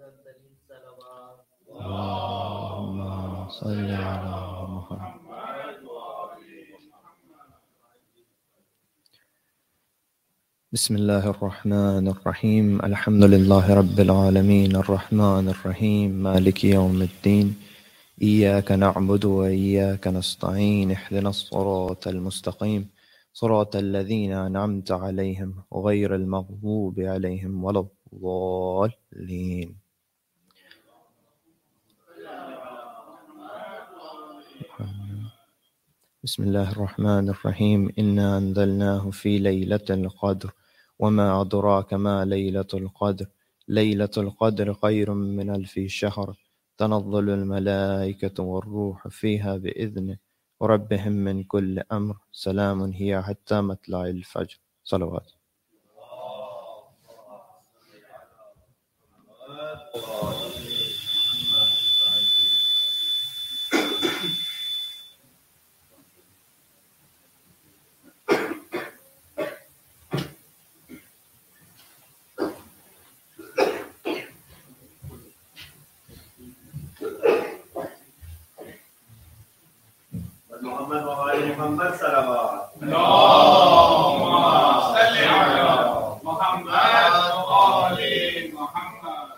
اللهم صل على محمد. بسم الله الرحمن الرحيم. الحمد لله رب العالمين الرحمن الرحيم مالك يوم الدين. إياك نعبد وإياك نستعين. اهدنا الصراط المستقيم صراط الذين أنعمت عليهم غير المغضوب عليهم ولا الضالين. بسم الله الرحمن الرحيم. إنا أنزلناه في ليلة القدر وما أدراك ما ليلة القدر. ليلة القدر خير من 1000 شهر. تنزل الملائكة والروح فيها بإذن ربهم من كل أمر. سلام هي حتى مطلع الفجر. صلوات. محمد وآل محمد صلوات. اللهم صل على محمد وآل محمد.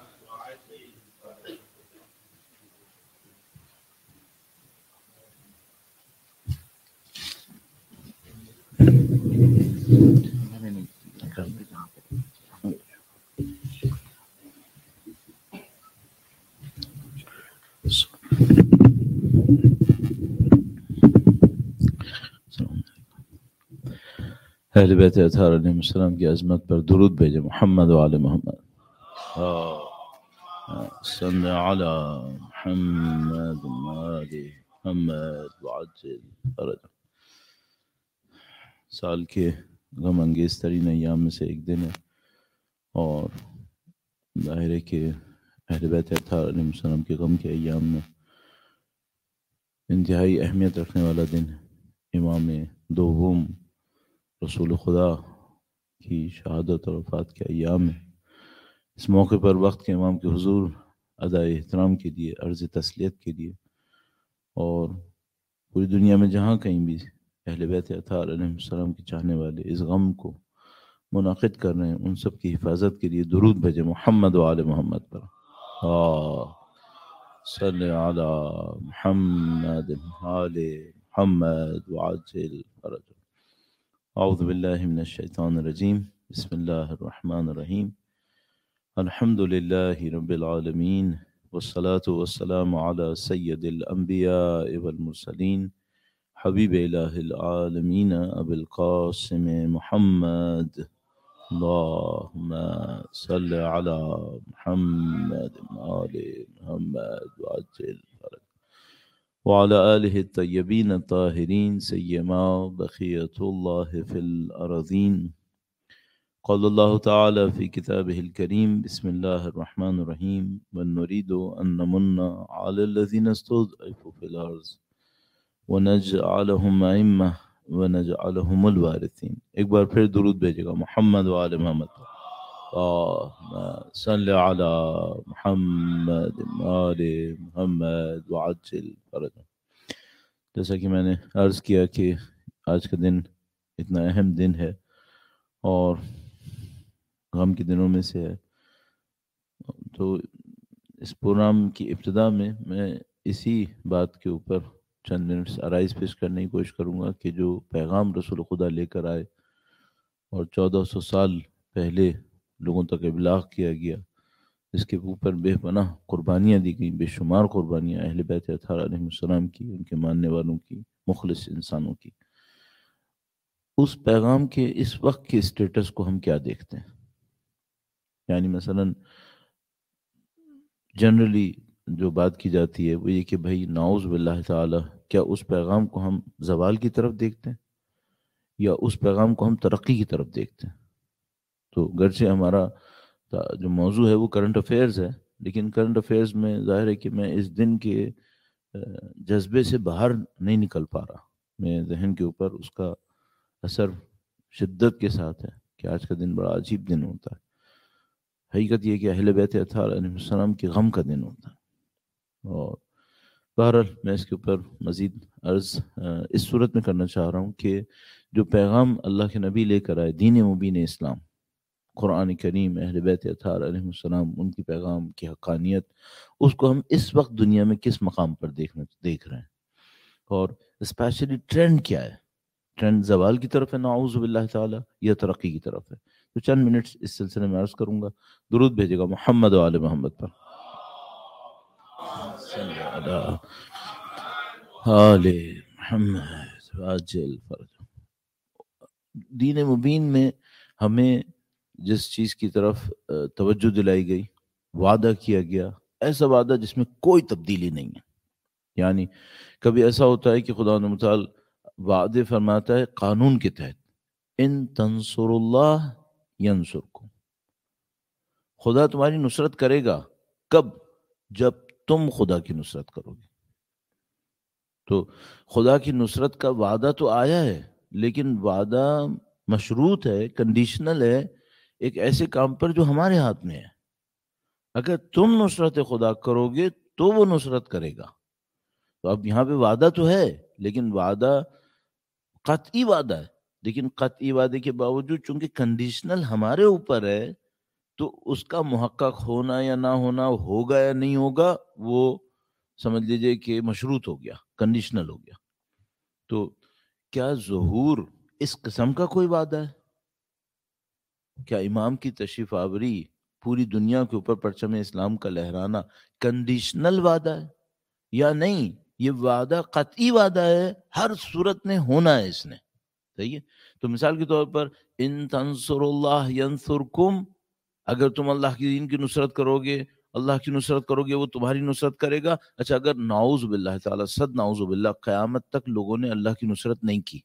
اہل بیت اطہار علیہ السلام کی عظمت پر درود بھیجے. محمد وعلی محمد. صلی علی محمد وعلی محمد وعجل فرج. سال کے غم انگیز ترین ایام میں سے ایک دن ہے اور ظاہر ہے کہ اہل بیت اطہار علیہ السلام کے غم کے ایام میں انتہائی اہمیت رکھنے والا دن ہے. امام دوم رسول خدا کی شہادت اور وفات کے ایام ہے. اس موقع پر وقت کے امام کے حضور ادائے احترام کے لیے، عرض تسلیت کے لیے اور پوری دنیا میں جہاں کہیں بھی اہل بیت اطہار علیہ السلام کے چاہنے والے اس غم کو منعقد کر رہے ہیں، ان سب کی حفاظت کے لیے درود بھیجے. محمد وآل محمد پر. صلی علی محمد آل محمد وعجل فرج. اعوذ باللہ من الشیطان الرجیم. بسم اللہ الرحمن الرحیم. الحمد للہ رب العالمین والصلاة والسلام علی سید الانبیاء والمرسلین حبیب الہ العالمین ابی القاسم محمد. اللہم صل علی محمد آل محمد وعجل فرج. وعلى آله الطيبين الطاهرين سيما بقية الله في الأرضين. قال الله تعالى في كتابه الكريم بسم الله الرحمن الرحيم ونريد أن نمن على الذين استضعفوا في الأرض ونجعلهم أئمة ونجعلهم الوارثين. ایک بار پھر درود بھیجے گا. محمد وآل محمد. صلی علی محمد آل محمد وعجل فرج. جیسا کہ میں نے عرض کیا کہ آج کا دن اتنا اہم دن ہے اور غم کے دنوں میں سے ہے، تو اس پروگرام کی ابتدا میں اسی بات کے اوپر چند منٹس آرائز پیش کرنے کی کوشش کروں گا کہ جو پیغام رسول خدا لے کر آئے اور 1400 سال پہلے لوگوں تک ابلاغ کیا گیا، جس کے اوپر بے پناہ قربانیاں دی گئیں، بے شمار قربانیاں اہل بیت اطہار علیہ السلام کی، ان کے ماننے والوں کی، مخلص انسانوں کی. اس پیغام کے اس وقت کے اسٹیٹس کو ہم کیا دیکھتے ہیں؟ یعنی مثلا جنرلی جو بات کی جاتی ہے وہ یہ کہ بھائی نعوذ باللہ تعالی، کیا اس پیغام کو ہم زوال کی طرف دیکھتے ہیں یا اس پیغام کو ہم ترقی کی طرف دیکھتے ہیں؟ تو گرچہ ہمارا جو موضوع ہے وہ کرنٹ افیئرز ہے، لیکن کرنٹ افیئرز میں ظاہر ہے کہ میں اس دن کے جذبے سے باہر نہیں نکل پا رہا. میرے ذہن کے اوپر اس کا اثر شدت کے ساتھ ہے کہ آج کا دن بڑا عجیب دن ہوتا ہے. حقیقت یہ کہ اہل بیت اطہار علیہ السلام کے غم کا دن ہوتا ہے. اور بہرحال میں اس کے اوپر مزید عرض اس صورت میں کرنا چاہ رہا ہوں کہ جو پیغام اللہ کے نبی لے کر آئے، دین مبین اسلام، قرآن کریم، اہل بیت اطہار علیہ السلام، ان کی پیغام کی حقانیت، اس کو ہم اس وقت دنیا میں کس مقام پر دیکھ رہے ہیں، اور اسپیشلی ٹرینڈ کیا ہے. ٹرینڈ زوال کی طرف ہے نعوذ باللہ تعالی یا ترقی کی طرف ہے؟ تو چند منٹس اس سلسلے میں عرض کروں گا. درود بھیجے گا محمد و آل محمد پر. آل محمد عاجل فرج. دین مبین میں ہمیں جس چیز کی طرف توجہ دلائی گئی، وعدہ کیا گیا، ایسا وعدہ جس میں کوئی تبدیلی نہیں ہے. یعنی کبھی ایسا ہوتا ہے کہ خدا متعال وعدے فرماتا ہے قانون کے تحت، ان تنصر اللہ ینصرکم، خدا تمہاری نصرت کرے گا. کب؟ جب تم خدا کی نصرت کرو گے. تو خدا کی نصرت کا وعدہ تو آیا ہے، لیکن وعدہ مشروط ہے، کنڈیشنل ہے، ایک ایسے کام پر جو ہمارے ہاتھ میں ہے. اگر تم نصرت خدا کرو گے تو وہ نصرت کرے گا. تو اب یہاں پہ وعدہ تو ہے، لیکن وعدہ قطعی وعدہ ہے، لیکن قطعی وعدے کے باوجود چونکہ کنڈیشنل ہمارے اوپر ہے، تو اس کا محقق ہونا یا نہ ہونا، ہوگا یا نہیں ہوگا، وہ سمجھ لیجئے کہ مشروط ہو گیا، کنڈیشنل ہو گیا. تو کیا ظہور اس قسم کا کوئی وعدہ ہے؟ کیا امام کی تشریف آوری، پوری دنیا کے اوپر پرچم اسلام کا لہرانا کنڈیشنل وعدہ ہے یا نہیں؟ یہ وعدہ قطعی وعدہ ہے، ہر صورت میں ہونا ہے اس نے. صحیح ہے؟ تو مثال کے طور پر ان تنصر اللہ ینصرکم، اگر تم اللہ کی دین کی نصرت کرو گے، اللہ کی نصرت کرو گے، وہ تمہاری نصرت کرے گا. اچھا، اگر نعوذ باللہ تعالی، صد نعوذ باللہ، قیامت تک لوگوں نے اللہ کی نصرت نہیں کی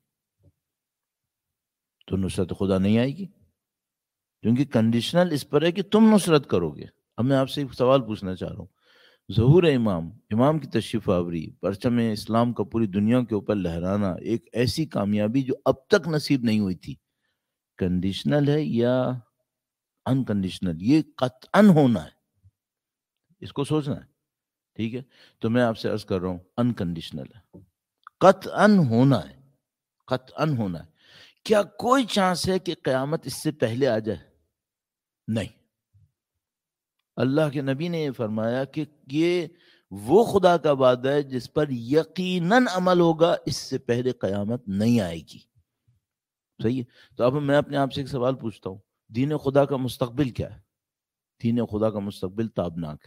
تو نصرت خدا نہیں آئے گی، کیونکہ کنڈیشنل اس پر ہے کہ تم نصرت کرو گے. اب میں آپ سے ایک سوال پوچھنا چاہ رہا ہوں. ظہور امام کی تشریف آوری، پرچم اسلام کا پوری دنیا کے اوپر لہرانا، ایک ایسی کامیابی جو اب تک نصیب نہیں ہوئی تھی، کنڈیشنل ہے یا انکنڈیشنل؟ یہ قطعاً ہونا ہے، اس کو سوچنا ہے. ٹھیک ہے؟ تو میں آپ سے عرض کر رہا ہوں انکنڈیشنل ہے، قطعاً ہونا ہے، قطعاً ہونا ہے. کیا کوئی چانس ہے کہ قیامت اس سے پہلے آ جائے؟ نہیں. اللہ کے نبی نے یہ فرمایا کہ یہ وہ خدا کا وعدہ ہے جس پر یقیناً عمل ہوگا، اس سے پہلے قیامت نہیں آئے گی. صحیح ہے؟ تو اب میں اپنے آپ سے ایک سوال پوچھتا ہوں، دین خدا کا مستقبل کیا ہے؟ دین خدا کا مستقبل تابناک ہے،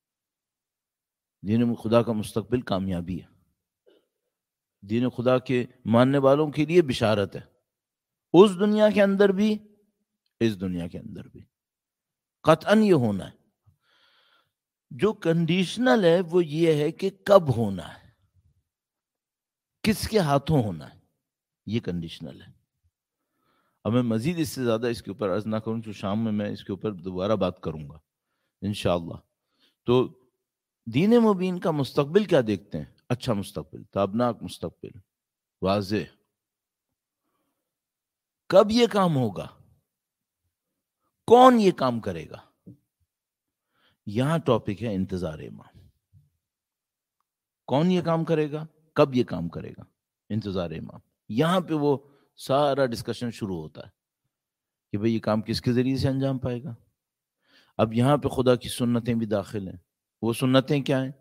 دین خدا کا مستقبل کامیابی ہے، دین خدا کے ماننے والوں کے لیے بشارت ہے، اس دنیا کے اندر بھی، اس دنیا کے اندر بھی. قطعاً یہ ہونا ہے. جو کنڈیشنل ہے وہ یہ ہے کہ کب ہونا ہے، کس کے ہاتھوں ہونا ہے، یہ کنڈیشنل ہے. اب میں مزید اس سے زیادہ اس کے اوپر عرض نہ کروں، تو شام میں اس کے اوپر دوبارہ بات کروں گا انشاءاللہ. تو دین مبین کا مستقبل کیا دیکھتے ہیں؟ اچھا مستقبل، تابناک مستقبل، واضح. کب یہ کام ہوگا؟ کون یہ کام کرے گا؟ یہاں ٹاپک ہے انتظار امام. کون یہ کام کرے گا؟ کب یہ کام کرے گا؟ انتظار امام. یہاں پہ وہ سارا ڈسکشن شروع ہوتا ہے کہ بھئی یہ کام کس کے ذریعے سے انجام پائے گا. اب یہاں پہ خدا کی سنتیں بھی داخل ہیں. وہ سنتیں کیا ہیں؟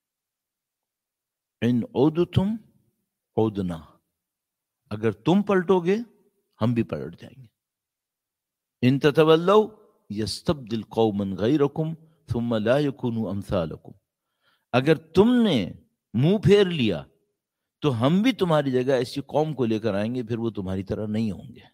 ان عودتم عودنا، اگر تم پلٹو گے ہم بھی پلٹ جائیں گے. ان تتولوا یستبدل قوما غیرکم ثم لا یکونوا امثالکم، اگر تم نے منہ پھیر لیا تو ہم بھی تمہاری جگہ ایسی قوم کو لے کر آئیں گے، پھر وہ تمہاری طرح نہیں ہوں گے.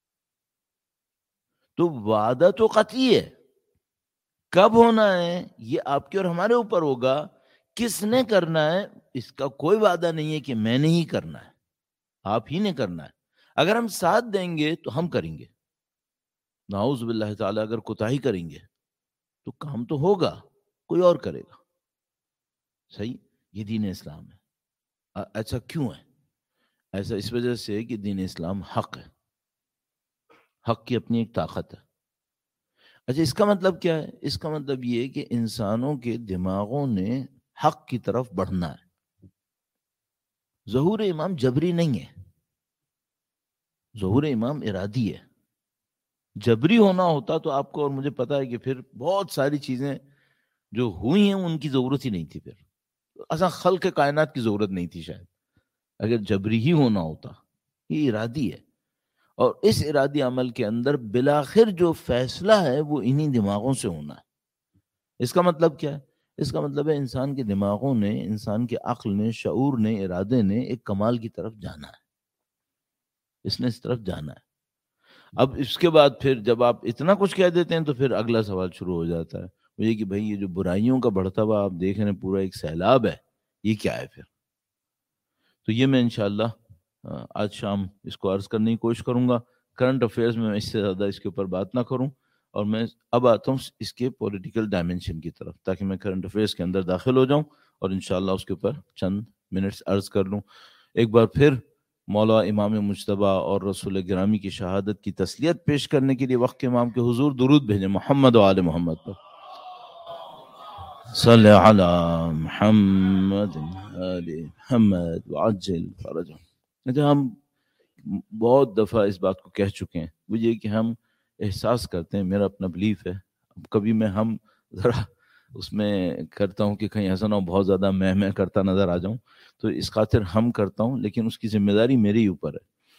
تو وعدہ تو قطعی ہے، کب ہونا ہے یہ آپ کے اور ہمارے اوپر ہوگا. کس نے کرنا ہے اس کا کوئی وعدہ نہیں ہے کہ میں نے ہی کرنا ہے، آپ ہی نے کرنا ہے. اگر ہم ساتھ دیں گے تو ہم کریں گے، نعوذ باللہ تعالیٰ اگر کوتاہی کریں گے تو کام تو ہوگا، کوئی اور کرے گا. صحیح؟ یہ دین اسلام ہے. ایسا کیوں ہے؟ ایسا اس وجہ سے کہ دین اسلام حق ہے، حق کی اپنی ایک طاقت ہے. اچھا اس کا مطلب کیا ہے؟ اس کا مطلب یہ ہے کہ انسانوں کے دماغوں نے حق کی طرف بڑھنا ہے. ظہور امام جبری نہیں ہے، ظہور امام ارادی ہے. جبری ہونا ہوتا تو آپ کو اور مجھے پتا ہے کہ پھر بہت ساری چیزیں جو ہوئی ہیں ان کی ضرورت ہی نہیں تھی. پھر اصلا خلق کائنات کی ضرورت نہیں تھی شاید، اگر جبری ہی ہونا ہوتا. یہ ارادی ہے، اور اس ارادی عمل کے اندر بالآخر جو فیصلہ ہے وہ انہی دماغوں سے ہونا ہے. اس کا مطلب کیا ہے؟ اس کا مطلب ہے انسان کے دماغوں نے، انسان کے عقل نے، شعور نے، ارادے نے ایک کمال کی طرف جانا ہے. اس نے اس طرف جانا ہے. اب اس کے بعد پھر جب آپ اتنا کچھ کہہ دیتے ہیں تو پھر اگلا سوال شروع ہو جاتا ہے وہ یہ کہ بھائی یہ جو برائیوں کا بڑھتا ہوا آپ دیکھ رہے ہیں پورا ایک سیلاب ہے، یہ کیا ہے پھر؟ تو یہ میں انشاءاللہ آج شام اس کو عرض کرنے کی کوشش کروں گا. کرنٹ افیئرز میں اس سے زیادہ اس کے اوپر بات نہ کروں، اور میں اب آتا ہوں اس کے پولیٹیکل ڈائمنشن کی طرف، تاکہ میں کرنٹ افیئرز کے اندر داخل ہو جاؤں اور انشاءاللہ اس کے اوپر چند منٹس عرض کر لوں. ایک بار پھر مولا امام مجتبیٰ اور رسول گرامی کی شہادت کی تسلیت پیش کرنے کے لیے وقت کے امام کے حضور درود بھیجیں محمد و آل محمد پر. صلی علی محمد آل محمد وعجل فرجہ. ہم بہت دفعہ اس بات کو کہہ چکے ہیں، وہ یہ کہ ہم احساس کرتے ہیں، میرا اپنا بلیف ہے، اب کبھی میں ہم ذرا اس میں کرتا ہوں کہ کہیں ایسا نہ ہو بہت زیادہ میں کرتا نظر آ جاؤں، تو اس خاطر ہم کرتا ہوں، لیکن اس کی ذمہ داری میرے ہی اوپر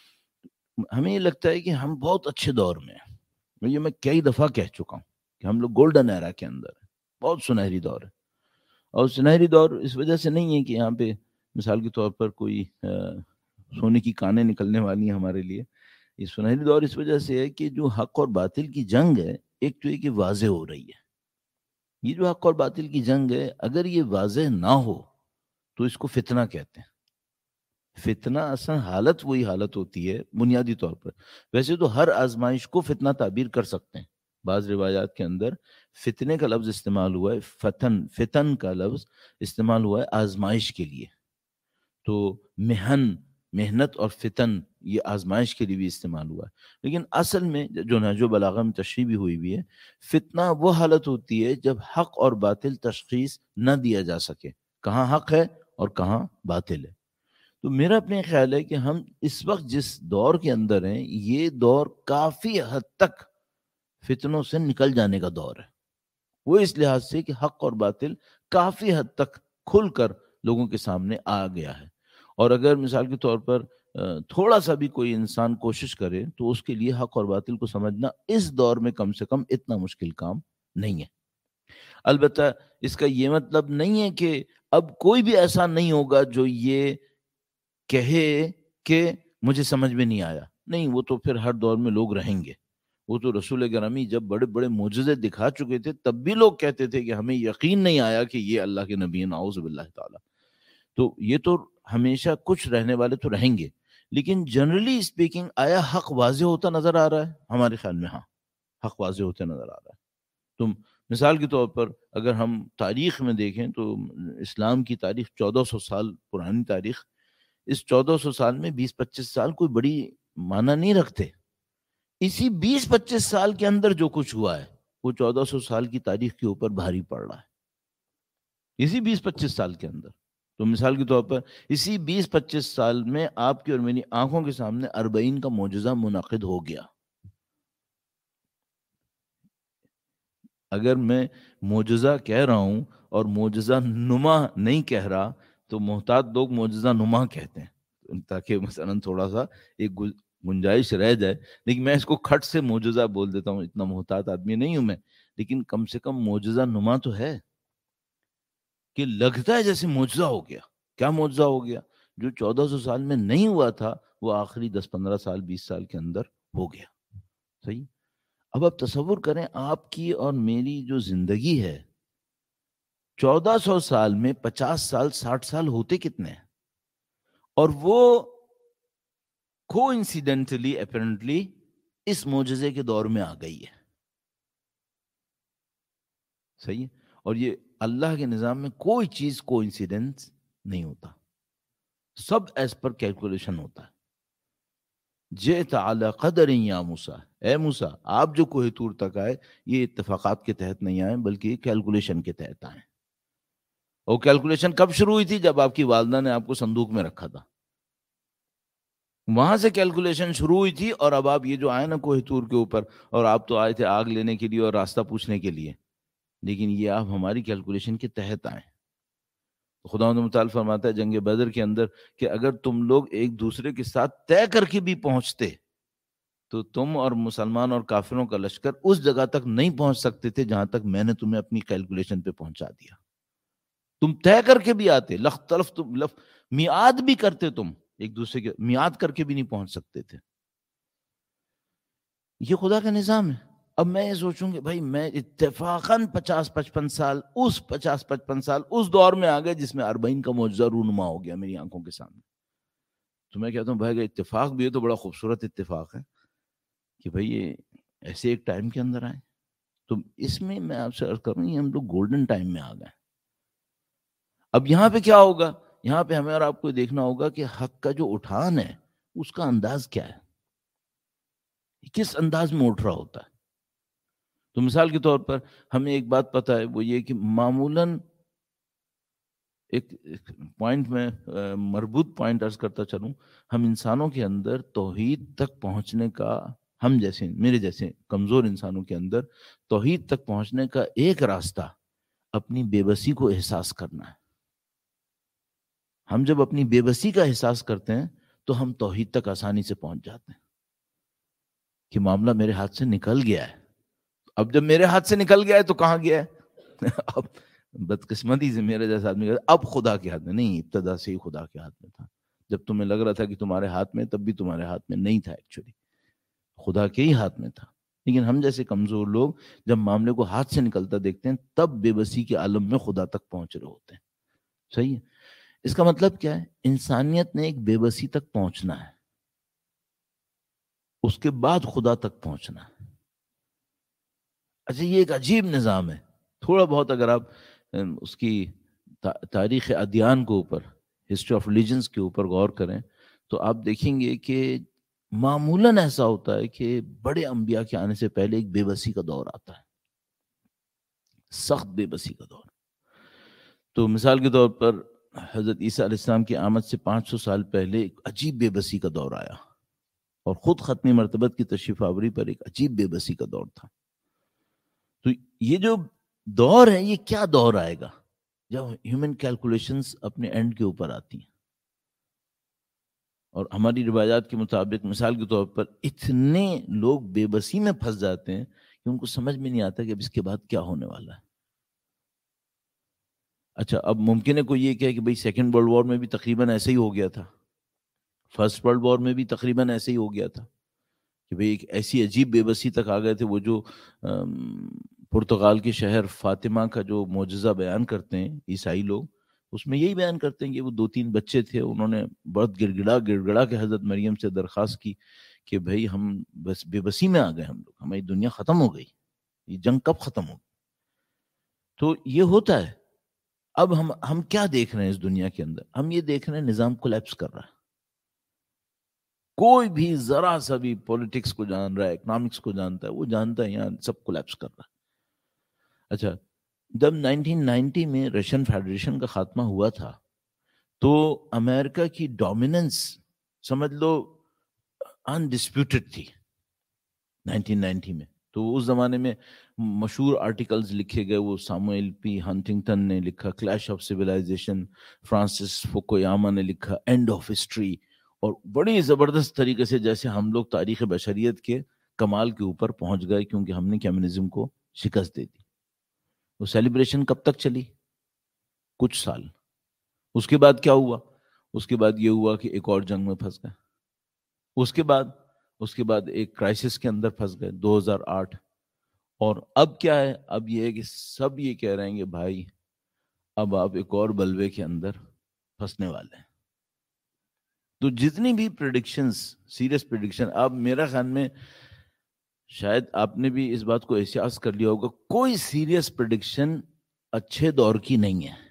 ہے. ہمیں یہ لگتا ہے کہ ہم بہت اچھے دور میں ہیں. یہ میں کئی دفعہ کہہ چکا ہوں کہ ہم لوگ گولڈن ایرا کے اندر ہیں، بہت سنہری دور ہے. اور سنہری دور اس وجہ سے نہیں ہے کہ یہاں پہ مثال کے طور پر کوئی سونے کی کانیں نکلنے والی ہیں ہمارے لیے. یہ سنہری دور اس وجہ سے ہے کہ جو حق اور باطل کی جنگ ہے ایک تو یہ کہ واضح ہو رہی ہے. یہ جو حق اور باطل کی جنگ ہے اگر یہ واضح نہ ہو تو اس کو فتنہ کہتے ہیں. فتنہ اصلا حالت وہی حالت ہوتی ہے بنیادی طور پر. ویسے تو ہر آزمائش کو فتنہ تعبیر کر سکتے ہیں. بعض روایات کے اندر فتنے کا لفظ استعمال ہوا ہے، فتن کا لفظ استعمال ہوا ہے آزمائش کے لیے. تو محنت اور فتن یہ آزمائش کے لیے بھی استعمال ہوا ہے. لیکن اصل میں جو نہج بلاغہ میں تشریح بھی ہوئی بھی ہے، فتنہ وہ حالت ہوتی ہے جب حق اور باطل تشخیص نہ دیا جا سکے، کہاں حق ہے اور کہاں باطل ہے. تو میرا اپنے خیال ہے کہ ہم اس وقت جس دور کے اندر ہیں یہ دور کافی حد تک فتنوں سے نکل جانے کا دور ہے. وہ اس لحاظ سے کہ حق اور باطل کافی حد تک کھل کر لوگوں کے سامنے آ گیا ہے. اور اگر مثال کے طور پر تھوڑا سا بھی کوئی انسان کوشش کرے تو اس کے لیے حق اور باطل کو سمجھنا اس دور میں کم سے کم اتنا مشکل کام نہیں ہے. البتہ اس کا یہ مطلب نہیں ہے کہ اب کوئی بھی ایسا نہیں ہوگا جو یہ کہے کہ مجھے سمجھ میں نہیں آیا. نہیں، وہ تو پھر ہر دور میں لوگ رہیں گے. وہ تو رسول گرامی جب بڑے بڑے معجزے دکھا چکے تھے تب بھی لوگ کہتے تھے کہ ہمیں یقین نہیں آیا کہ یہ اللہ کے نبی ہیں، نعوذ باللہ تعالی. تو یہ تو ہمیشہ کچھ رہنے والے تو رہیں گے، لیکن جنرلی اسپیکنگ آیا حق واضح ہوتا نظر آ رہا ہے؟ ہمارے خیال میں ہاں، حق واضح ہوتا نظر آ رہا ہے. تو مثال کے طور پر اگر ہم تاریخ میں دیکھیں تو اسلام کی تاریخ 1400 سال پرانی تاریخ، اس 1400 سال میں 20-25 سال کوئی بڑی معنی نہیں رکھتے. اسی 20-25 سال کے اندر جو کچھ ہوا ہے وہ 1400 سال کی تاریخ کے اوپر بھاری پڑ رہا ہے، اسی 20-25 سال کے اندر. تو مثال کے طور پر اسی 20-25 سال میں آپ کی اور میری آنکھوں کے سامنے 40 کا معجزہ منعقد ہو گیا. اگر میں معجزہ کہہ رہا ہوں اور معجزہ نما نہیں کہہ رہا تو محتاط لوگ معجزہ نما کہتے ہیں تاکہ مثلا تھوڑا سا ایک گنجائش رہ جائے. لیکن میں اس کو کھٹ سے معجزہ بول دیتا ہوں، اتنا محتاط آدمی نہیں ہوں میں، لیکن کم سے کم معجزہ نما تو ہے کہ لگتا ہے جیسے معجزہ ہو گیا. کیا معجزہ ہو گیا؟ جو 1400 سال میں نہیں ہوا تھا وہ آخری 10-15 سال 20 سال کے اندر ہو گیا. صحیح. اب آپ تصور کریں آپ کی اور میری جو زندگی ہے 1400 سال میں 50 سال 60 سال ہوتے کتنے ہیں، اور وہ کو انسیڈنٹلی اپیرنٹلی اس معجزے کے دور میں آ گئی ہے. صحیح. اور یہ اللہ کے نظام میں کوئی چیز کو انسیڈنس نہیں ہوتا، سب ایز پر کیلکولیشن ہوتا ہے. جئت علی قدر یا موسیٰ، اے موسیٰ آپ جو کوہ طور تک آئے یہ اتفاقات کے تحت نہیں آئے بلکہ کیلکولیشن کے تحت آئے. اور کیلکولیشن کب شروع ہوئی تھی؟ جب آپ کی والدہ نے آپ کو صندوق میں رکھا تھا، وہاں سے کیلکولیشن شروع ہوئی تھی. اور اب آپ یہ جو آئے نا کوہ طور کے اوپر، اور آپ تو آئے تھے آگ لینے کے لیے اور راستہ پوچھنے کے لیے، لیکن یہ آپ ہماری کیلکولیشن کے تحت آئے. خدا متعال فرماتا ہے جنگ بدر کے اندر کہ اگر تم لوگ ایک دوسرے کے ساتھ طے کر کے بھی پہنچتے تو تم اور مسلمان اور کافروں کا لشکر اس جگہ تک نہیں پہنچ سکتے تھے جہاں تک میں نے تمہیں اپنی کیلکولیشن پہ پہنچا دیا. تم طے کر کے بھی آتے، میعاد بھی کرتے، تم ایک دوسرے کے میعاد کر کے بھی نہیں پہنچ سکتے تھے. یہ خدا کا نظام ہے. اب میں یہ سوچوں کہ بھائی میں اتفاقاً 50-55 سال اس دور میں آ گئے جس میں 40 کا معجزہ رونما ہو گیا میری آنکھوں کے سامنے. تو میں کہتا ہوں بھائی اتفاق بھی ہے تو بڑا خوبصورت اتفاق ہے کہ بھائی یہ ایسے ایک ٹائم کے اندر آئے. تو اس میں میں آپ سے عرض کروں یہ ہم لوگ گولڈن ٹائم میں آ گئے. اب یہاں پہ کیا ہوگا؟ یہاں پہ ہمیں اور آپ کو دیکھنا ہوگا کہ حق کا جو اٹھان ہے اس کا انداز کیا ہے، کس انداز میں اٹھ رہا ہوتا ہے. تو مثال کے طور پر ہمیں ایک بات پتہ ہے، وہ یہ کہ معمولاً ایک پوائنٹ میں مربوط پوائنٹ عرض کرتا چلوں، ہم انسانوں کے اندر توحید تک پہنچنے کا، ہم جیسے میرے جیسے کمزور انسانوں کے اندر توحید تک پہنچنے کا ایک راستہ اپنی بے بسی کو احساس کرنا ہے. ہم جب اپنی بے بسی کا احساس کرتے ہیں تو ہم توحید تک آسانی سے پہنچ جاتے ہیں کہ معاملہ میرے ہاتھ سے نکل گیا ہے. اب جب میرے ہاتھ سے نکل گیا ہے تو کہاں گیا ہے؟ اب بدقسمتی سے میرے جیسا آدمی اب خدا کے ہاتھ میں نہیں، ابتدا سے ہی خدا کے ہاتھ میں تھا. جب تمہیں لگ رہا تھا کہ تمہارے ہاتھ میں، تب بھی تمہارے ہاتھ میں نہیں تھا، ایکچولی خدا کے ہی ہاتھ میں تھا. لیکن ہم جیسے کمزور لوگ جب معاملے کو ہاتھ سے نکلتا دیکھتے ہیں تب بے بسی کے عالم میں خدا تک پہنچ رہے ہوتے ہیں. صحیح ہے؟ اس کا مطلب کیا ہے؟ انسانیت نے ایک بے بسی تک پہنچنا ہے، اس کے بعد خدا تک پہنچنا ہے. اچھا یہ ایک عجیب نظام ہے. تھوڑا بہت اگر آپ اس کی تاریخ ادیان کے اوپر، ہسٹری آف ریلیجنز کے اوپر غور کریں تو آپ دیکھیں گے کہ معمولاً ایسا ہوتا ہے کہ بڑے انبیاء کے آنے سے پہلے ایک بے بسی کا دور آتا ہے، سخت بے بسی کا دور. تو مثال کے طور پر حضرت عیسیٰ علیہ السلام کی آمد سے 500 سال پہلے ایک عجیب بے بسی کا دور آیا، اور خود ختم مرتبت کی تشریف آوری پر ایک عجیب بے بسی کا دور تھا. تو یہ جو دور ہے یہ کیا دور آئے گا جب ہیومن کیلکولیشنز اپنے اینڈ کے اوپر آتی ہیں، اور ہماری روایات کے مطابق مثال کے طور پر اتنے لوگ بے بسی میں پھنس جاتے ہیں کہ ان کو سمجھ میں نہیں آتا کہ اب اس کے بعد کیا ہونے والا ہے. اچھا اب ممکن ہے کوئی یہ کہے کہ بھئی سیکنڈ ورلڈ وار میں بھی تقریباً ایسے ہی ہو گیا تھا، فرسٹ ورلڈ وار میں بھی تقریباً ایسے ہی ہو گیا تھا کہ بھئی ایک ایسی عجیب بے بسی تک آ گئے تھے. وہ جو پرتگال کے شہر فاطمہ کا جو معجزہ بیان کرتے ہیں عیسائی لوگ، اس میں یہی بیان کرتے ہیں کہ وہ 2-3 بچے تھے، انہوں نے بہت گڑ گڑا کے حضرت مریم سے درخواست کی کہ بھئی ہم بس بے بسی میں آ گئے، ہم لوگ، ہماری دنیا ختم ہو گئی، یہ جنگ کب ختم ہوگی. تو یہ ہوتا ہے. اب ہم کیا دیکھ رہے ہیں اس دنیا کے اندر؟ ہم یہ دیکھ رہے ہیں نظام کولیپس کر رہا ہے. کوئی بھی ذرا سا بھی پولیٹکس کو جان رہا ہے، اکنامکس کو جانتا ہے، وہ جانتا ہے یہاں سب کولیپس کر رہا ہے. اچھا جب 1990 میں رشین فیڈریشن کا خاتمہ ہوا تھا تو امریکہ کی ڈومیننس سمجھ لو انڈسپیوٹڈ تھی 1990 میں. تو اس زمانے میں مشہور آرٹیکلز لکھے گئے، وہ ساموئل پی ہنٹنگٹن نے لکھا clash of civilization, Francis Fukuyama نے لکھا اینڈ آف ہسٹری، اور بڑی زبردست طریقے سے جیسے ہم لوگ تاریخ بشریت کے کمال کے اوپر پہنچ گئے کیونکہ ہم نے کمیونزم کو شکست دے دی. وہ سیلیبریشن کب تک چلی؟ کچھ سال. اس کے بعد کیا ہوا؟ اس کے بعد یہ ہوا کہ ایک اور جنگ میں پھنس گئے. اس کے بعد ایک کرائسس کے اندر پھنس گئے 2008. اور اب کیا ہے؟ اب یہ ہے کہ سب یہ کہہ رہے ہیں کہ بھائی اب آپ ایک اور بلوے کے اندر پھنسنے والے ہیں. تو جتنی بھی پریڈکشنز، سیریس پریڈکشن، اب میرا خیال میں شاید آپ نے بھی اس بات کو احساس کر لیا ہوگا، کوئی سیریس پریڈکشن اچھے دور کی نہیں ہے.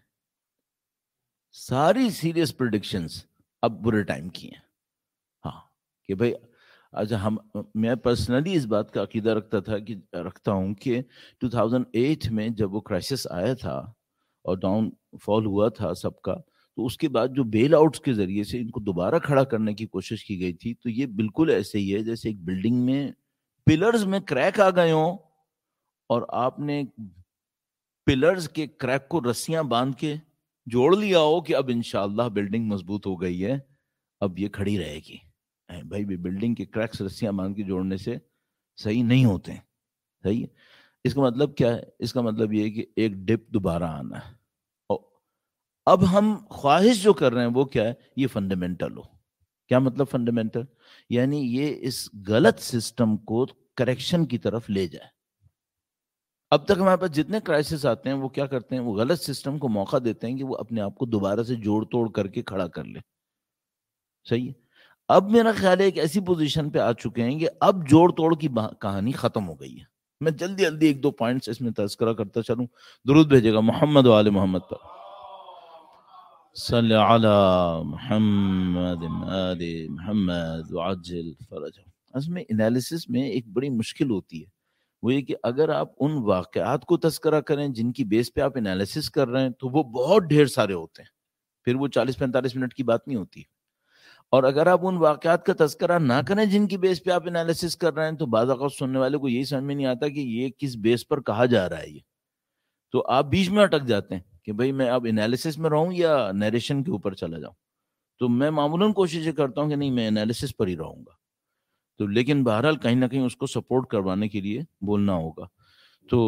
ساری سیریس پریڈکشنز اب برے ٹائم کی ہیں. ہاں کہ بھئی اچھا میں پرسنلی اس بات کا عقیدہ رکھتا ہوں کہ 2008 میں جب وہ کرائسس آیا تھا اور ڈاؤن فال ہوا تھا سب کا، تو اس کے بعد جو بیل آؤٹس کے ذریعے سے ان کو دوبارہ کھڑا کرنے کی کوشش کی گئی تھی، تو یہ بالکل ایسے ہی ہے جیسے ایک بلڈنگ میں پلرز میں کریک آ گئے ہوں اور آپ نے پلرز کے کریک کو رسیاں باندھ کے جوڑ لیا ہو کہ اب انشاءاللہ بلڈنگ مضبوط ہو گئی ہے، اب یہ کھڑی رہے گی۔ بھائی بھی بلڈنگ کے کریکس رسیاں باندھ کے جوڑنے سے صحیح نہیں ہوتے ہیں، صحیح ہے۔ اس کا مطلب کیا ہے؟ اس کا مطلب یہ ہے کہ ایک ڈپ دوبارہ آنا ہے۔ اب ہم خواہش جو کر رہے ہیں وہ کیا ہے؟ یہ فنڈامنٹل ہو۔ کیا مطلب فنڈامنٹل؟ یعنی یہ اس غلط سسٹم کو کریکشن کی طرف لے جائے۔ اب تک ہمارے پاس جتنے کرائسس آتے ہیں وہ کیا کرتے ہیں؟ وہ غلط سسٹم کو موقع دیتے ہیں کہ وہ اپنے آپ کو دوبارہ سے جوڑ توڑ کر کے کھڑا کر لے، صحیح ہے۔ اب میرا خیال ہے ایک ایسی پوزیشن پہ آ چکے ہیں کہ اب جوڑ توڑ کی کہانی ختم ہو گئی ہے۔ میں جلدی ایک دو پوائنٹس اس میں تذکرہ کرتا چلوں۔ درود بھیجے گا محمد و آل محمد پر، صلی علی محمد آل محمد وعجل فرجہ۔ اس میں انالیسس میں ایک بڑی مشکل ہوتی ہے، وہ یہ کہ اگر آپ ان واقعات کو تذکرہ کریں جن کی بیس پہ آپ انالیسس کر رہے ہیں تو وہ بہت ڈھیر سارے ہوتے ہیں، پھر وہ 40-45 منٹ کی بات نہیں ہوتی۔ اور اگر آپ ان واقعات کا تذکرہ نہ کریں جن کی بیس پہ آپ انالیسس کر رہے ہیں تو بعض اوقات سننے والے کو یہی سمجھ میں نہیں آتا کہ یہ کس بیس پر کہا جا رہا ہے، یہ تو آپ بیچ میں اٹک جاتے ہیں کہ بھئی میں اب انالیسس میں رہوں یا نیریشن کے اوپر چلا جاؤں۔ تو میں معمولاً کوشش کرتا ہوں کہ نہیں، میں انالیسس پر ہی رہوں گا، تو لیکن بہرحال کہیں نہ کہیں اس کو سپورٹ کروانے کے لیے بولنا ہوگا۔ تو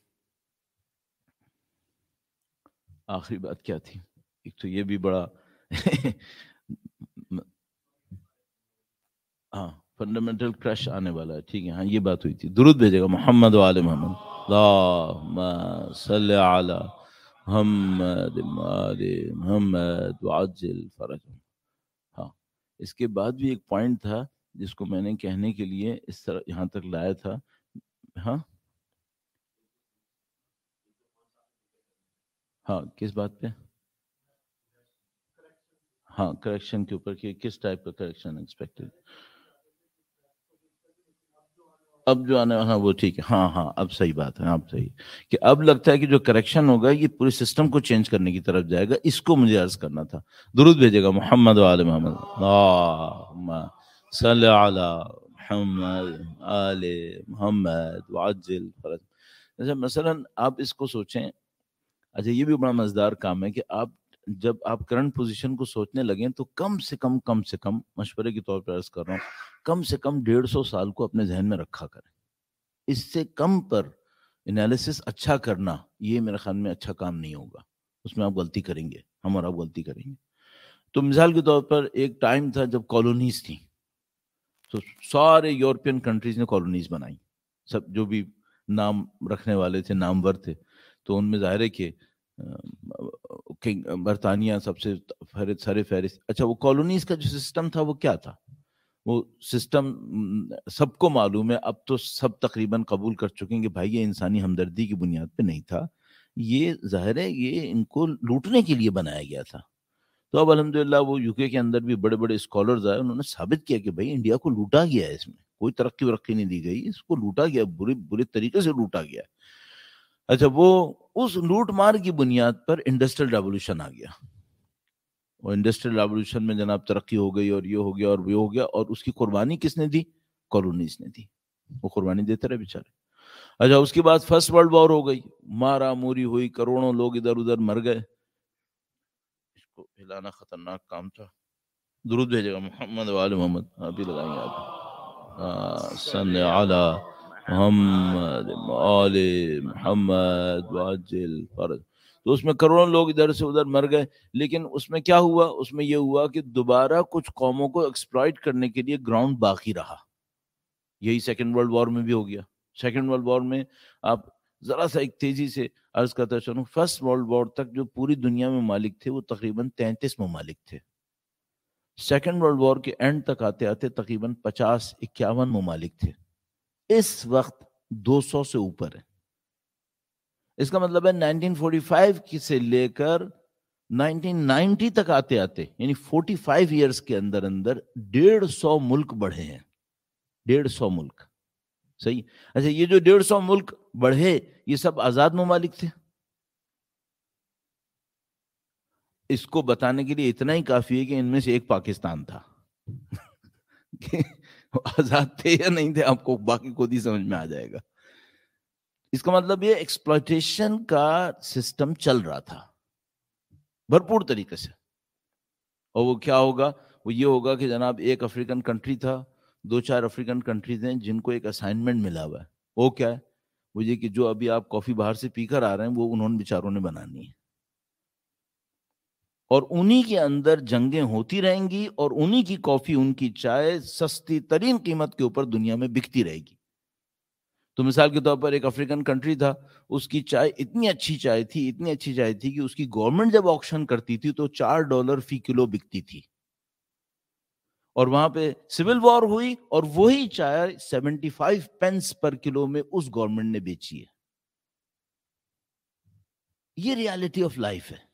آخری بات کیا تھی؟ ایک تو یہ بھی بڑا ہاں فنڈامنٹل کرش آنے والا ہے، ٹھیک ہے، ہاں یہ بات ہوئی تھی۔ درود بھیجے گا محمد و آل محمد، اللہم صلی علی محمد آل محمد وعجل فرجہ۔ ہاں اس کے بعد بھی ایک پوائنٹ تھا جس کو میں نے کہنے کے لیے اس طرح یہاں تک لایا تھا۔ ہاں کس بات پہ؟ ہاں کریکشن کے اوپر کہ کس ٹائپ کا کریکشن ایکسپیکٹڈ اب جو آنے، ہاں وہ ٹھیک ہے، ہاں اب صحیح بات ہے، اب صحیح کہ اب لگتا ہے کہ جو کریکشن ہوگا یہ پورے سسٹم کو چینج کرنے کی طرف جائے گا، اس کو مجھے عرض کرنا تھا۔ درود بھیجے گا محمد و آل محمد، اللہم صلی علی محمد آل محمد وعجل فرج۔ جیسے مثلا آپ اس کو سوچیں، اچھا یہ بھی بڑا مزیدار کام ہے کہ آپ جب آپ کرنٹ پوزیشن کو سوچنے لگیں تو کم سے کم مشورے کے طور پر عرض کر رہا ہوں، کم سے کم 150 سال کو اپنے ذہن میں رکھا کریں۔ اس سے کم پر انالیسس اچھا کرنا یہ میرے خیال میں اچھا کام نہیں ہوگا، اس میں آپ غلطی کریں گے، ہم اور آپ غلطی کریں گے۔ تو مثال کے طور پر ایک ٹائم تھا جب کالونیز تھیں، تو سارے یورپین کنٹریز نے کالونیز بنائی، سب جو بھی نام رکھنے والے تھے، نامور تھے، تو ان میں ظاہر ہے کہ برطانیہ سب سے سر فہرست۔ اچھا وہ کالونیز کا جو سسٹم تھا وہ کیا تھا؟ وہ سسٹم سب کو معلوم ہے، اب تو سب تقریباً قبول کر چکے ہیں کہ بھائی یہ انسانی ہمدردی کی بنیاد پہ نہیں تھا، یہ ظاہر ہے یہ ان کو لوٹنے کے لیے بنایا گیا تھا۔ تو اب الحمدللہ وہ یو کے اندر بھی بڑے بڑے اسکالرز آئے، انہوں نے ثابت کیا کہ بھائی انڈیا کو لوٹا گیا ہے، اس میں کوئی ترقی ورقی نہیں دی گئی، اس کو لوٹا گیا، برے طریقے سے لوٹا گیا۔ اچھا وہ اس لوٹ مار کی بنیاد پر انڈسٹریل ریولوشن آ گیا، اور انڈسٹریل ریولوشن میں جناب ترقی ہو گئی اور یہ ہو گیا اور وہ ہو گیا، اور اس کی قربانی کس نے دی؟ کالونیز نے دی، وہ قربانی دیتے رہے بیچارے۔ اچھا اس کے بعد فرسٹ ورلڈ وار ہو گئی، مارا موری ہوئی، کروڑوں لوگ ادھر ادھر مر گئے، اس کو ہلانا خطرناک کام تھا۔ درود بھیجے گا محمد و آل محمد، ابھی لگائیں گے آپ صلی علی محمد آل محمد وعجل فرج۔ تو اس میں کروڑوں لوگ ادھر سے ادھر مر گئے، لیکن اس میں کیا ہوا؟ اس میں یہ ہوا کہ دوبارہ کچھ قوموں کو ایکسپلائٹ کرنے کے لیے گراؤنڈ باقی رہا۔ یہی سیکنڈ ورلڈ وار میں بھی ہو گیا۔ سیکنڈ ورلڈ وار میں آپ ذرا سا ایک تیزی سے عرض کرتا چلوں، فرسٹ ورلڈ وار تک جو پوری دنیا میں ممالک تھے وہ تقریباً 33 ممالک تھے۔ سیکنڈ ورلڈ وار کے اینڈ تک آتے آتے تقریباً 50-51 ممالک تھے، اس وقت 200 سے اوپر ہے۔ اس کا مطلب ہے 1945 سے لے کر 1990 تک آتے آتے، یعنی 45 ایئرز کے اندر 150 ملک بڑھے ہیں۔ 150 ملک. صحیح. اچھا یہ جو 150 ملک بڑھے یہ سب آزاد ممالک تھے؟ اس کو بتانے کے لیے اتنا ہی کافی ہے کہ ان میں سے ایک پاکستان تھا. آزاد تھے یا نہیں تھے آپ کو باقی خود ہی سمجھ میں آ جائے گا. اس کا مطلب یہ ایکسپلائٹیشن کا سسٹم چل رہا تھا بھرپور طریقے سے. اور وہ کیا ہوگا؟ وہ یہ ہوگا کہ جناب ایک افریقن کنٹری تھا, 2-4 افریقن کنٹریز ہیں جن کو ایک اسائنمنٹ ملا ہوا ہے. وہ کیا ہے؟ وہ یہ کہ جو ابھی آپ کافی باہر سے پی کر آ رہے ہیں وہ انہوں نے بیچاروں نے بنانی ہے, اور انہی کے اندر جنگیں ہوتی رہیں گی, اور انہی کی کافی, ان کی چائے سستی ترین قیمت کے اوپر دنیا میں بکتی رہے گی. تو مثال کے طور پر ایک افریقن کنٹری تھا, اس کی چائے اتنی اچھی چائے تھی, اتنی اچھی چائے تھی کہ اس کی گورنمنٹ جب آکشن کرتی تھی تو $4 فی کلو بکتی تھی. اور وہاں پہ سول وار ہوئی اور وہی چائے 75 پینس پر کلو میں اس گورنمنٹ نے بیچی ہے. یہ ریالٹی آف لائف ہے.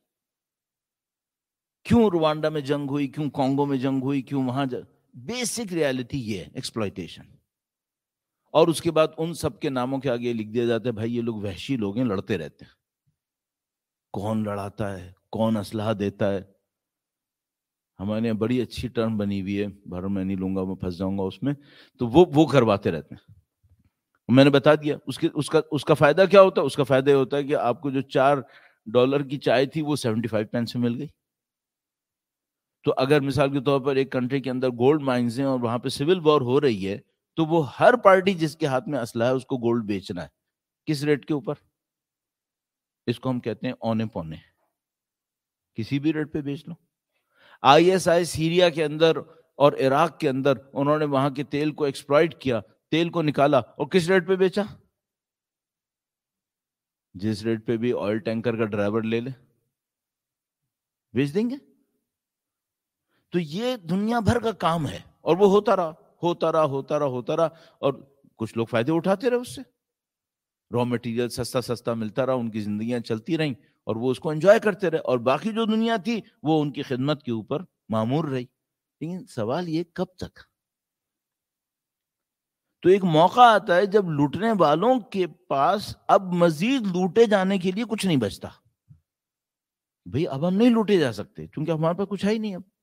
کیوں روانڈا میں جنگ ہوئی, کیوں کانگو میں جنگ ہوئی, کیوں وہاں بیسک ریالٹی یہ ہے, ایکسپلائٹیشن. اور اس کے بعد ان سب کے ناموں کے آگے لکھ دیا جاتا ہے بھائی یہ لوگ وحشی لوگ ہیں, لڑتے رہتے ہیں. کون لڑاتا ہے, کون اسلحہ دیتا ہے. ہمارے یہاں بڑی اچھی ٹرم بنی ہوئی ہے, بھر میں نہیں لوں گا, میں پھنس جاؤں گا اس میں, تو وہ کرواتے رہتے ہیں. میں نے بتا دیا اس کا فائدہ کیا ہوتا ہے. اس کا فائدہ یہ ہوتا ہے کہ آپ کو جو $4 کی چائے تھی وہ 75 پینس میں مل گئی. تو اگر مثال کے طور پر ایک کنٹری کے اندر گولڈ مائنز ہیں اور وہاں پہ سول وار ہو رہی ہے, تو وہ ہر پارٹی جس کے ہاتھ میں اسلحہ ہے اس کو گولڈ بیچنا ہے. کس ریٹ کے اوپر؟ اس کو ہم کہتے ہیں اونے پونے, کسی بھی ریٹ پہ بیچ لو. ISI سیریا کے اندر اور عراق کے اندر انہوں نے وہاں کے تیل کو ایکسپلائٹ کیا, تیل کو نکالا اور کس ریٹ پہ بیچا؟ جس ریٹ پہ بھی آئل ٹینکر کا ڈرائیور لے لے بیچ دیں گے. تو یہ دنیا بھر کا کام ہے, اور وہ ہوتا رہا, اور کچھ لوگ فائدے اٹھاتے رہے اس سے. را مٹیریل سستا ملتا رہا, ان کی زندگیاں چلتی رہیں اور وہ اس کو انجوائے کرتے رہے, اور باقی جو دنیا تھی وہ ان کی خدمت کے اوپر معمور رہی. لیکن سوال یہ کب تک؟ تو ایک موقع آتا ہے جب لوٹنے والوں کے پاس اب مزید لوٹے جانے کے لیے کچھ نہیں بچتا. بھئی اب ہم نہیں لوٹے جا سکتے کیونکہ ہمارے پاس کچھ ہے ہی نہیں اب.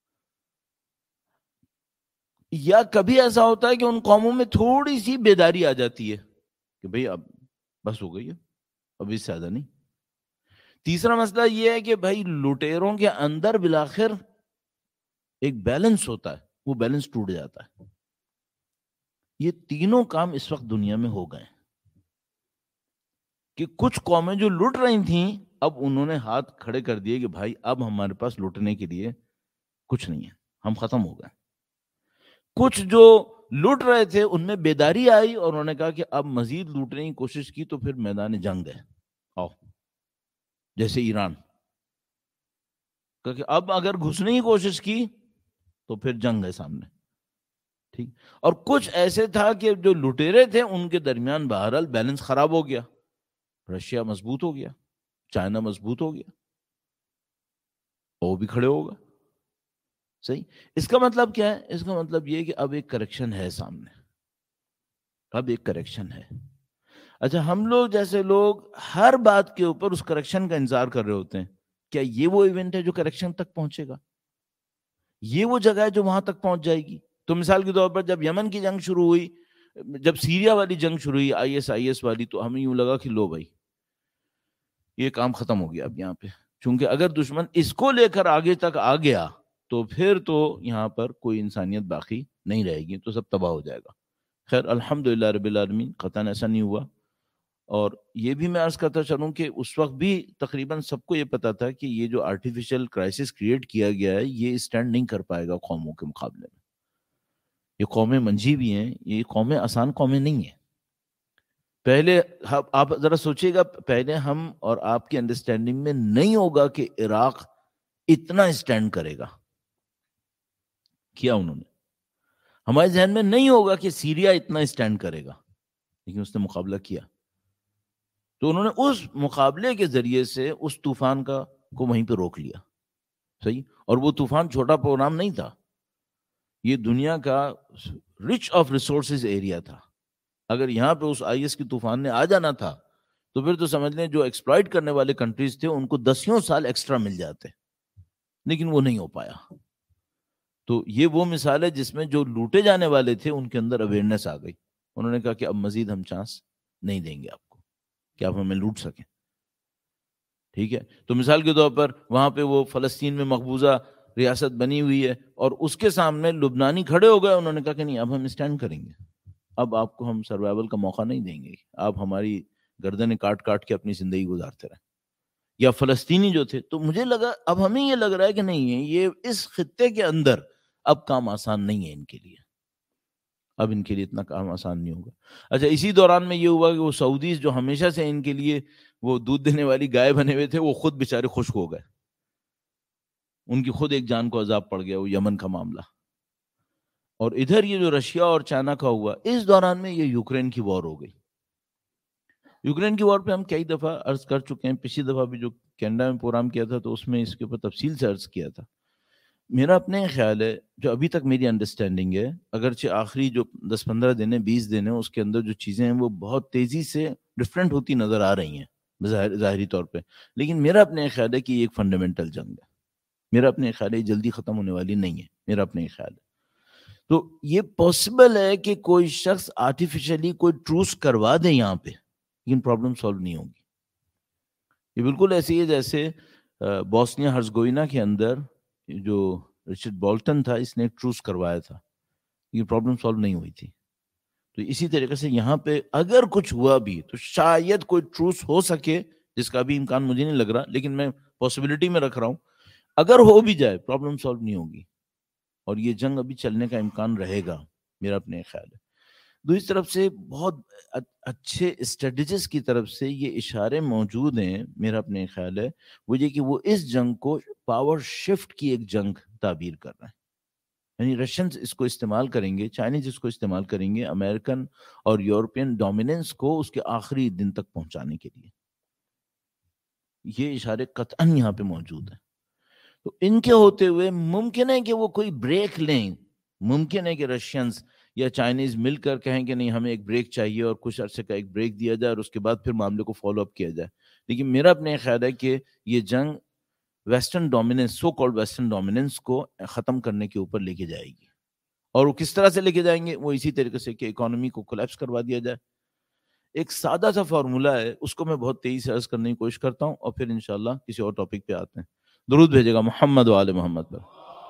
یا کبھی ایسا ہوتا ہے کہ ان قوموں میں تھوڑی سی بیداری آ جاتی ہے کہ بھئی اب بس ہو گئی ہے, اب اس سے زیادہ نہیں. تیسرا مسئلہ یہ ہے کہ بھائی لوٹیروں کے اندر بالآخر ایک بیلنس ہوتا ہے, وہ بیلنس ٹوٹ جاتا ہے. یہ تینوں کام اس وقت دنیا میں ہو گئے کہ کچھ قومیں جو لوٹ رہی تھیں اب انہوں نے ہاتھ کھڑے کر دیے کہ بھائی اب ہمارے پاس لوٹنے کے لیے کچھ نہیں ہے, ہم ختم ہو گئے. کچھ جو لوٹ رہے تھے ان میں بیداری آئی اور انہوں نے کہا کہ اب مزید لوٹنے کی کوشش کی تو پھر میدان جنگ ہے. آؤ, جیسے ایران کہ اب اگر گھسنے کی کوشش کی تو پھر جنگ ہے سامنے. ٹھیک. اور کچھ ایسے تھا کہ جو لٹیرے تھے ان کے درمیان بہرحال بیلنس خراب ہو گیا. رشیا مضبوط ہو گیا, چائنا مضبوط ہو گیا, وہ بھی کھڑے ہوگا. صحیح. اس کا مطلب کیا ہے؟ اس کا مطلب یہ کہ اب ایک کریکشن ہے سامنے, اب ایک کریکشن ہے. اچھا, ہم لوگ جیسے لوگ ہر بات کے اوپر اس کریکشن کا انتظار کر رہے ہوتے ہیں. کیا یہ وہ ایونٹ ہے جو کریکشن تک پہنچے گا؟ یہ وہ جگہ ہے جو وہاں تک پہنچ جائے گی؟ تو مثال کے طور پر جب یمن کی جنگ شروع ہوئی, جب سیریا والی جنگ شروع ہوئی, IS والی, تو ہمیں یوں لگا کہ لو بھائی یہ کام ختم ہو گیا اب یہاں پہ, چونکہ اگر دشمن اس کو لے کر آگے تک آ گیا تو پھر تو یہاں پر کوئی انسانیت باقی نہیں رہے گی, تو سب تباہ ہو جائے گا. خیر الحمدللہ رب العالمین قطعاً ایسا نہیں ہوا. اور یہ بھی میں عرض کرتا چلوں کہ اس وقت بھی تقریباً سب کو یہ پتا تھا کہ یہ جو آرٹیفیشل کرائسس کریٹ کیا گیا ہے یہ اسٹینڈ نہیں کر پائے گا قوموں کے مقابلے میں. یہ قومیں منجھی بھی ہیں, یہ قومیں آسان قومیں نہیں ہیں. پہلے آپ ذرا سوچئے گا, پہلے ہم اور آپ کی انڈرسٹینڈنگ میں نہیں ہوگا کہ عراق اتنا اسٹینڈ کرے گا. کیا انہوں نے, ہمارے ذہن میں نہیں ہوگا کہ سیریا اتنا اسٹینڈ کرے گا, لیکن اس نے مقابلہ کیا. تو انہوں نے اس مقابلے کے ذریعے سے اس طوفان کو وہیں پہ روک لیا. صحیح. اور وہ طوفان چھوٹا پروگرام نہیں تھا, یہ دنیا کا رچ آف ریسورسز ایریا تھا. اگر یہاں پہ اس آئی ایس کی طوفان نے آ جانا تھا تو پھر تو سمجھ لیں جو ایکسپلائٹ کرنے والے کنٹریز تھے ان کو 10 سال ایکسٹرا مل جاتے, لیکن وہ نہیں ہو پایا. تو یہ وہ مثال ہے جس میں جو لوٹے جانے والے تھے ان کے اندر اویئرنیس آ گئی. انہوں نے کہا کہ اب مزید ہم چانس نہیں دیں گے آپ کو کہ آپ ہمیں لوٹ سکیں. ٹھیک ہے, تو مثال کے طور پر وہاں پہ وہ فلسطین میں مقبوضہ ریاست بنی ہوئی ہے اور اس کے سامنے لبنانی کھڑے ہو گئے. انہوں نے کہا کہ نہیں, اب ہم اسٹینڈ کریں گے, اب آپ کو ہم سروائیول کا موقع نہیں دیں گے, آپ ہماری گردنیں کاٹ کاٹ کے اپنی زندگی گزارتے رہیں. یا فلسطینی جو تھے, تو مجھے لگا اب ہمیں یہ لگ رہا ہے کہ نہیں ہے, یہ اس خطے کے اندر اب کام آسان نہیں ہے ان کے لیے, اب ان کے لیے اتنا کام آسان نہیں ہوگا. اچھا, اسی دوران میں یہ ہوا کہ وہ سعودیز جو ہمیشہ سے ان کے لیے وہ دودھ دینے والی گائے بنے ہوئے تھے, وہ خود بیچارے خشک ہو گئے, ان کی خود ایک جان کو عذاب پڑ گیا, وہ یمن کا معاملہ. اور ادھر یہ جو رشیا اور چائنا کا ہوا, اس دوران میں یہ یوکرین کی وار ہو گئی. یوکرین کی وار پہ ہم کئی دفعہ عرض کر چکے ہیں, پچھلی دفعہ بھی جو کینیڈا میں پروگرام کیا تھا تو اس میں اس کے اوپر تفصیل سے عرض کیا تھا. میرا اپنے خیال ہے, جو ابھی تک میری انڈرسٹینڈنگ ہے, اگرچہ آخری جو 10-15 دن ہیں 20 دن ہیں اس کے اندر جو چیزیں ہیں وہ بہت تیزی سے ڈفرینٹ ہوتی نظر آ رہی ہیں ظاہری طور پہ, لیکن میرا اپنے خیال ہے کہ یہ ایک فنڈامنٹل جنگ ہے. میرا اپنے خیال ہے یہ جلدی ختم ہونے والی نہیں ہے, میرا اپنے خیال ہے. تو یہ پاسبل ہے کہ کوئی شخص آرٹیفیشلی کوئی ٹروس کروا دے یہاں پہ, لیکن پرابلم سالو نہیں ہوگی. یہ بالکل ایسی ہے جیسے بوسنیا ہرزگوئینا کے اندر جو رچرڈ بولٹن تھا, اس نے ایک ٹروس کروایا تھا, یہ پرابلم سالو نہیں ہوئی تھی. تو اسی طریقے سے یہاں پہ اگر کچھ ہوا بھی تو شاید کوئی ٹروس ہو سکے, جس کا بھی امکان مجھے نہیں لگ رہا, لیکن میں پاسبلٹی میں رکھ رہا ہوں. اگر ہو بھی جائے پرابلم سالو نہیں ہوگی اور یہ جنگ ابھی چلنے کا امکان رہے گا, میرا اپنے خیال ہے. دوسری طرف سے بہت اچھے اسٹریٹجسٹ کی طرف سے یہ اشارے موجود ہیں, میرا اپنے خیال ہے, وہ یہ کہ وہ اس جنگ کو پاور شفٹ کی ایک جنگ تعبیر کر رہے ہیں. یعنی رشینز اس کو استعمال کریں گے, چائنیز اس کو استعمال کریں گے امریکن اور یورپین ڈومیننس کو اس کے آخری دن تک پہنچانے کے لیے. یہ اشارے قطعاً یہاں پہ موجود ہیں. تو ان کے ہوتے ہوئے ممکن ہے کہ وہ کوئی بریک لیں, ممکن ہے کہ رشینز یا چائنیز مل کر کہیں کہ نہیں ہمیں ایک بریک چاہیے اور کچھ عرصے کا ایک بریک دیا جائے اور اس کے بعد پھر معاملے کو فالو اپ کیا جائے. لیکن میرا اپنے خیال ہے کہ یہ جنگ western dominance, so called western dominance کو ختم کرنے کے اوپر لے کے جائے گی. اور وہ کس طرح سے لے کے جائیں گے, وہ اسی طریقے سے کہ اکانومی کو کولیپس کروا دیا جائے. ایک سادہ سا فارمولہ ہے, اس کو میں بہت تیزی سے عرض کرنے کی کوشش کرتا ہوں اور پھر انشاءاللہ کسی اور ٹاپک پہ آتے ہیں. درود بھیجے گا محمد و آل محمد پر.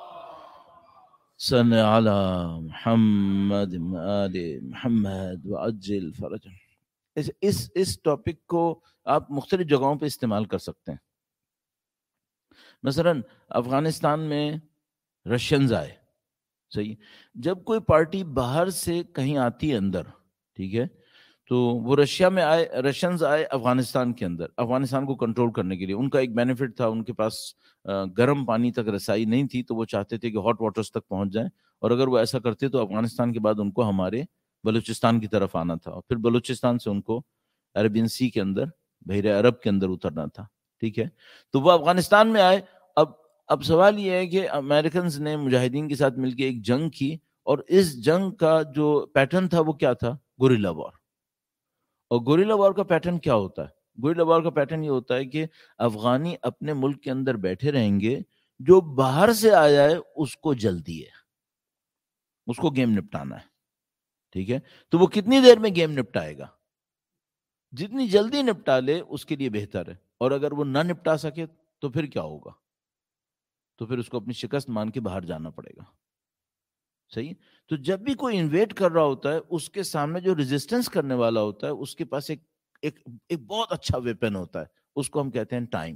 صلی علی محمد آل محمد وعجل فرج. اس ٹاپک کو آپ مختلف جگہوں پہ استعمال کر سکتے ہیں. مثلا افغانستان میں رشینز آئے, صحیح, جب کوئی پارٹی باہر سے کہیں آتی ہے اندر, ٹھیک ہے, تو وہ رشیا میں آئے, رشینز آئے افغانستان کے اندر, افغانستان کو کنٹرول کرنے کے لیے. ان کا ایک بینیفٹ تھا, ان کے پاس گرم پانی تک رسائی نہیں تھی, تو وہ چاہتے تھے کہ ہاٹ واٹرز تک پہنچ جائیں, اور اگر وہ ایسا کرتے تو افغانستان کے بعد ان کو ہمارے بلوچستان کی طرف آنا تھا, اور پھر بلوچستان سے ان کو عربین سی کے اندر, بحیرہ عرب کے اندر اترنا تھا. ٹھیک ہے, تو وہ افغانستان میں آئے. اب سوال یہ ہے کہ امریکنز نے مجاہدین کے ساتھ مل کے ایک جنگ کی, اور اس جنگ کا جو پیٹرن تھا وہ کیا تھا, گوریلا وار. اور گوریلا وار کا پیٹرن کیا ہوتا ہے, گوریلا وار کا پیٹرن یہ ہوتا ہے کہ افغانی اپنے ملک کے اندر بیٹھے رہیں گے, جو باہر سے آیا ہے اس کو جلدی ہے, اس کو گیم نپٹانا ہے. ٹھیک ہے, تو وہ کتنی دیر میں گیم نپٹائے گا, جتنی جلدی نپٹا لے اس کے لیے بہتر ہے. اور اگر وہ نہ نپٹا سکے تو پھر کیا ہوگا, تو پھر اس کو اپنی شکست مان کے باہر جانا پڑے گا. صحیح. تو جب بھی کوئی انویٹ کر رہا ہوتا ہے, اس کے سامنے جو ریزسٹنس کرنے والا ہوتا ہے اس کے پاس ایک بہت اچھا ویپن ہوتا ہے, اس کو ہم کہتے ہیں ٹائم.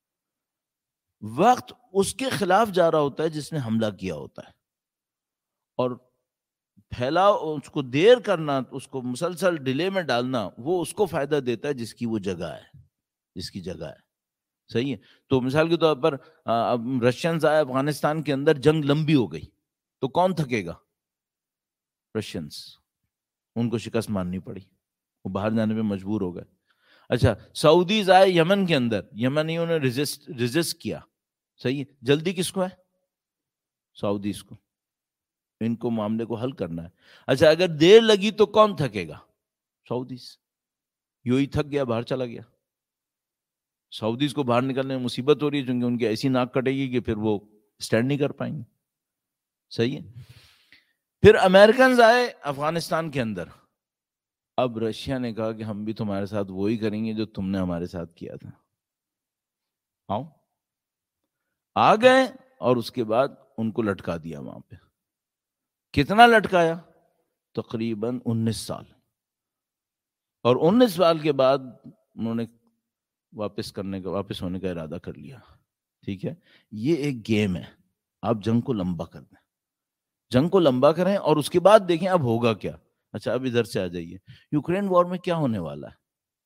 وقت اس کے خلاف جا رہا ہوتا ہے جس نے حملہ کیا ہوتا ہے, اور پھیلاؤ اس کو دیر کرنا, اس کو مسلسل ڈیلے میں ڈالنا, وہ اس کو فائدہ دیتا ہے جس کی وہ جگہ ہے, جس کی جگہ ہے. صحیح ہے. تو مثال کے طور پر رشینز آئے افغانستان کے اندر, جنگ لمبی ہو گئی, تو کون تھکے گا, رشینز. ان کو شکست ماننی پڑی, وہ باہر جانے پہ مجبور ہو گئے. اچھا, سعودیز آئے یمن کے اندر, یمنیوں نے ریزسٹ کیا. صحیح. جلدی کس کو ہے, سعودیز کو. ان کو معاملے کو حل کرنا ہے. اچھا اگر دیر لگی تو کون تھکے گا؟ سعودیز. یوں ہی تھک گیا، باہر چلا گیا. سعودیز کو باہر نکلنے میں مصیبت ہو رہی ہے چونکہ ان کی ایسی ناک کٹے گی کہ پھر وہ سٹینڈ نہیں کر پائیں گے. صحیح ہے. پھر امریکنز آئے افغانستان کے اندر. اب رشیا نے کہا کہ ہم بھی تمہارے ساتھ وہی کریں گے جو تم نے ہمارے ساتھ کیا تھا. آؤ. آ گئے اور اس کے بعد ان کو لٹکا دیا وہاں پہ. کتنا لٹکایا؟ تقریباً 19 سال. اور 19 سال کے بعد انہوں نے واپس ہونے کا ارادہ کر لیا. ٹھیک ہے. یہ ایک گیم ہے. آپ جنگ کو لمبا کر دیں، جنگ کو لمبا کریں اور اس کے بعد دیکھیں اب ہوگا کیا. اچھا اب ادھر سے آ جائیے. یوکرین وار میں کیا ہونے والا ہے؟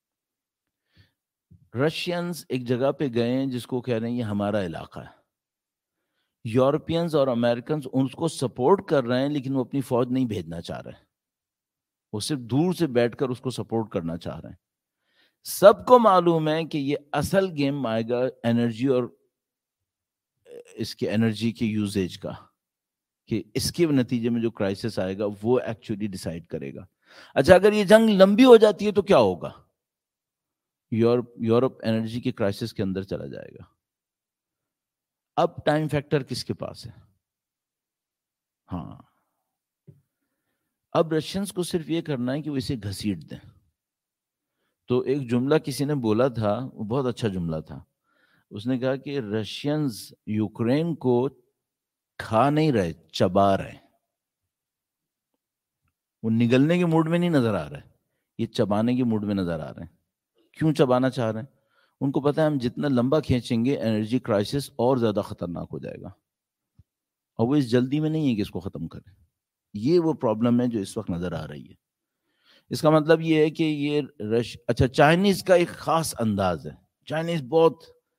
رشینز ایک جگہ پہ گئے ہیں جس کو کہہ رہے ہیں یہ ہمارا علاقہ ہے. یورپینز اور امریکنز ان کو سپورٹ کر رہے ہیں لیکن وہ اپنی فوج نہیں بھیجنا چاہ رہے. وہ صرف دور سے بیٹھ کر اس کو سپورٹ کرنا چاہ رہے ہیں. سب کو معلوم ہے کہ یہ اصل گیم آئے گا انرجی اور اس کے انرجی کے یوزیج کا، کہ اس کے نتیجے میں جو کرائسس آئے گا وہ ایکچولی ڈیسائیڈ کرے گا. اچھا اگر یہ جنگ لمبی ہو جاتی ہے تو کیا ہوگا؟ یورپ انرجی کے کرائسس کے اندر چلا جائے گا. اب ٹائم فیکٹر کس کے پاس ہے؟ ہاں اب رشینز کو صرف یہ کرنا ہے کہ وہ اسے گھسیٹ دیں. تو ایک جملہ کسی نے بولا تھا، وہ بہت اچھا جملہ تھا. اس نے کہا کہ رشینز یوکرین کو کھا نہیں رہے، چبا رہے. وہ نگلنے کے موڈ میں نہیں نظر آ رہے، یہ چبانے کے موڈ میں نظر آ رہے ہیں. کیوں چبانا چاہ رہے ہیں؟ ان کو پتا ہے ہم جتنا لمبا کھینچیں گے انرجی کرائسس اور زیادہ خطرناک ہو جائے گا، اور وہ اس جلدی میں نہیں ہے کہ اس کو ختم کریں. یہ وہ پرابلم ہے جو اس وقت نظر آ رہی ہے. اس کا مطلب یہ ہے کہ یہ اچھا چائنیز کا ایک خاص انداز ہے. چائنیز بہت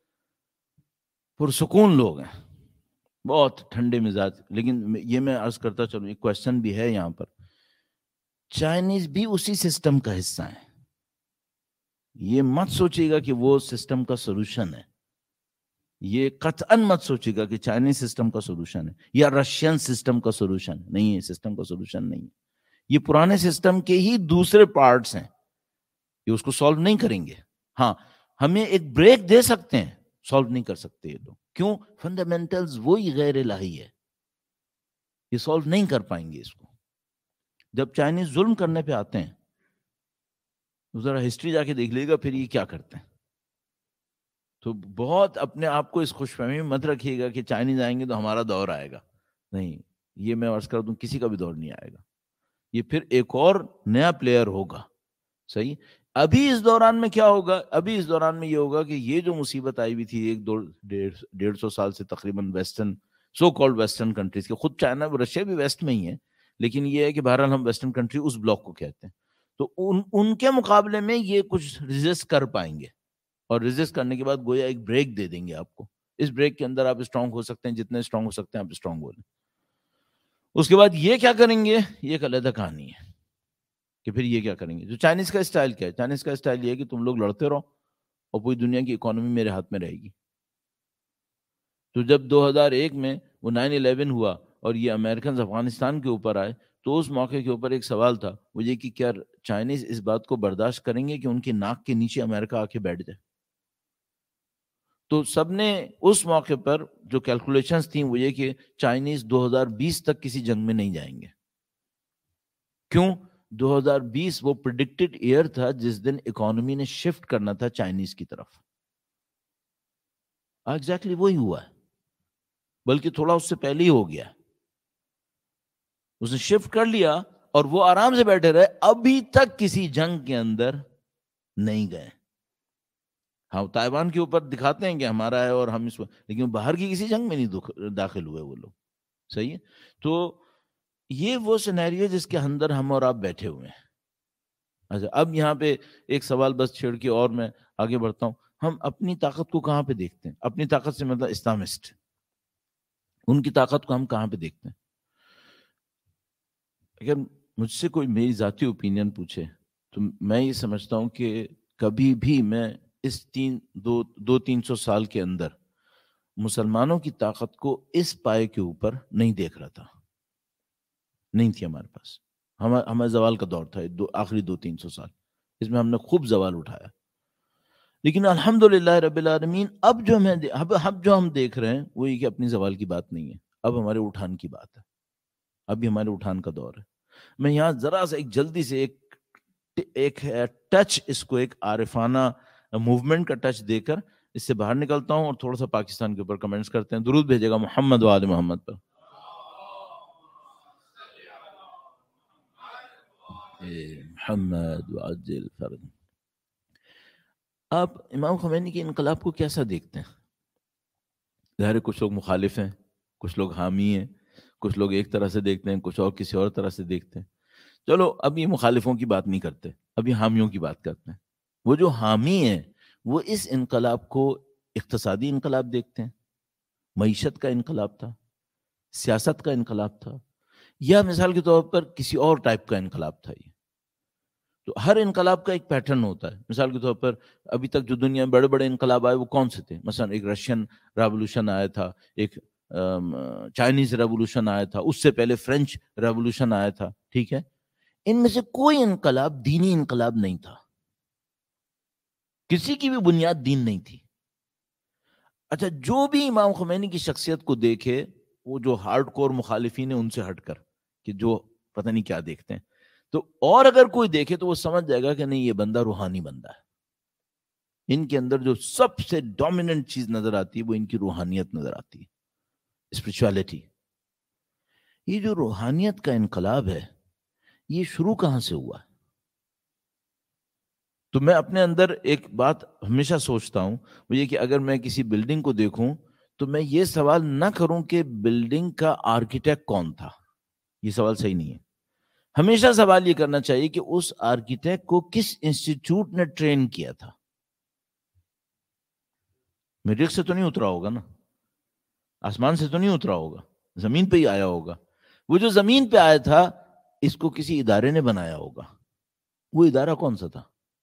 پرسکون لوگ ہیں، بہت ٹھنڈے مزاج. لیکن یہ میں عرض کرتا چلوں، ایک کوشچن بھی ہے یہاں پر. چائنیز بھی اسی سسٹم کا حصہ ہیں. یہ مت سوچے گا کہ وہ سسٹم کا سولوشن ہے. یہ قطعاً مت سوچے گا کہ چائنیز سسٹم کا سولوشن ہے یا رشین سسٹم کا سولوشن نہیں ہے. سسٹم کا سولوشن نہیں ہے. یہ پرانے سسٹم کے ہی دوسرے پارٹس ہیں. یہ اس کو سالو نہیں کریں گے. ہاں ہمیں ایک بریک دے سکتے ہیں، سالو نہیں کر سکتے. یہ تو کیوں؟ فنڈامنٹلز وہی غیر الہی ہے، یہ سالو نہیں کر پائیں گے اس کو. جب چائنیز ظلم کرنے پہ آتے ہیں ذرا ہسٹری جا کے دیکھ لے گا پھر یہ کیا کرتے ہیں. تو بہت اپنے آپ کو اس خوش فہمی میں مت رکھیے گا کہ چائنیز آئیں گے تو ہمارا دور آئے گا. نہیں، یہ میں عرض کر دوں کسی کا بھی دور نہیں آئے گا. یہ پھر ایک اور نیا پلیئر ہوگا. صحیح. ابھی اس دوران میں کیا ہوگا؟ ابھی اس دوران میں یہ ہوگا کہ یہ جو مصیبت آئی ہوئی تھی 100-150 سال سے تقریباً western so called western countries کے، خود چائنا رشیا بھی ویسٹ میں ہی ہے لیکن یہ ہے کہ بہرحال ہم ویسٹرن کنٹری اس بلاک کو کہتے ہیں. تو ان کے مقابلے میں یہ کچھ ریزسٹ کر پائیں گے اور ریزسٹ کرنے کے بعد گویا ایک بریک دے دیں گے آپ کو. اس بریک کے اندر آپ اسٹرانگ ہو سکتے ہیں، جتنے اسٹرانگ ہو سکتے ہیں آپ اسٹرانگ ہو لیں. اس کے بعد یہ کیا کریں گے یہ ایک علیحدہ کہانی ہے کہ پھر یہ کیا کریں گے. جو چائنیز کا اسٹائل کیا ہے؟ چائنیز کا اسٹائل یہ ہے کہ تم لوگ لڑتے رہو اور پوری دنیا کی اکانومی میرے ہاتھ میں رہے گی. تو جب 2001 میں وہ 9/11 ہوا اور یہ امریکنز افغانستان کے اوپر آئے تو اس موقع کے اوپر ایک سوال تھا، وہ یہ کہ کیا چائنیز اس بات کو برداشت کریں گے کہ ان کی ناک کے نیچے امریکہ آ کے بیٹھ جائے. تو سب نے اس موقع پر جو کیلکولیشنز تھیں وہ یہ کہ چائنیز 2020 تک کسی جنگ میں نہیں جائیں گے. کیوں؟ 2020 وہ پریڈکٹڈ ایئر تھا جس دن اکانومی نے شفٹ کرنا تھا چائنیز کی طرف. ایگزیکٹلی وہی ہوا ہے، بلکہ تھوڑا اس سے پہلے ہی ہو گیا. اس نے شفٹ کر لیا اور وہ آرام سے بیٹھے رہے، ابھی تک کسی جنگ کے اندر نہیں گئے. ہاں تائیوان کے اوپر دکھاتے ہیں کہ ہمارا ہے اور ہم اس میں، لیکن باہر کی کسی جنگ میں نہیں داخل ہوئے وہ لوگ. صحیح ہے. تو یہ وہ سینیریو جس کے اندر ہم اور آپ بیٹھے ہوئے ہیں. اچھا اب یہاں پہ ایک سوال بس چھیڑ کے اور میں آگے بڑھتا ہوں. ہم اپنی طاقت کو کہاں پہ دیکھتے ہیں؟ اپنی طاقت سے مطلب اسلامسٹ، ان کی طاقت کو ہم کہاں پہ دیکھتے ہیں؟ اگر مجھ سے کوئی میری ذاتی اوپینین پوچھے تو میں یہ سمجھتا ہوں کہ کبھی بھی میں اس 200-300 سال کے اندر مسلمانوں کی طاقت کو اس پائے کے اوپر نہیں دیکھ رہا تھا. نہیں تھی ہمارے پاس. ہمارے زوال کا دور تھا آخری 200-300 سال، اس میں ہم نے خوب زوال اٹھایا. لیکن الحمدللہ رب العالمین اب جو ہم دیکھ رہے ہیں وہ یہ کہ اپنی زوال کی بات نہیں ہے، اب ہمارے اٹھان کی بات ہے. ابھی ہمارے اٹھان کا دور ہے. میں یہاں ذرا سا ایک جلدی سے ایک ٹچ، اس کو ایک عارفانہ موومنٹ کا ٹچ دے کر اس سے باہر نکلتا ہوں اور تھوڑا سا پاکستان کے اوپر کمنٹس کرتے ہیں. درود بھیجے گا محمد و آل محمد پر. محمد وعجل فرج. آپ امام خمینی کے انقلاب کو کیسا دیکھتے ہیں؟ ظاہر ہے کچھ لوگ مخالف ہیں، کچھ لوگ حامی ہیں، کچھ لوگ ایک طرح سے دیکھتے ہیں، کچھ اور کسی اور طرح سے دیکھتے ہیں. چلو اب یہ مخالفوں کی بات نہیں کرتے، ابھی حامیوں کی بات کرتے ہیں. وہ جو حامی ہیں وہ اس انقلاب کو اقتصادی انقلاب دیکھتے ہیں، معیشت کا انقلاب تھا، سیاست کا انقلاب تھا، یا مثال کے طور پر کسی اور ٹائپ کا انقلاب تھا. یہ تو ہر انقلاب کا ایک پیٹرن ہوتا ہے. مثال کے طور پر ابھی تک جو دنیا میں بڑے بڑے انقلاب آئے وہ کون سے تھے؟ مثلا ایک رشین ریولوشن آیا تھا، ایک چائنیز ریولوشن آیا تھا، اس سے پہلے فرینچ ریولوشن آیا تھا. ٹھیک ہے، ان میں سے کوئی انقلاب دینی انقلاب نہیں تھا، کسی کی بھی بنیاد دین نہیں تھی. اچھا، جو بھی امام خمینی کی شخصیت کو دیکھے، وہ جو ہارڈ کور مخالفین ہیں ان سے ہٹ کر، کہ جو پتہ نہیں کیا دیکھتے ہیں، تو اور اگر کوئی دیکھے تو وہ سمجھ جائے گا کہ نہیں، یہ بندہ روحانی بندہ ہے. ان کے اندر جو سب سے ڈومیننٹ چیز نظر آتی ہے وہ ان کی روحانیت نظر آتی ہے، اسپرچویلٹی. یہ جو روحانیت کا انقلاب ہے یہ شروع کہاں سے ہوا؟ تو میں اپنے اندر ایک بات ہمیشہ سوچتا ہوں، وہ یہ کہ اگر میں کسی بلڈنگ کو دیکھوں تو میں یہ سوال نہ کروں کہ بلڈنگ کا آرکیٹیکٹ کون تھا. یہ سوال صحیح نہیں ہے. ہمیشہ سوال یہ کرنا چاہیے کہ اس آرکیٹیکٹ کو کس انسٹیٹیوٹ نے ٹرین کیا تھا. میرے سے تو نہیں اترا ہوگا نا، آسمان سے تو نہیں اترا ہوگا، زمین پہ ہی آیا ہوگا. وہ جو زمین پہ آیا تھا اس کو کسی ادارے نے بنایا ہوگا. وہ ادارہ کون سا تھا؟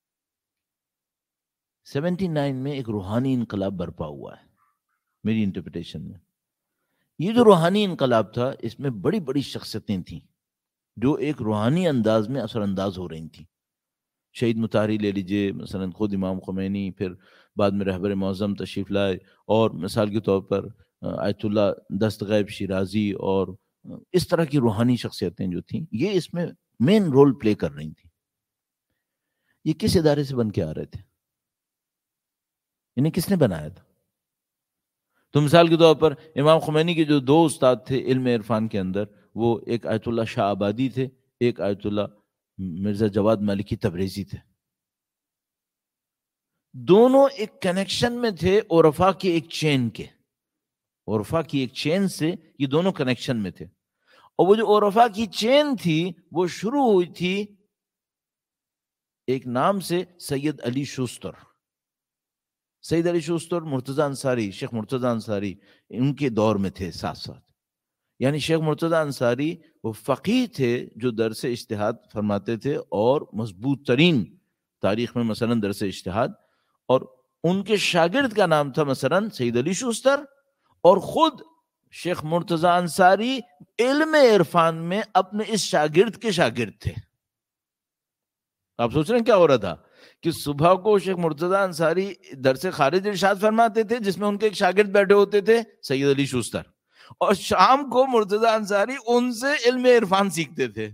79 میں ایک روحانی انقلاب برپا ہوا ہے میری انٹرپریٹیشن میں. یہ جو روحانی انقلاب تھا اس میں بڑی بڑی شخصیتیں تھیں جو ایک روحانی انداز میں اثر انداز ہو رہی تھیں. شہید مطہری لے لیجئے، مثلا خود امام خمینی، پھر بعد میں رہبر معظم تشریف لائے، اور مثال کے طور پر آیت اللہ دست غیب شیرازی، اور اس طرح کی روحانی شخصیتیں جو تھیں یہ اس میں مین رول پلے کر رہی تھیں. یہ کس ادارے سے بن کے آ رہے تھے؟ انہیں کس نے بنایا تھا؟ تو مثال کے طور پر امام خمینی کے جو 2 استاد تھے علم عرفان کے اندر، وہ ایک آیت اللہ شاہ آبادی تھے، ایک آیت اللہ مرزا جواد مالکی تبریزی تھے. دونوں ایک کنیکشن میں تھے عرفا کی ایک چین کے، عرفا کی ایک چین سے یہ دونوں کنیکشن میں تھے. اور وہ جو عرفا کی چین تھی وہ شروع ہوئی تھی ایک نام سے، سید علی شوستر. سید علی شوستر مرتضی انصاری، شیخ مرتضی انصاری ان کے دور میں تھے ساتھ ساتھ. یعنی شیخ مرتضی انصاری وہ فقیہ تھے جو درس اجتہاد فرماتے تھے، اور مضبوط ترین تاریخ میں مثلا درس اجتہاد، اور ان کے شاگرد کا نام تھا مثلا سید علی شوستر، اور خود شیخ مرتضی انصاری علم عرفان میں اپنے اس شاگرد کے شاگرد تھے. آپ سوچ رہے ہیں کیا ہو رہا تھا کہ صبح کو شیخ مرتضی انصاری درس خارج ارشاد فرماتے تھے جس میں ان کے ایک شاگرد بیٹھے ہوتے تھے سید علی شوستر، اور شام کو مرتضی انصاری ان سے علم عرفان سیکھتے تھے.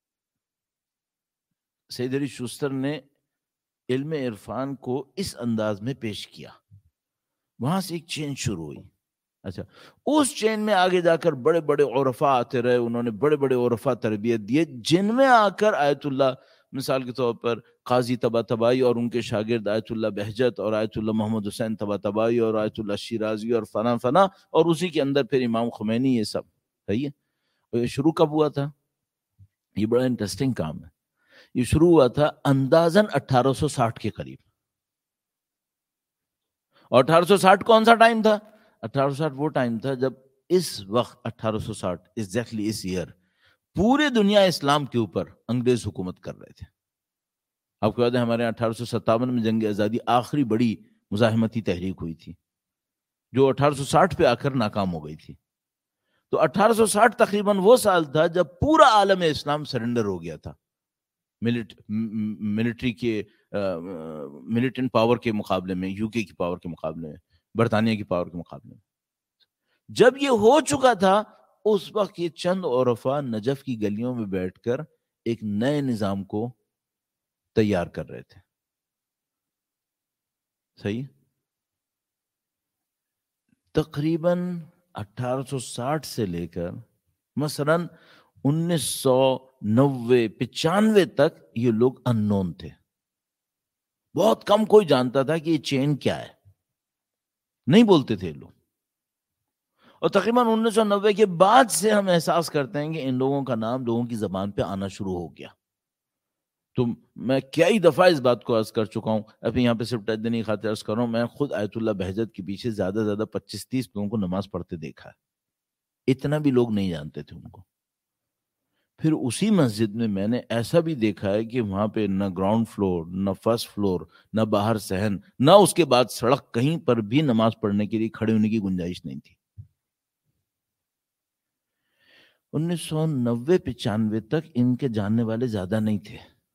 سید علی شوستر نے علم عرفان کو اس انداز میں پیش کیا، وہاں سے ایک چین شروع ہوئی. اچھا، اس چین میں آگے جا کر بڑے بڑے عرفا آتے رہے، انہوں نے بڑے بڑے عرفا تربیت دیے، جن میں آ کر آیت اللہ مثال کے طور پر قاضی طباطبائی اور ان کے شاگرد آیت اللہ بہجت، اور آیت اللہ محمد حسین طباطبائی، اور آیت اللہ شیرازی، اور فنا فنا، اور اسی کے اندر پھر امام خمینی. یہ سب صحیح ہے. اور یہ شروع کب ہوا تھا؟ یہ بڑا انٹرسٹنگ کام ہے. یہ شروع ہوا تھا اندازاً 1860 کے قریب. اور 1860 کون سا ٹائم تھا؟ 1860 وہ ٹائم تھا جب اس وقت 1860 ایگزیکٹلی اس ایئر پورے دنیا اسلام کے اوپر انگریز حکومت کر رہے تھے. آپ کو یاد ہے ہمارے 1857 میں جنگ آزادی آخری بڑی مزاحمتی تحریک ہوئی تھی جو 1860 پہ آ کر ناکام ہو گئی تھی. تو 1860 تقریباً وہ سال تھا جب پورا عالم اسلام سرنڈر ہو گیا تھا ملٹری کے ملیٹنٹ پاور کے مقابلے میں، یو کے کی پاور کے مقابلے میں، برطانیہ کی پاور کے مقابلے میں. جب یہ ہو چکا تھا اس وقت یہ چند عرفا نجف کی گلیوں میں بیٹھ کر ایک نئے نظام کو تیار کر رہے تھے. صحیح. تقریباً 1860 سے لے کر مثلاً 1990-95 تک یہ لوگ ان نون تھے. بہت کم کوئی جانتا تھا کہ یہ چین کیا ہے، نہیں بولتے تھے لوگ. اور تقریباً 1990 کے بعد سے ہم احساس کرتے ہیں کہ ان لوگوں کا نام لوگوں کی زبان پہ آنا شروع ہو گیا. تو میں کئی دفعہ اس بات کو عرض کر چکا ہوں، ابھی یہاں پہ صرف تجدید خاطر عرض کر رہا ہوں، میں خود آیت اللہ بہجت کے پیچھے زیادہ سے زیادہ 25-30 لوگوں کو نماز پڑھتے دیکھا ہے. اتنا بھی لوگ نہیں جانتے تھے ان کو. پھر اسی مسجد میں نے ایسا بھی دیکھا ہے کہ وہاں پہ نہ گراؤنڈ فلور، نہ فرسٹ فلور، نہ باہر صحن، نہ اس کے بعد سڑک، کہیں پر بھی نماز پڑھنے کے لیے کھڑے ہونے کی گنجائش نہیں تھی. 1990-95 تک ان کے جاننے والے زیادہ نہیں تھے.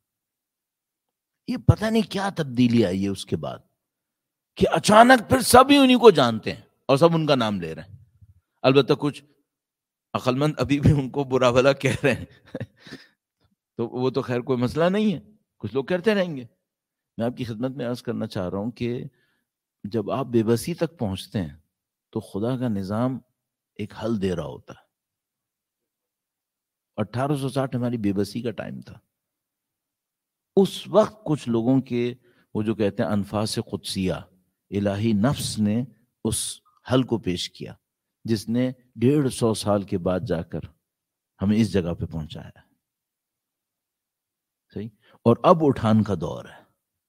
یہ پتہ نہیں کیا تبدیلی آئی ہے اس کے بعد کہ اچانک پھر سب ہی انہیں کو جانتے ہیں اور سب ان کا نام لے رہے ہیں. البتہ کچھ عقل مند ابھی بھی ان کو برا بھلا کہہ رہے ہیں تو وہ تو خیر کوئی مسئلہ نہیں ہے، کچھ لوگ کہتے رہیں گے. میں آپ کی خدمت میں عرض کرنا چاہ رہا ہوں کہ جب آپ بے بسی تک پہنچتے ہیں تو خدا کا نظام ایک حل دے رہا ہوتا ہے. 1860 ہماری بے بسی کا ٹائم تھا. اس وقت کچھ لوگوں کے وہ جو کہتے ہیں انفاس قدسیہ، الہی نفس نے اس حل کو پیش کیا جس نے 150 سال کے بعد جا کر ہمیں اس جگہ پہ پہنچایا. صحیح. اور اب اٹھان کا دور ہے،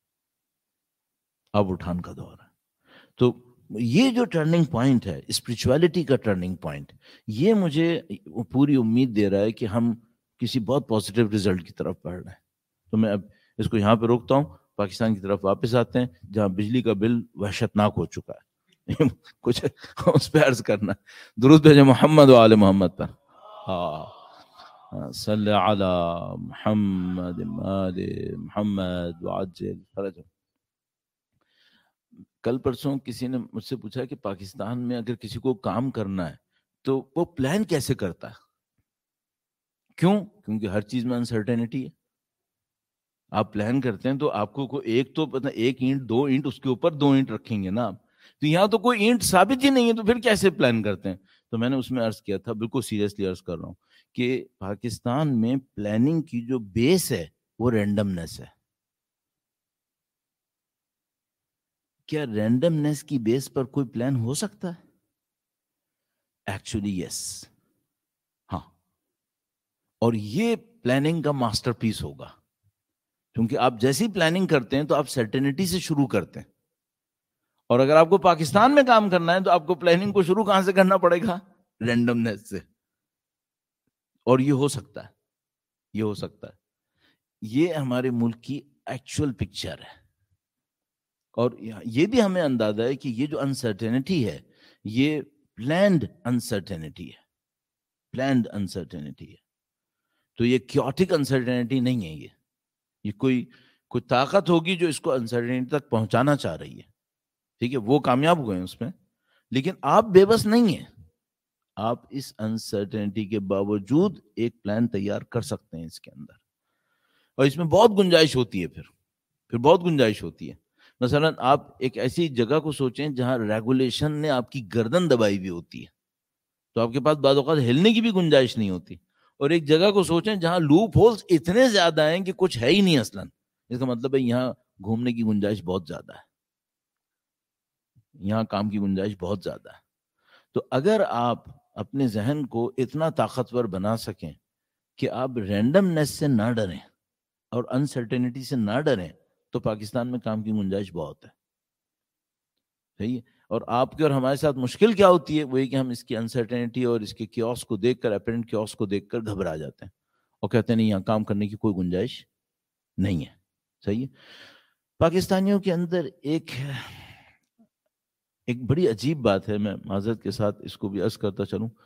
اب اٹھان کا دور ہے. تو یہ جو ٹرننگ پوائنٹ ہے، اسپرچویلٹی کا ٹرننگ پوائنٹ، یہ مجھے پوری امید دے رہا ہے کہ ہم کسی بہت پازیٹیو ریزلٹ کی طرف بڑھ رہے ہیں. تو میں اب اس کو یہاں پہ روکتا ہوں، پاکستان کی طرف واپس آتے ہیں جہاں بجلی کا بل وحشتناک ہو چکا ہے. کچھ اس پہ عرض کرنا. درود بھیجے محمد و آل محمد پر. صلی علی محمد آل محمد وعجل فرجہ. کل پرسوں کسی نے مجھ سے پوچھا کہ پاکستان میں اگر کسی کو کام کرنا ہے تو وہ پلان کیسے کرتا ہے؟ کیوں؟ کیونکہ ہر چیز میں انسرٹینٹی ہے. آپ پلان کرتے ہیں تو آپ کو ایک تو پتہ، ایک اینٹ، 2 اینٹ، اس کے اوپر 2 اینٹ رکھیں گے نا آپ. تو یہاں تو کوئی اینٹ ثابت ہی نہیں ہے، تو پھر کیسے پلان کرتے ہیں؟ تو میں نے اس میں عرض کیا تھا، بالکل سیریسلی عرض کر رہا ہوں، کہ پاکستان میں پلاننگ کی جو بیس ہے وہ رینڈمنس ہے. کیا رینڈمنس کی بیس پر کوئی پلان ہو سکتا ہے؟ Actually yes. ہاں. اور یہ پلاننگ کا ماسٹر پیس ہوگا، کیونکہ آپ جیسی پلاننگ کرتے ہیں تو آپ سرٹینٹی سے شروع کرتے ہیں. اور اگر آپ کو پاکستان میں کام کرنا ہے تو آپ کو پلاننگ کو شروع کہاں سے کرنا پڑے گا؟ رینڈمنس سے. اور یہ ہو سکتا ہے، یہ ہو سکتا ہے. یہ ہمارے ملک کی ایکچوئل پکچر ہے. اور یہ بھی ہمیں اندازہ ہے کہ یہ جو انسرٹینٹی ہے یہ پلانڈ انسرٹینٹی ہے، پلانڈ انسرٹینٹی ہے. تو یہ کیوٹک انسرٹینٹی نہیں ہے. یہ کوئی طاقت ہوگی جو اس کو انسرٹینٹی تک پہنچانا چاہ رہی ہے. ٹھیک ہے، وہ کامیاب ہوئے ہیں اس میں، لیکن آپ بے بس نہیں ہیں. آپ اس انسرٹینٹی کے باوجود ایک پلان تیار کر سکتے ہیں اس کے اندر. اور اس میں بہت گنجائش ہوتی ہے، پھر بہت گنجائش ہوتی ہے. مثلا آپ ایک ایسی جگہ کو سوچیں جہاں ریگولیشن نے آپ کی گردن دبائی ہوئی ہوتی ہے، تو آپ کے پاس بعض اوقات ہلنے کی بھی گنجائش نہیں ہوتی. اور ایک جگہ کو سوچیں جہاں لوپ ہولز اتنے زیادہ ہیں کہ کچھ ہے ہی نہیں اصلا. اس کا مطلب ہے یہاں گھومنے کی گنجائش بہت زیادہ ہے، یہاں کام کی گنجائش بہت زیادہ ہے. تو اگر آپ اپنے ذہن کو اتنا طاقتور بنا سکیں کہ آپ رینڈمنس سے نہ ڈریں اور انسرٹینٹی سے نہ ڈریں تو پاکستان میں کام کی گنجائش بہت ہے. صحیح ہے. اور آپ کے اور ہمارے ساتھ مشکل کیا ہوتی ہے؟ وہ یہ کہ ہم اس کی انسرٹینٹی اور اس کے کیوس کو دیکھ کر، اپیرنٹ کیوس کو دیکھ کر گھبرا جاتے ہیں اور کہتے ہیں نہیں، یہاں کام کرنے کی کوئی گنجائش نہیں ہے. صحیح ہے. پاکستانیوں کے اندر ایک بڑی عجیب بات ہے، میں معذرت کے ساتھ اس کو بھی عرض کرتا چلوں.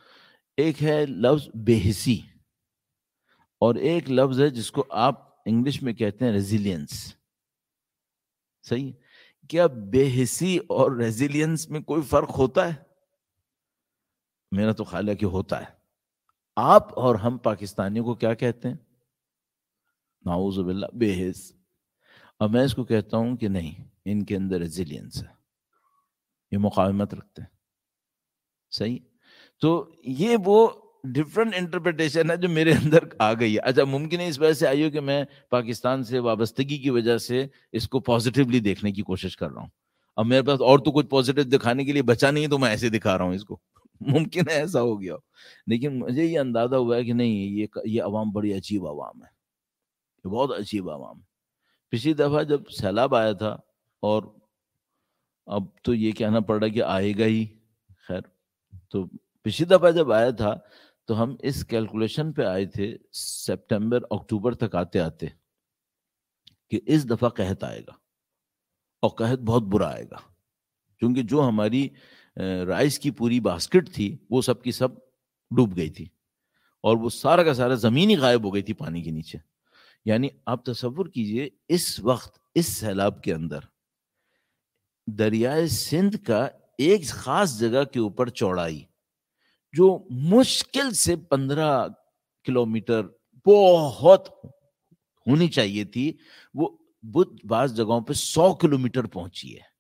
ایک ہے لفظ بے حسی اور ایک لفظ ہے جس کو آپ انگلش میں کہتے ہیں ریزیلینس. صحیح؟ کیا بے حسی اور ریزیلینس میں کوئی فرق ہوتا ہے؟ میرا تو خیال ہے کہ ہوتا ہے. آپ اور ہم پاکستانیوں کو کیا کہتے ہیں؟ نعوذ باللہ بے حس. اور میں اس کو کہتا ہوں کہ نہیں، ان کے اندر ریزیلینس ہے، یہ مقاومت رکھتے ہیں. صحیح؟ تو یہ وہ ڈفرنٹ انٹرپریٹیشن ہے جو میرے اندر آ گئی ہے. اچھا، ممکن ہے اس وجہ سے آئی ہو کہ میں پاکستان سے وابستگی کی وجہ سے اس کو پازیٹیولی دیکھنے کی کوشش کر رہا ہوں. اب میرے پاس اور تو کچھ پازیٹیو دکھانے کے لیے بچا نہیں، تو میں ایسے دکھا رہا ہوں اس کو. ممکن ہے ایسا ہو گیا ہو، لیکن مجھے یہ اندازہ ہوا ہے کہ نہیں، یہ عوام بڑی عجیب عوام ہے، یہ بہت عجیب عوام ہے. پچھلی دفعہ جب سیلاب آیا تھا، اور اب تو یہ کہنا پڑ رہا ہے کہ آئے گا ہی، خیر، تو پچھلی دفعہ جب آیا تھا تو ہم اس کیلکولیشن پہ آئے تھے سپٹمبر اکتوبر تک آتے آتے کہ اس دفعہ قحط آئے گا، اور قحط بہت برا آئے گا، کیونکہ جو ہماری رائس کی پوری باسکٹ تھی وہ سب کی سب ڈوب گئی تھی، اور وہ سارا کا سارا زمین ہی غائب ہو گئی تھی پانی کے نیچے. یعنی آپ تصور کیجئے اس وقت اس سیلاب کے اندر دریائے سندھ کا ایک خاص جگہ کے اوپر چوڑائی جو مشکل سے 15 کلومیٹر بہت ہونی چاہیے تھی، وہ بعض جگہوں پہ 100 کلومیٹر پہنچی ہے.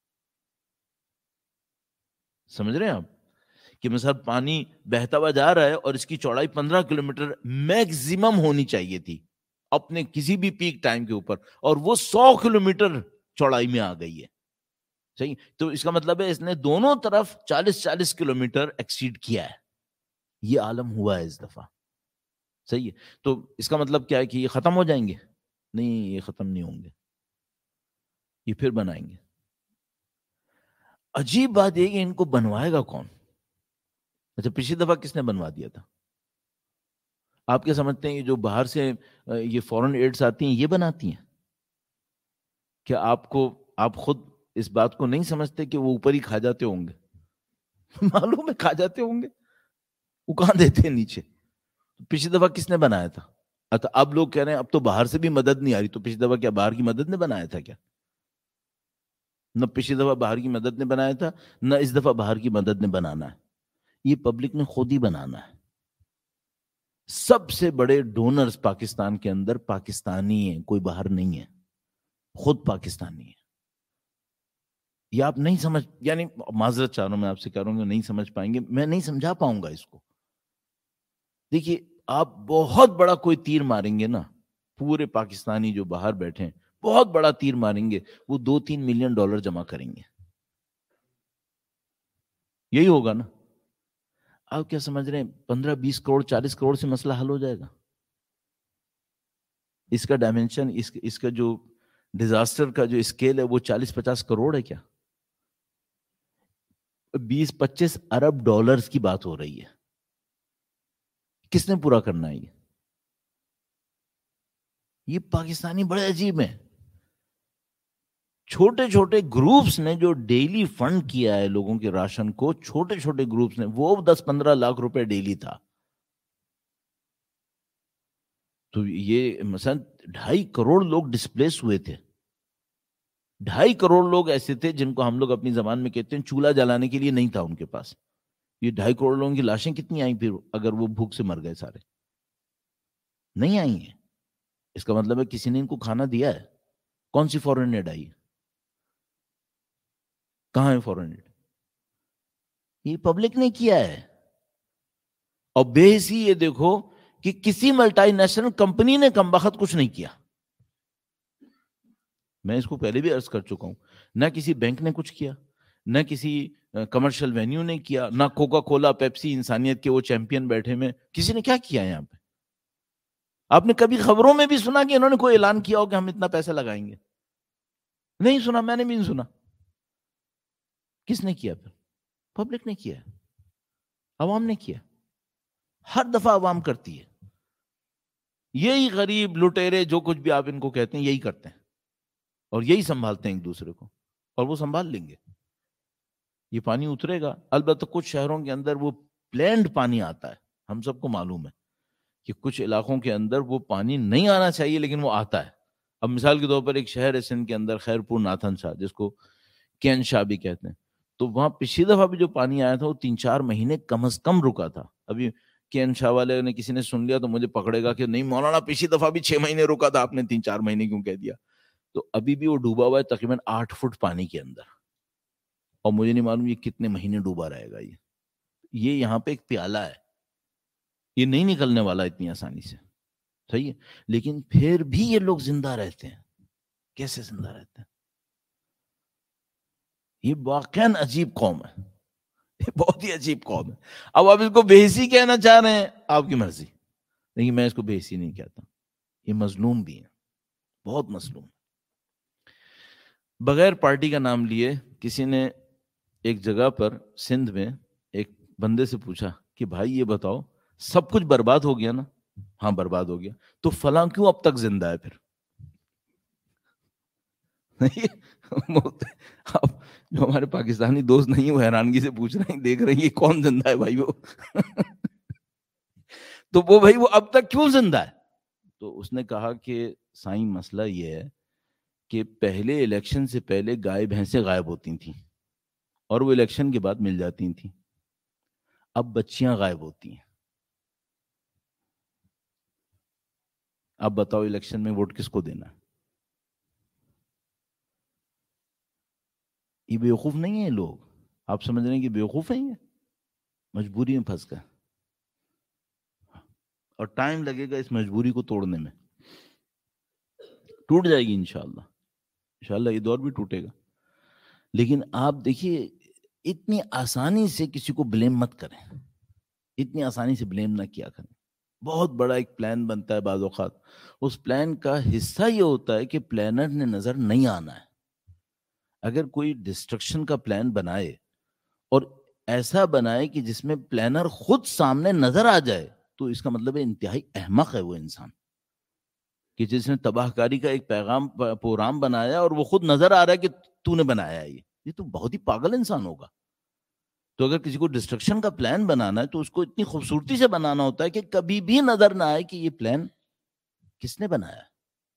سمجھ رہے ہیں آپ کہ مثلا پانی بہتا ہوا جا رہا ہے اور اس کی چوڑائی 15 کلومیٹر میکسیمم ہونی چاہیے تھی اپنے کسی بھی پیک ٹائم کے اوپر، اور وہ 100 کلومیٹر چوڑائی میں آ گئی ہے. صحیح؟ تو اس کا مطلب ہے اس نے دونوں طرف 40 کلومیٹر ایکسیڈ کیا ہے. یہ عالم ہوا ہے اس دفعہ. صحیح ہے؟ تو اس کا مطلب کیا ہے کہ یہ ختم ہو جائیں گے؟ نہیں، یہ ختم نہیں ہوں گے، یہ پھر بنائیں گے. عجیب بات یہ کہ ان کو بنوائے گا کون؟ اچھا، پچھلی دفعہ کس نے بنوا دیا تھا؟ آپ کیا سمجھتے ہیں یہ جو باہر سے یہ فورن ایڈز آتی ہیں یہ بناتی ہیں؟ کیا آپ خود اس بات کو نہیں سمجھتے کہ وہ اوپر ہی کھا جاتے ہوں گے؟ معلوم ہے کھا جاتے ہوں گے، وہ کہاں دیتے ہیں نیچے. پچھلی دفعہ کس نے بنایا تھا؟ اچھا، اب لوگ کہہ رہے ہیں اب تو باہر سے بھی مدد نہیں آ رہی، تو پچھلی دفعہ کیا باہر کی مدد نے بنایا تھا کیا؟ نہ پچھلی دفعہ باہر کی مدد نے بنایا تھا، نہ اس دفعہ باہر کی مدد نے بنانا ہے. یہ پبلک نے خود ہی بنانا ہے. سب سے بڑے ڈونرز پاکستان کے اندر پاکستانی ہیں، کوئی باہر نہیں ہے، خود پاکستانی ہے. یہ آپ نہیں سمجھ، یعنی معذرت چاہ رہا ہوں، میں آپ سے کہہ رہا ہوں کہ نہیں سمجھ پائیں گے، میں نہیں سمجھا پاؤں گا اس کو. دیکھیے، آپ بہت بڑا کوئی تیر ماریں گے نا، پورے پاکستانی جو باہر بیٹھے ہیں بہت بڑا تیر ماریں گے، وہ 2-3 ملین ڈالر جمع کریں گے. یہی ہوگا نا. آپ کیا سمجھ رہے ہیں 15-20 کروڑ 40 کروڑ سے مسئلہ حل ہو جائے گا؟ اس کا ڈائمنشن، اس کا جو ڈیزاسٹر کا جو اسکیل ہے وہ 40-50 کروڑ ہے کیا؟ 20-25 ارب ڈالرز کی بات ہو رہی ہے. کس نے پورا کرنا ہے یہ پاکستانی بڑے عجیب ہیں. چھوٹے چھوٹے گروپس نے جو ڈیلی فنڈ کیا ہے لوگوں کے راشن کو، چھوٹے چھوٹے گروپس نے، وہ 10-15 لاکھ روپے ڈیلی تھا. تو یہ مثلا 2.5 کروڑ لوگ ڈسپلیس ہوئے تھے. 2.5 کروڑ لوگ ایسے تھے جن کو ہم لوگ اپنی زبان میں کہتے ہیں چولہا جلانے کے لیے نہیں تھا ان کے پاس. یہ 2.5 کروڑ لوگوں کی لاشیں کتنی آئیں پھر اگر وہ بھوک سے مر گئے؟ سارے نہیں آئی ہیں. اس کا مطلب ہے کسی نے ان کو کھانا دیا ہے. کون سی فورن ایڈ آئی ہے؟ کہاں ہے فورن ایڈ؟ یہ پبلک نے کیا ہے. اور بے حسی یہ دیکھو کہ کسی ملٹی نیشنل کمپنی نے کمبخت کچھ نہیں کیا. میں اس کو پہلے بھی عرض کر چکا ہوں، نہ کسی بینک نے کچھ کیا، نہ کسی کمرشل وینیو نے کیا، نہ کوکا کولا پیپسی انسانیت کے وہ چیمپئن بیٹھے میں، کسی نے کیا کیا یہاں پہ؟ آپ نے کبھی خبروں میں بھی سنا کہ انہوں نے کوئی اعلان کیا ہو کہ ہم اتنا پیسہ لگائیں گے؟ نہیں سنا، میں نے بھی نہیں سنا. کس نے کیا؟ پھر پبلک نے کیا، عوام نے کیا. ہر دفعہ عوام کرتی ہے. یہی غریب لٹیرے جو کچھ بھی آپ ان کو کہتے ہیں یہی کرتے ہیں، اور یہی سنبھالتے ہیں ایک دوسرے کو، اور وہ سنبھال لیں گے. یہ پانی اترے گا. البتہ کچھ شہروں کے اندر وہ پلینڈ پانی آتا ہے، ہم سب کو معلوم ہے کہ کچھ علاقوں کے اندر وہ پانی نہیں آنا چاہیے لیکن وہ آتا ہے. اب مثال کے طور پر ایک شہر ہے سندھ کے اندر خیرپور ناتھن شاہ، جس کو کین شاہ بھی کہتے ہیں، تو وہاں پچھلی دفعہ بھی جو پانی آیا تھا وہ 3-4 مہینے کم از کم رکا تھا. ابھی کین شاہ والے نے کسی نے سن لیا تو مجھے پکڑے گا کہ نہیں مولانا پچھلی دفعہ بھی 6 مہینے رکا تھا، آپ نے 3-4 مہینے کیوں کہہ دیا. تو ابھی بھی وہ ڈوبا ہوا ہے تقریباً 8 فٹ پانی کے اندر، اور مجھے نہیں معلوم یہ کتنے مہینے ڈوبا رہے گا. یہ یہاں پہ ایک پیالہ ہے، یہ نہیں نکلنے والا اتنی آسانی سے، صحیح ہے. لیکن پھر بھی یہ لوگ زندہ رہتے ہیں. کیسے زندہ رہتے ہیں؟ یہ واقعاً عجیب قوم ہے، یہ بہت ہی عجیب قوم ہے. اب آپ اس کو بے حسی کہنا چاہ رہے ہیں، آپ کی مرضی، لیکن میں اس کو بے حسی نہیں کہتا. یہ مظلوم بھی ہیں، بہت مظلوم. بغیر پارٹی کا نام لیے کسی نے ایک جگہ پر سندھ میں ایک بندے سے پوچھا کہ بھائی یہ بتاؤ سب کچھ برباد ہو گیا نا؟ ہاں برباد ہو گیا. تو فلاں کیوں اب تک زندہ ہے پھر؟ اب جو ہمارے پاکستانی دوست نہیں وہ حیرانگی سے پوچھ رہے ہیں، دیکھ رہے ہیں یہ کون زندہ ہے بھائی وہ. تو وہ بھائی وہ اب تک کیوں زندہ ہے؟ تو اس نے کہا کہ سائیں مسئلہ یہ ہے کہ پہلے الیکشن سے پہلے گائے بھینسیں غائب ہوتی تھیں اور وہ الیکشن کے بعد مل جاتی تھیں. اب بچیاں غائب ہوتی ہیں. اب بتاؤ الیکشن میں ووٹ کس کو دینا ہے؟ یہ بیوقوف نہیں ہیں لوگ، آپ سمجھ رہے ہیں کہ بیوقوف ہیں، یہ مجبوری میں پھنس گئے اور ٹائم لگے گا اس مجبوری کو توڑنے میں. ٹوٹ جائے گی انشاءاللہ یہ دور بھی ٹوٹے گا. لیکن آپ دیکھیے اتنی آسانی سے کسی کو بلیم مت کریں، اتنی آسانی سے بلیم نہ کیا کریں. بہت بڑا ایک پلان بنتا ہے بعض اوقات، اس پلان کا حصہ یہ ہوتا ہے کہ پلانر نے نظر نہیں آنا ہے. اگر کوئی ڈسٹرکشن کا پلان بنائے اور ایسا بنائے کہ جس میں پلانر خود سامنے نظر آ جائے تو اس کا مطلب ہے انتہائی احمق ہے وہ انسان، کہ جس نے تباہ کاری کا ایک پروگرام بنایا اور وہ خود نظر آ رہا ہے کہ تو نے بنایا ہے. یہ تو بہت ہی پاگل انسان ہوگا. تو اگر کسی کو ڈسٹرکشن کا پلان بنانا ہے تو اس کو اتنی خوبصورتی سے بنانا ہوتا ہے کہ کبھی بھی نظر نہ آئے کہ یہ پلان کس نے بنایا ہے.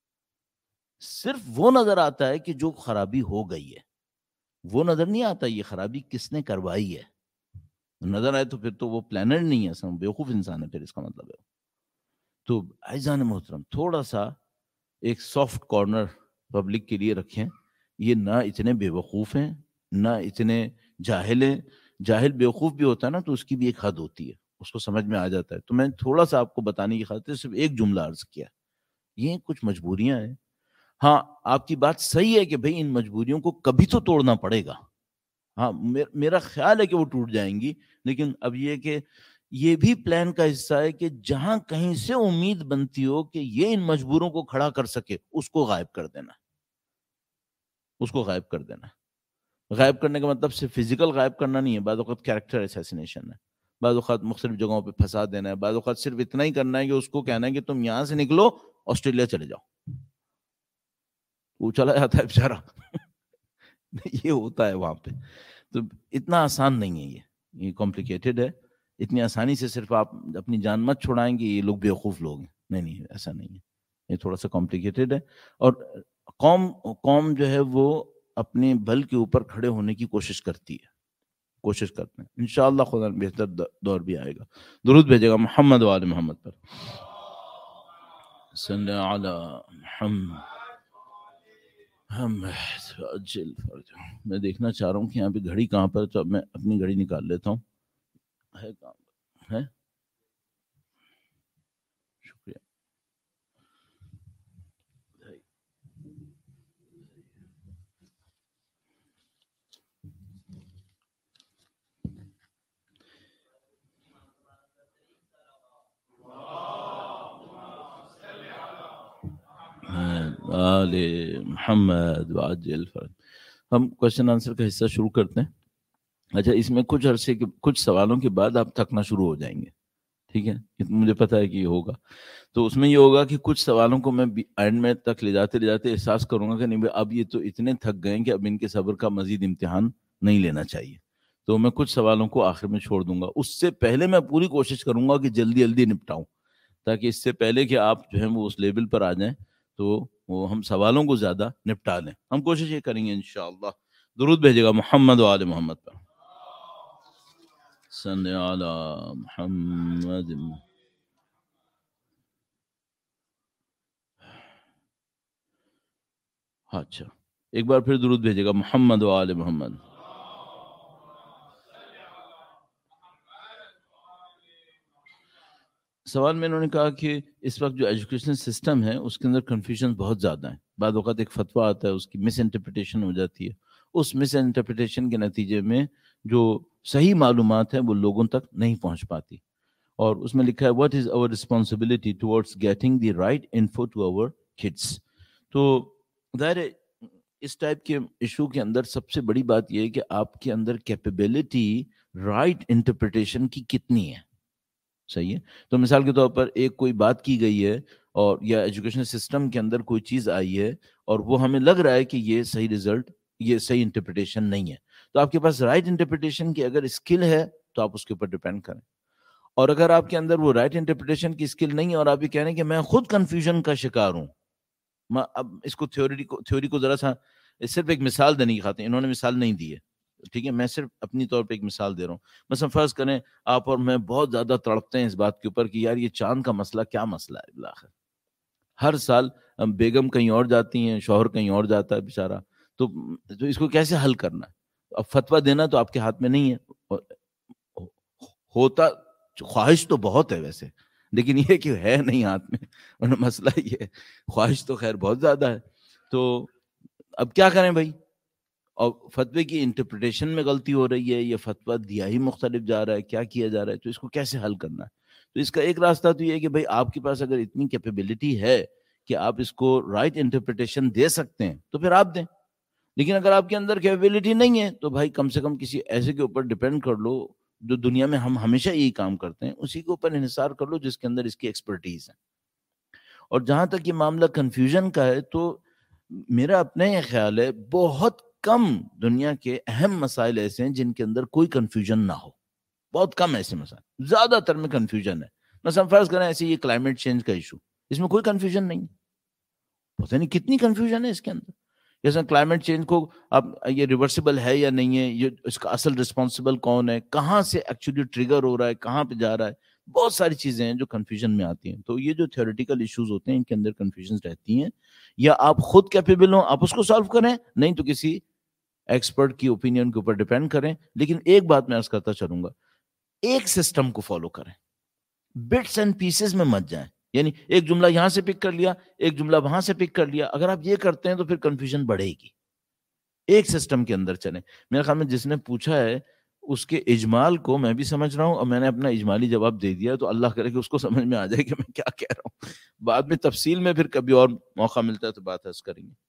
صرف وہ نظر آتا ہے کہ جو خرابی ہو گئی ہے، وہ نظر نہیں آتا یہ خرابی کس نے کروائی ہے. نظر آئے تو پھر تو وہ پلانر نہیں ہے، بیوقوف انسان ہے پھر اس کا مطلب ہے. تو عزیزان محترم تھوڑا سا ایک سافٹ کارنر پبلک کے لیے رکھیں. یہ نہ اتنے بیوقوف ہیں نہ اتنے جاہل ہیں. جاہل بیوقوف بھی ہوتا ہے نا تو اس کی بھی ایک حد ہوتی ہے، اس کو سمجھ میں آ جاتا ہے. تو میں تھوڑا سا آپ کو بتانے کی خاطر صرف ایک جملہ عرض کیا. یہ کچھ مجبوریاں ہیں. ہاں آپ کی بات صحیح ہے کہ بھئی ان مجبوریوں کو کبھی تو توڑنا پڑے گا. ہاں میرا خیال ہے کہ وہ ٹوٹ جائیں گی، لیکن اب یہ کہ یہ بھی پلان کا حصہ ہے کہ جہاں کہیں سے امید بنتی ہو کہ یہ ان مجبوروں کو کھڑا کر سکے اس کو غائب کر دینا، اس کو غائب کر دینا. غائب کرنے کا مطلب صرف فزیکل غائب کرنا نہیں ہے، بعض اوقات کیریکٹر اسیسینیشن ہے، بعض اوقات مختلف جگہوں پہ پھنسا دینا ہے، بعض اوقات صرف اتنا ہی کرنا ہے کہ اس کو کہنا ہے کہ تم یہاں سے نکلو آسٹریلیا چلے جاؤ. وہ چلا جاتا ہے بیچارہ. یہ ہوتا ہے وہاں پہ. تو اتنا آسان نہیں ہے، یہ کمپلیکیٹڈ ہے. اتنی آسانی سے صرف آپ اپنی جان مت چھڑائیں گے یہ لوگ بیوقوف لوگ ہیں. نہیں ایسا نہیں ہے، یہ تھوڑا سا کمپلیکیٹڈ ہے. اور قوم جو ہے وہ اپنے بل کے اوپر کھڑے ہونے کی کوشش کرتی ہے، کوشش کرتے ہیں. انشاءاللہ خدا بہتر دور بھی آئے گا. درود بھیجے گا محمد و آل محمد پر. صلی علی محمد. میں دیکھنا چاہ رہا ہوں کہ یہاں پہ گھڑی کہاں پر، تو میں اپنی گھڑی نکال لیتا ہوں. ہے کہاں پر ہے؟ شکریہ. آل محمد وعجل فرج. ہم کوشچن آنسر کا حصہ شروع کرتے ہیں. اچھا اس میں کچھ عرصے کے کچھ سوالوں کے بعد آپ تھکنا شروع ہو جائیں گے، ٹھیک ہے؟ مجھے پتا ہے کہ یہ ہوگا. تو اس میں یہ ہوگا کہ کچھ سوالوں کو میں اینڈ میں تک لے جاتے احساس کروں گا کہ نہیں اب یہ تو اتنے تھک گئے کہ اب ان کے صبر کا مزید امتحان نہیں لینا چاہیے. تو میں کچھ سوالوں کو آخر میں چھوڑ دوں گا. اس سے پہلے میں پوری کوشش کروں گا کہ جلدی جلدی نپٹاؤں، تاکہ اس سے پہلے کہ آپ جو ہے وہ اس لیول پر آ جائیں تو وہ ہم سوالوں کو زیادہ نپٹا لیں. ہم کوشش یہ کریں گے انشاءاللہ. درود بھیجے گا محمد و آل محمد پر. صلی علی محمد. اچھا ایک بار پھر درود بھیجے گا محمد و آل محمد. سوال میں انہوں نے کہا کہ اس وقت جو ایجوکیشن سسٹم ہے اس کے اندر کنفیوژن بہت زیادہ ہیں. بعض اوقات ایک فتویٰ آتا ہے، اس کی مس انٹرپریٹیشن ہو جاتی ہے. اس مس انٹرپریٹیشن کے نتیجے میں جو صحیح معلومات ہیں وہ لوگوں تک نہیں پہنچ پاتی. اور اس میں لکھا ہے what is our responsibility towards getting the right info to our kids. تو ظاہر ہے اس ٹائپ کے ایشو کے اندر سب سے بڑی بات یہ ہے کہ آپ کے اندر کیپیبلٹی رائٹ انٹرپریٹیشن کی کتنی ہے. صحیح ہے. تو مثال کے طور پر ایک کوئی بات کی گئی ہے اور یا ایجوکیشن سسٹم کے اندر کوئی چیز آئی ہے اور وہ ہمیں لگ رہا ہے کہ یہ صحیح رزلٹ، یہ صحیح انٹرپریٹیشن نہیں ہے، تو آپ کے پاس رائٹ انٹرپریٹیشن کی اگر اسکل ہے تو آپ اس کے اوپر ڈیپینڈ کریں. اور اگر آپ کے اندر وہ رائٹ انٹرپریٹیشن کی اسکل نہیں ہے اور آپ یہ کہہ رہے ہیں کہ میں خود کنفیوژن کا شکار ہوں. اب اس کو تھیوری کو ذرا سا صرف ایک مثال دینے کی خاطر، انہوں نے مثال نہیں دی ہے، ٹھیک ہے، میں صرف اپنی طور پہ ایک مثال دے رہا ہوں. مثلا فرض کریں آپ اور میں بہت زیادہ تڑپتے ہیں اس بات کے اوپر کہ یار یہ چاند کا مسئلہ کیا مسئلہ ہے بالآخر. ہر سال بیگم کہیں اور جاتی ہیں، شوہر کہیں اور جاتا ہے بیچارہ، تو اس کو کیسے حل کرنا ہے؟ اب فتویٰ دینا تو آپ کے ہاتھ میں نہیں ہے. ہوتا خواہش تو بہت ہے ویسے، لیکن یہ کہ ہے نہیں ہاتھ میں، ورنہ مسئلہ یہ ہے. خواہش تو خیر بہت زیادہ ہے. تو اب کیا کریں بھائی؟ اور فتوے کی انٹرپریٹیشن میں غلطی ہو رہی ہے، یہ فتویٰ دیا ہی مختلف جا رہا ہے، کیا کیا جا رہا ہے؟ تو اس کو کیسے حل کرنا ہے؟ تو اس کا ایک راستہ تو یہ ہے کہ بھائی آپ کے پاس اگر اتنی کیپیبلٹی ہے کہ آپ اس کو رائٹ انٹرپریٹیشن دے سکتے ہیں تو پھر آپ دیں. لیکن اگر آپ کے اندر کیپیبلٹی نہیں ہے تو بھائی کم سے کم کسی ایسے کے اوپر ڈیپینڈ کر لو جو دنیا میں ہم ہمیشہ یہی کام کرتے ہیں، اسی کے اوپر انحصار کر لو جس کے اندر اس کی ایکسپرٹیز ہے. اور جہاں تک یہ معاملہ کنفیوژن کا ہے تو میرا اپنا یہ خیال ہے بہت کم دنیا کے اہم مسائل ایسے ہیں جن کے اندر کوئی کنفیوژن نہ ہو. بہت کم ایسے مسائل، زیادہ تر میں کنفیوژن ہے. مثلا فرض کریں ایسے یہ کلائمیٹ چینج کا ایشو، اس میں کوئی کنفیوژن نہیں، پتہ نہیں کتنی کنفیوژن ہے اس کے اندر. جیسے کلائمیٹ چینج کو اب یہ ریورسیبل ہے یا نہیں ہے، یہ اس کا اصل رسپانسبل کون ہے، کہاں سے ایکچولی ٹریگر ہو رہا ہے، کہاں پہ جا رہا ہے، بہت ساری چیزیں ہیں جو کنفیوژن میں آتی ہیں. تو یہ جو تھیوریٹیکل ایشوز ہوتے ہیں ان کے اندر کنفیوژن رہتی ہیں. یا آپ خود کیپیبل ہوں آپ اس کو سالو کریں، نہیں تو کسی ایکسپرٹ کی اوپینین کے اوپر ڈیپینڈ کریں. لیکن ایک بات میں عرض کرتا چلوں گا، ایک سسٹم کو فالو کریں، بٹس اینڈ پیسز میں مت جائیں. یعنی ایک جملہ یہاں سے پک کر لیا، ایک جملہ وہاں سے پک کر لیا. اگر آپ یہ کرتے ہیں تو پھر کنفیوژن بڑھے گی. ایک سسٹم کے اندر چلیں. میرے خیال میں جس نے پوچھا ہے اس کے اجمال کو میں بھی سمجھ رہا ہوں اور میں نے اپنا اجمالی جواب دے دیا، تو اللہ کرے کہ اس کو سمجھ میں آ جائے کہ میں کیا کہہ رہا ہوں. بعد میں تفصیل میں پھر کبھی اور موقع ملتا ہے تو بات عرض کریں گے.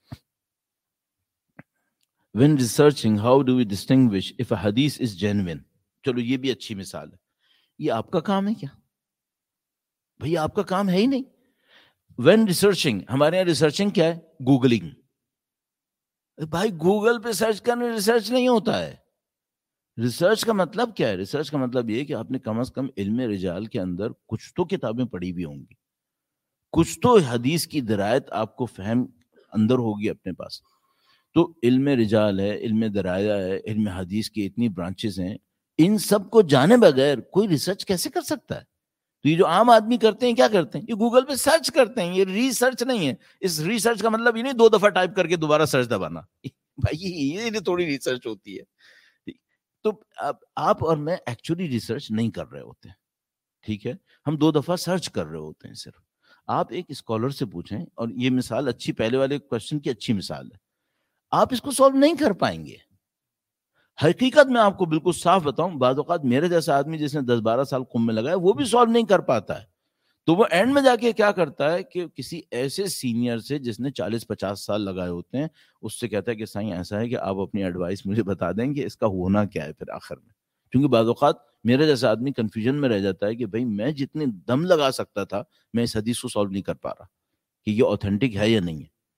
When researching, how do we distinguish if a hadith is genuine? چلو یہ بھی اچھی مثال ہے. یہ آپ کا کام ہے کیا؟ بھئی آپ کا کام ہے ہی نہیں. When researching، ہمارے یہاں ریسرچنگ کیا ہے؟ گوگلنگ. بھائی گوگل پہ سرچ کرنے ریسرچ نہیں ہوتا ہے. ریسرچ کا مطلب کیا ہے؟ ریسرچ کا مطلب یہ کہ آپ نے کم از کم علم رجال کے اندر کچھ تو کتابیں پڑھی بھی ہوں گی، کچھ تو حدیث کی درایت آپ کو فہم اندر ہوگی اپنے پاس. تو علم رجال ہے، علم درایہ ہے، علم حدیث کی اتنی برانچز ہیں، ان سب کو جانے بغیر کوئی ریسرچ کیسے کر سکتا ہے؟ تو یہ جو عام آدمی کرتے ہیں کیا کرتے ہیں؟ یہ گوگل پہ سرچ کرتے ہیں. یہ ریسرچ نہیں ہے. اس ریسرچ کا مطلب یہ نہیں 2 دفعہ ٹائپ کر کے دوبارہ سرچ دبانا. بھائی یہ تھوڑی ریسرچ ہوتی ہے. تو آپ اور میں ایکچولی ریسرچ نہیں کر رہے ہوتے ہیں، ٹھیک ہے، ہم 2 دفعہ سرچ کر رہے ہوتے ہیں صرف. آپ ایک اسکالر سے پوچھیں، اور یہ مثال اچھی، پہلے والے کوشچن کی اچھی مثال ہے. آپ اس کو سولو نہیں کر پائیں گے. حقیقت میں آپ کو بالکل صاف بتاؤں، بعض اوقات میرے جیسا آدمی جس نے 10-12 سال قم میں لگایا وہ بھی سولو نہیں کر پاتا ہے. تو وہ اینڈ میں جا کے کیا کرتا ہے کہ کسی ایسے سینئر سے جس نے 40-50 سال لگائے ہوتے ہیں، اس سے کہتا ہے کہ سائیں ایسا ہے کہ آپ اپنی ایڈوائس مجھے بتا دیں کہ اس کا ہونا کیا ہے پھر آخر میں. کیونکہ بعض اوقات میرے جیسا آدمی کنفیوژن میں رہ جاتا ہے کہ بھائی میں جتنے دم لگا سکتا تھا میں اس حدیث کو سولو نہیں کر پا رہا کہ یہ اوتھینٹک ہے یا نہیں ہے.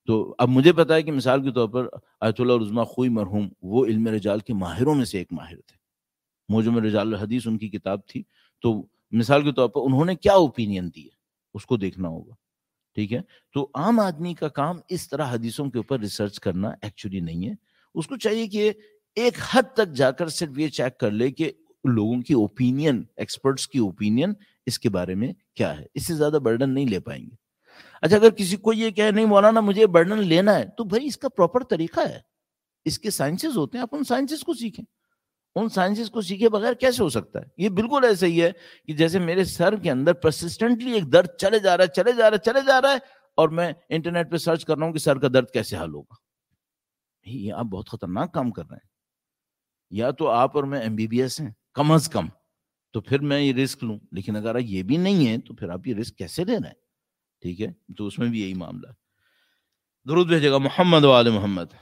تو اب مجھے پتا ہے کہ مثال کے طور پر آیت اللہ العظمیٰ خوئی مرحوم وہ علم رجال کے ماہروں میں سے ایک ماہر تھے، موجم رجال الحدیث ان کی کتاب تھی، تو مثال کے طور پر انہوں نے کیا اوپینین دی ہے اس کو دیکھنا ہوگا، ٹھیک ہے. تو عام آدمی کا کام اس طرح حدیثوں کے اوپر ریسرچ کرنا ایکچولی نہیں ہے. اس کو چاہیے کہ ایک حد تک جا کر صرف یہ چیک کر لے کہ لوگوں کی اوپینین، ایکسپرٹس کی اوپینین اس کے بارے میں کیا ہے. اس سے زیادہ برڈن نہیں لے پائیں گے. اچھا اگر کسی کو یہ کہے نہیں مولانا مجھے برڈن لینا ہے، تو بھائی اس کا پراپر طریقہ ہے، اس کے سائنسز ہوتے ہیں، آپ ان سائنسز کو سیکھیں. ان سائنسز کو سیکھے بغیر کیسے ہو سکتا ہے؟ یہ بالکل ایسا ہی ہے کہ جیسے میرے سر کے اندر پرسسٹنٹلی ایک درد چلے جا رہا ہے اور میں انٹرنیٹ پہ سرچ کر رہا ہوں کہ سر کا درد کیسے حل ہوگا. یہ آپ بہت خطرناک کام کر رہے ہیں. یا تو آپ اور میں MBBS ہیں کم از کم، تو پھر میں یہ رسک لوں، لیکن اگر یہ بھی نہیں ہے تو پھر آپ یہ رسک کیسے لے رہے ہیں؟ ٹھیک ہے، تو اس میں بھی یہی معاملہ ہے. درود بھیجے گا محمد و آل محمد.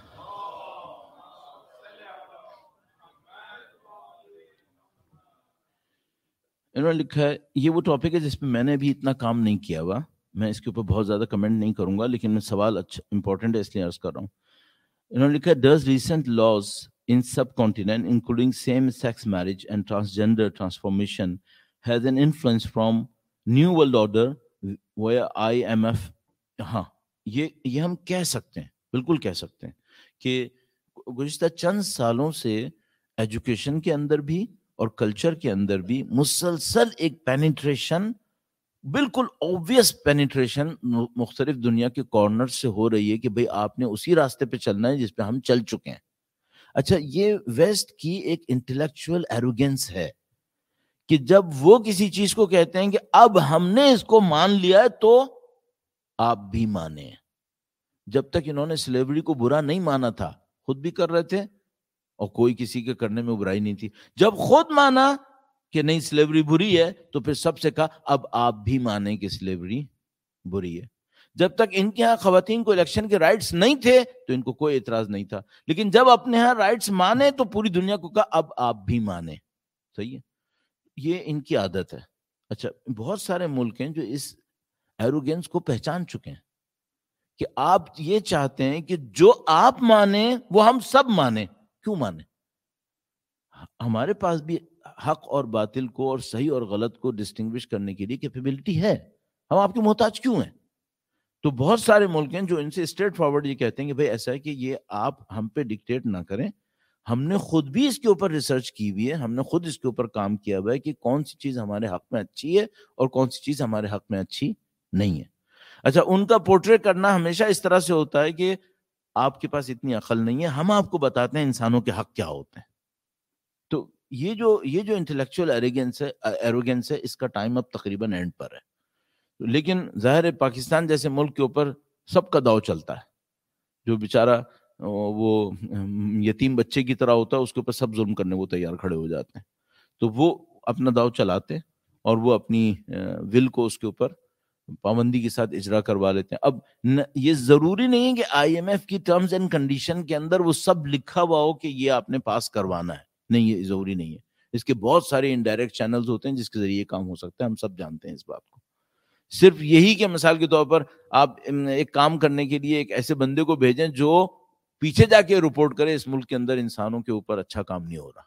انہوں نے لکھا ہے، یہ وہ ٹاپک ہے جس پہ میں نے ابھی اتنا کام نہیں کیا ہوا، میں اس کے اوپر بہت زیادہ کمنٹ نہیں کروں گا، لیکن میں سوال اچھا امپورٹنٹ ہے اس لیے عرض کر رہا ہوں. انہوں نے لکھا ہے these recent laws in subcontinent including same-sex marriage and transgender transformation has an influence from New World Order where IMF. ہاں یہ ہم کہہ سکتے ہیں، بالکل کہہ سکتے ہیں کہ گزشتہ چند سالوں سے ایجوکیشن کے اندر بھی اور کلچر کے اندر بھی مسلسل ایک پینیٹریشن، بالکل اوبویس پینیٹریشن مختلف دنیا کے کارنر سے ہو رہی ہے کہ بھئی آپ نے اسی راستے پہ چلنا ہے جس پہ ہم چل چکے ہیں. اچھا یہ ویسٹ کی ایک انٹلیکچوئل ایروگینس ہے کہ جب وہ کسی چیز کو کہتے ہیں کہ اب ہم نے اس کو مان لیا ہے تو آپ بھی مانیں. جب تک انہوں نے سلیوری کو برا نہیں مانا تھا، خود بھی کر رہے تھے اور کوئی کسی کے کرنے میں برائی نہیں تھی. جب خود مانا کہ نہیں سلیوری بری ہے تو پھر سب سے کہا اب آپ بھی مانیں کہ سلیوری بری ہے. جب تک ان کے ہاں خواتین کو الیکشن کے رائٹس نہیں تھے تو ان کو کوئی اعتراض نہیں تھا، لیکن جب اپنے ہاں رائٹس مانے تو پوری دنیا کو کہا اب آپ بھی مانیں. صحیح ہے، یہ ان کی عادت ہے. اچھا بہت سارے ملک ہیں جو اس ایروگینس کو پہچان چکے ہیں کہ آپ یہ چاہتے ہیں کہ جو آپ مانیں وہ ہم سب مانیں. کیوں مانیں؟ ہمارے پاس بھی حق اور باطل کو اور صحیح اور غلط کو ڈسٹنگوش کرنے کے لیے کیپیبلٹی ہے. ہم آپ کے محتاج کیوں ہیں؟ تو بہت سارے ملک ہیں جو ان سے اسٹریٹ فارورڈ یہ کہتے ہیں کہ بھئی ایسا ہے کہ یہ آپ ہم پہ ڈکٹیٹ نہ کریں، ہم نے خود بھی اس کے اوپر ریسرچ کی ہوئی ہے، ہم نے خود اس کے اوپر کام کیا ہوا ہے کہ کون سی چیز ہمارے حق میں اچھی ہے اور کون سی چیز ہمارے حق میں اچھی نہیں ہے. اچھا ان کا پورٹریٹ کرنا ہمیشہ اس طرح سے ہوتا ہے کہ آپ کے پاس اتنی عقل نہیں ہے، ہم آپ کو بتاتے ہیں انسانوں کے حق کیا ہوتے ہیں. تو یہ جو انٹلیکچوئل ایروگینس ہے اس کا ٹائم اب تقریباً اینڈ پر ہے. لیکن ظاہر ہے پاکستان جیسے ملک کے اوپر سب کا داؤ چلتا ہے. جو بیچارہ وہ یتیم بچے کی طرح ہوتا ہے اس کے اوپر سب ظلم کرنے کو تیار کھڑے ہو جاتے ہیں. تو وہ اپنا داؤ چلاتے ہیں اور وہ اپنی ول کو اس کے اوپر پابندی کے ساتھ اجرا کروا لیتے ہیں. اب یہ ضروری نہیں ہے کہ IMF کی ٹرمز اینڈ کنڈیشن کے اندر وہ سب لکھا ہوا ہو کہ یہ آپ نے پاس کروانا ہے. نہیں، یہ ضروری نہیں ہے. اس کے بہت سارے انڈائریکٹ چینلز ہوتے ہیں جس کے ذریعے کام ہو سکتا ہے. ہم سب جانتے ہیں اس بات کو. صرف یہی کہ مثال کے طور پر آپ ایک کام کرنے کے لیے ایک ایسے بندے کو بھیجیں جو پیچھے جا کے رپورٹ کرے اس ملک کے اندر انسانوں کے اوپر اچھا کام نہیں ہو رہا.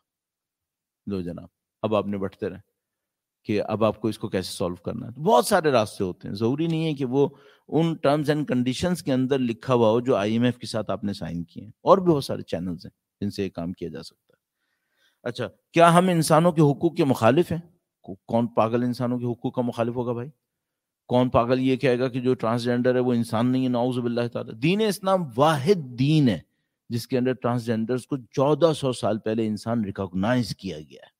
لو جناب اب آپ نے بٹھتے رہے کہ اب آپ کو اس کو کیسے سالو کرنا ہے. تو بہت سارے راستے ہوتے ہیں. ضروری نہیں ہے کہ وہ ان ٹرمز اینڈ کنڈیشنز کے اندر لکھا ہوا ہو جو IMF کے ساتھ آپ نے سائن کیے ہیں. اور بھی بہت سارے چینلز ہیں جن سے یہ کام کیا جا سکتا ہے. اچھا کیا ہم انسانوں کے حقوق کے مخالف ہیں؟ کون پاگل انسانوں کے حقوق کا مخالف ہوگا بھائی؟ کون پاگل یہ کہے گا کہ جو ٹرانسجینڈر ہے وہ انسان نہیں ہے؟ نعوذ باللہ تعالی. دین اسلام واحد دین ہے جس کے اندر ٹرانسجینڈرز کو 1400 سال پہلے انسان ریکاگنائز کیا گیا ہے.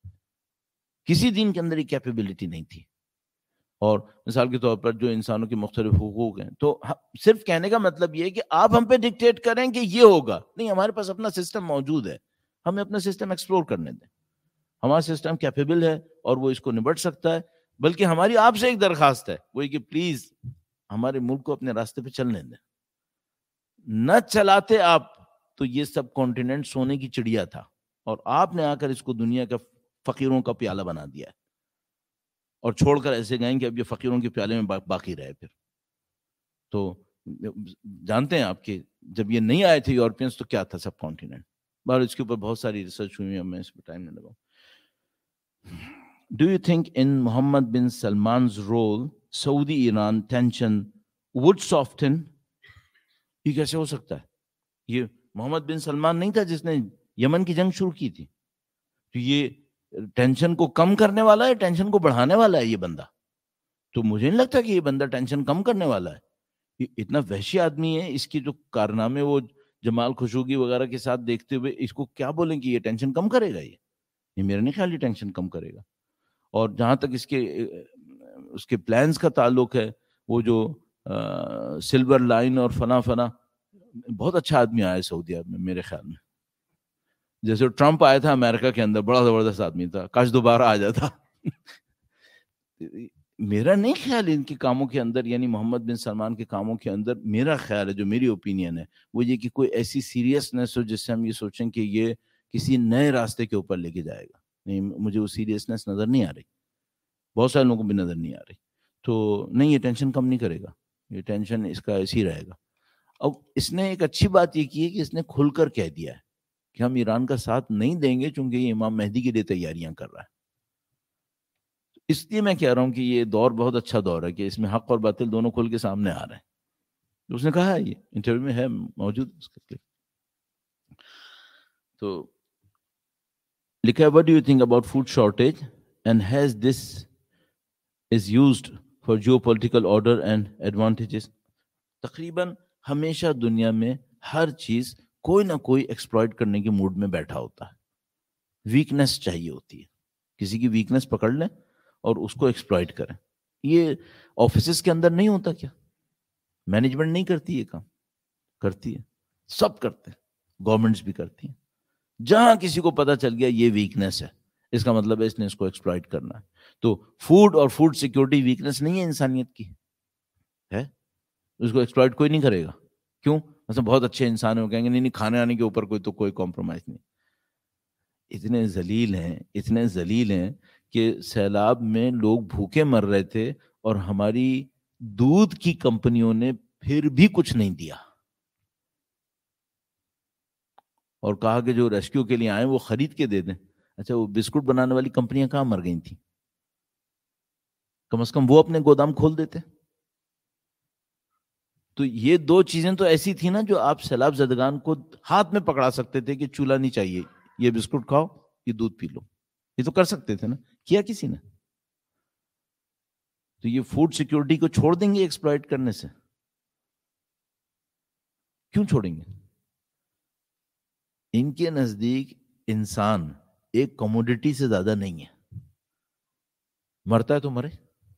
کسی دین کے اندر یہ کیپیبلٹی نہیں تھی. اور مثال کے طور پر جو انسانوں کے مختلف حقوق ہیں تو صرف کہنے کا مطلب یہ ہے کہ آپ ہم پہ ڈکٹیٹ کریں کہ یہ ہوگا نہیں. ہمارے پاس اپنا سسٹم موجود ہے، ہمیں اپنا سسٹم ایکسپلور کرنے دیں. ہمارا سسٹم کیپیبل ہے اور وہ اس کو نبٹ سکتا ہے. بلکہ ہماری آپ سے ایک درخواست ہے وہ کہ پلیز ہمارے ملک کو اپنے راستے پہ چلنے دیں. نہ چلاتے آپ تو یہ سب کانٹیننٹ سونے کی چڑیا تھا اور آپ نے آ کر اس کو دنیا کا فقیروں کا پیالہ بنا دیا ہے اور چھوڑ کر ایسے گئے کہ اب یہ فقیروں کے پیالے میں باقی رہے. پھر تو جانتے ہیں آپ کہ جب یہ نہیں آئے تھے یورپینس تو کیا تھا سب کانٹیننٹ. اور اس کے اوپر بہت ساری ریسرچ ہوئی ہے, میں اس پہ ٹائم نہیں لگاؤں. Do you think in Mohammed bin Salman's role, Saudi Iran tension would soften? یہ کیسے ہو سکتا ہے؟ یہ محمد بن سلمان نہیں تھا جس نے یمن کی جنگ شروع کی تھی؟ تو یہ ٹینشن کو کم کرنے والا ہے, ٹینشن کو بڑھانے والا ہے یہ بندہ. تو مجھے نہیں لگتا کہ یہ بندہ ٹینشن کم کرنے والا ہے. یہ اتنا وحشی آدمی ہے, اس کی جو کارنامے وہ جمال خشوگی وغیرہ کے ساتھ دیکھتے ہوئے اس کو کیا بولیں کہ یہ ٹینشن کم کرے گا؟ یہ میرا نہیں خیال یہ ٹینشن کم کرے گا. اور جہاں تک اس کے پلانز کا تعلق ہے, وہ جو سلور لائن اور فنا بہت اچھا آدمی آیا ہے سعودیہ میں میرے خیال میں. جیسے ٹرمپ آیا تھا امریکہ کے اندر, بڑا زبردست آدمی تھا, کاش دوبارہ آ جاتا. میرا نہیں خیال ان کے کاموں کے اندر, یعنی محمد بن سلمان کے کاموں کے اندر, میرا خیال ہے, جو میری اوپینین ہے وہ یہ کہ کوئی ایسی سیریسنس ہو جس سے ہم یہ سوچیں کہ یہ کسی نئے راستے کے اوپر لے کے جائے گا. نہیں, مجھے وہ سیریسنس نظر نہیں آ رہی, بہت سارے لوگوں کو بھی نظر نہیں آ رہی. تو نہیں, یہ ٹینشن کم نہیں کرے گا, یہ ٹینشن اس کا ایسے ہی رہے گا. اب اس نے ایک اچھی بات یہ کی ہے کہ اس نے کھل کر کہہ دیا ہے کہ ہم ایران کا ساتھ نہیں دیں گے چونکہ یہ امام مہدی کے لیے تیاریاں کر رہا ہے. اس لیے میں کہہ رہا ہوں کہ یہ دور بہت اچھا دور ہے کہ اس میں حق اور باطل دونوں کھل کے سامنے آ رہے ہیں. اس نے کہا ہے, یہ انٹرویو میں ہے موجود اس کا کلپ. تو لکھا ہے, what do you think about food shortage and has this is used for geopolitical order and advantages? تقریباً ہمیشہ دنیا میں ہر چیز کوئی نہ کوئی ایکسپلائٹ کرنے کے موڈ میں بیٹھا ہوتا ہے. ویکنس چاہیے ہوتی ہے, کسی کی ویکنس پکڑ لیں اور اس کو ایکسپلائٹ کریں. یہ آفیسز کے اندر نہیں ہوتا کیا؟ مینجمنٹ نہیں کرتی یہ کام؟ کرتی ہے, سب کرتے ہیں, گورنمنٹس بھی کرتی ہیں. جہاں کسی کو پتا چل گیا یہ ویکنس ہے, اس کا مطلب ہے اس نے اس کو ایکسپلائٹ کرنا ہے. تو فوڈ اور فوڈ سیکورٹی ویکنس نہیں ہے انسانیت کی, ہے. اس کو ایکسپلائٹ کوئی نہیں کرے گا. کیوں؟ مثلا بہت اچھے انسان ہو, کہیں گے نہیں کھانے آنے کے اوپر کوئی کمپرومائز نہیں. اتنے ذلیل ہیں کہ سیلاب میں لوگ بھوکے مر رہے تھے اور ہماری دودھ کی کمپنیوں نے پھر بھی کچھ نہیں دیا, اور کہا کہ جو ریسکیو کے لیے آئے وہ خرید کے دے دیں. اچھا, وہ بسکٹ بنانے والی کمپنیاں کہاں مر گئی تھیں؟ کم از کم وہ اپنے گودام کھول دیتے. تو یہ دو چیزیں تو ایسی تھی نا جو آپ سیلاب زدگان کو ہاتھ میں پکڑا سکتے تھے کہ چولہا نہیں چاہیے, یہ بسکٹ کھاؤ, یہ دودھ پی لو. یہ تو کر سکتے تھے نا, کیا کسی نے؟ تو یہ فوڈ سیکورٹی کو چھوڑ دیں گے ایکسپلائٹ کرنے سے؟ کیوں چھوڑیں گے؟ ان کے نزدیک انسان ایک کموڈٹی سے زیادہ نہیں ہے. مرتا ہے تو مرے.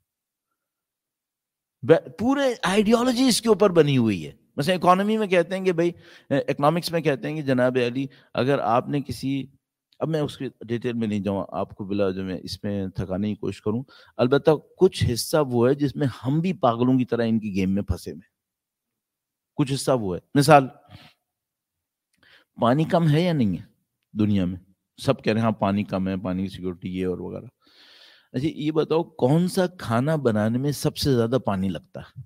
پورے آئیڈیالوجی اس کے اوپر بنی ہوئی ہے. مثلا اکانومی میں کہتے ہیں کہ بھائی, اکنامکس میں کہتے ہیں کہ جناب علی, اگر آپ نے کسی, اب میں اس کی ڈیٹیل میں نہیں جاؤں, آپ کو بلا جو میں اس میں تھکانے کی کوشش کروں, البتہ کچھ حصہ وہ ہے جس میں ہم بھی پاگلوں کی طرح ان کی گیم میں پھنسے میں. کچھ حصہ وہ ہے. مثال, پانی کم ہے یا نہیں ہے دنیا میں؟ سب کہہ رہے ہیں ہاں پانی کم ہے, پانی کی سیکورٹی یہ اور وغیرہ. اچھا یہ بتاؤ کون سا کھانا بنانے میں سب سے زیادہ پانی لگتا ہے؟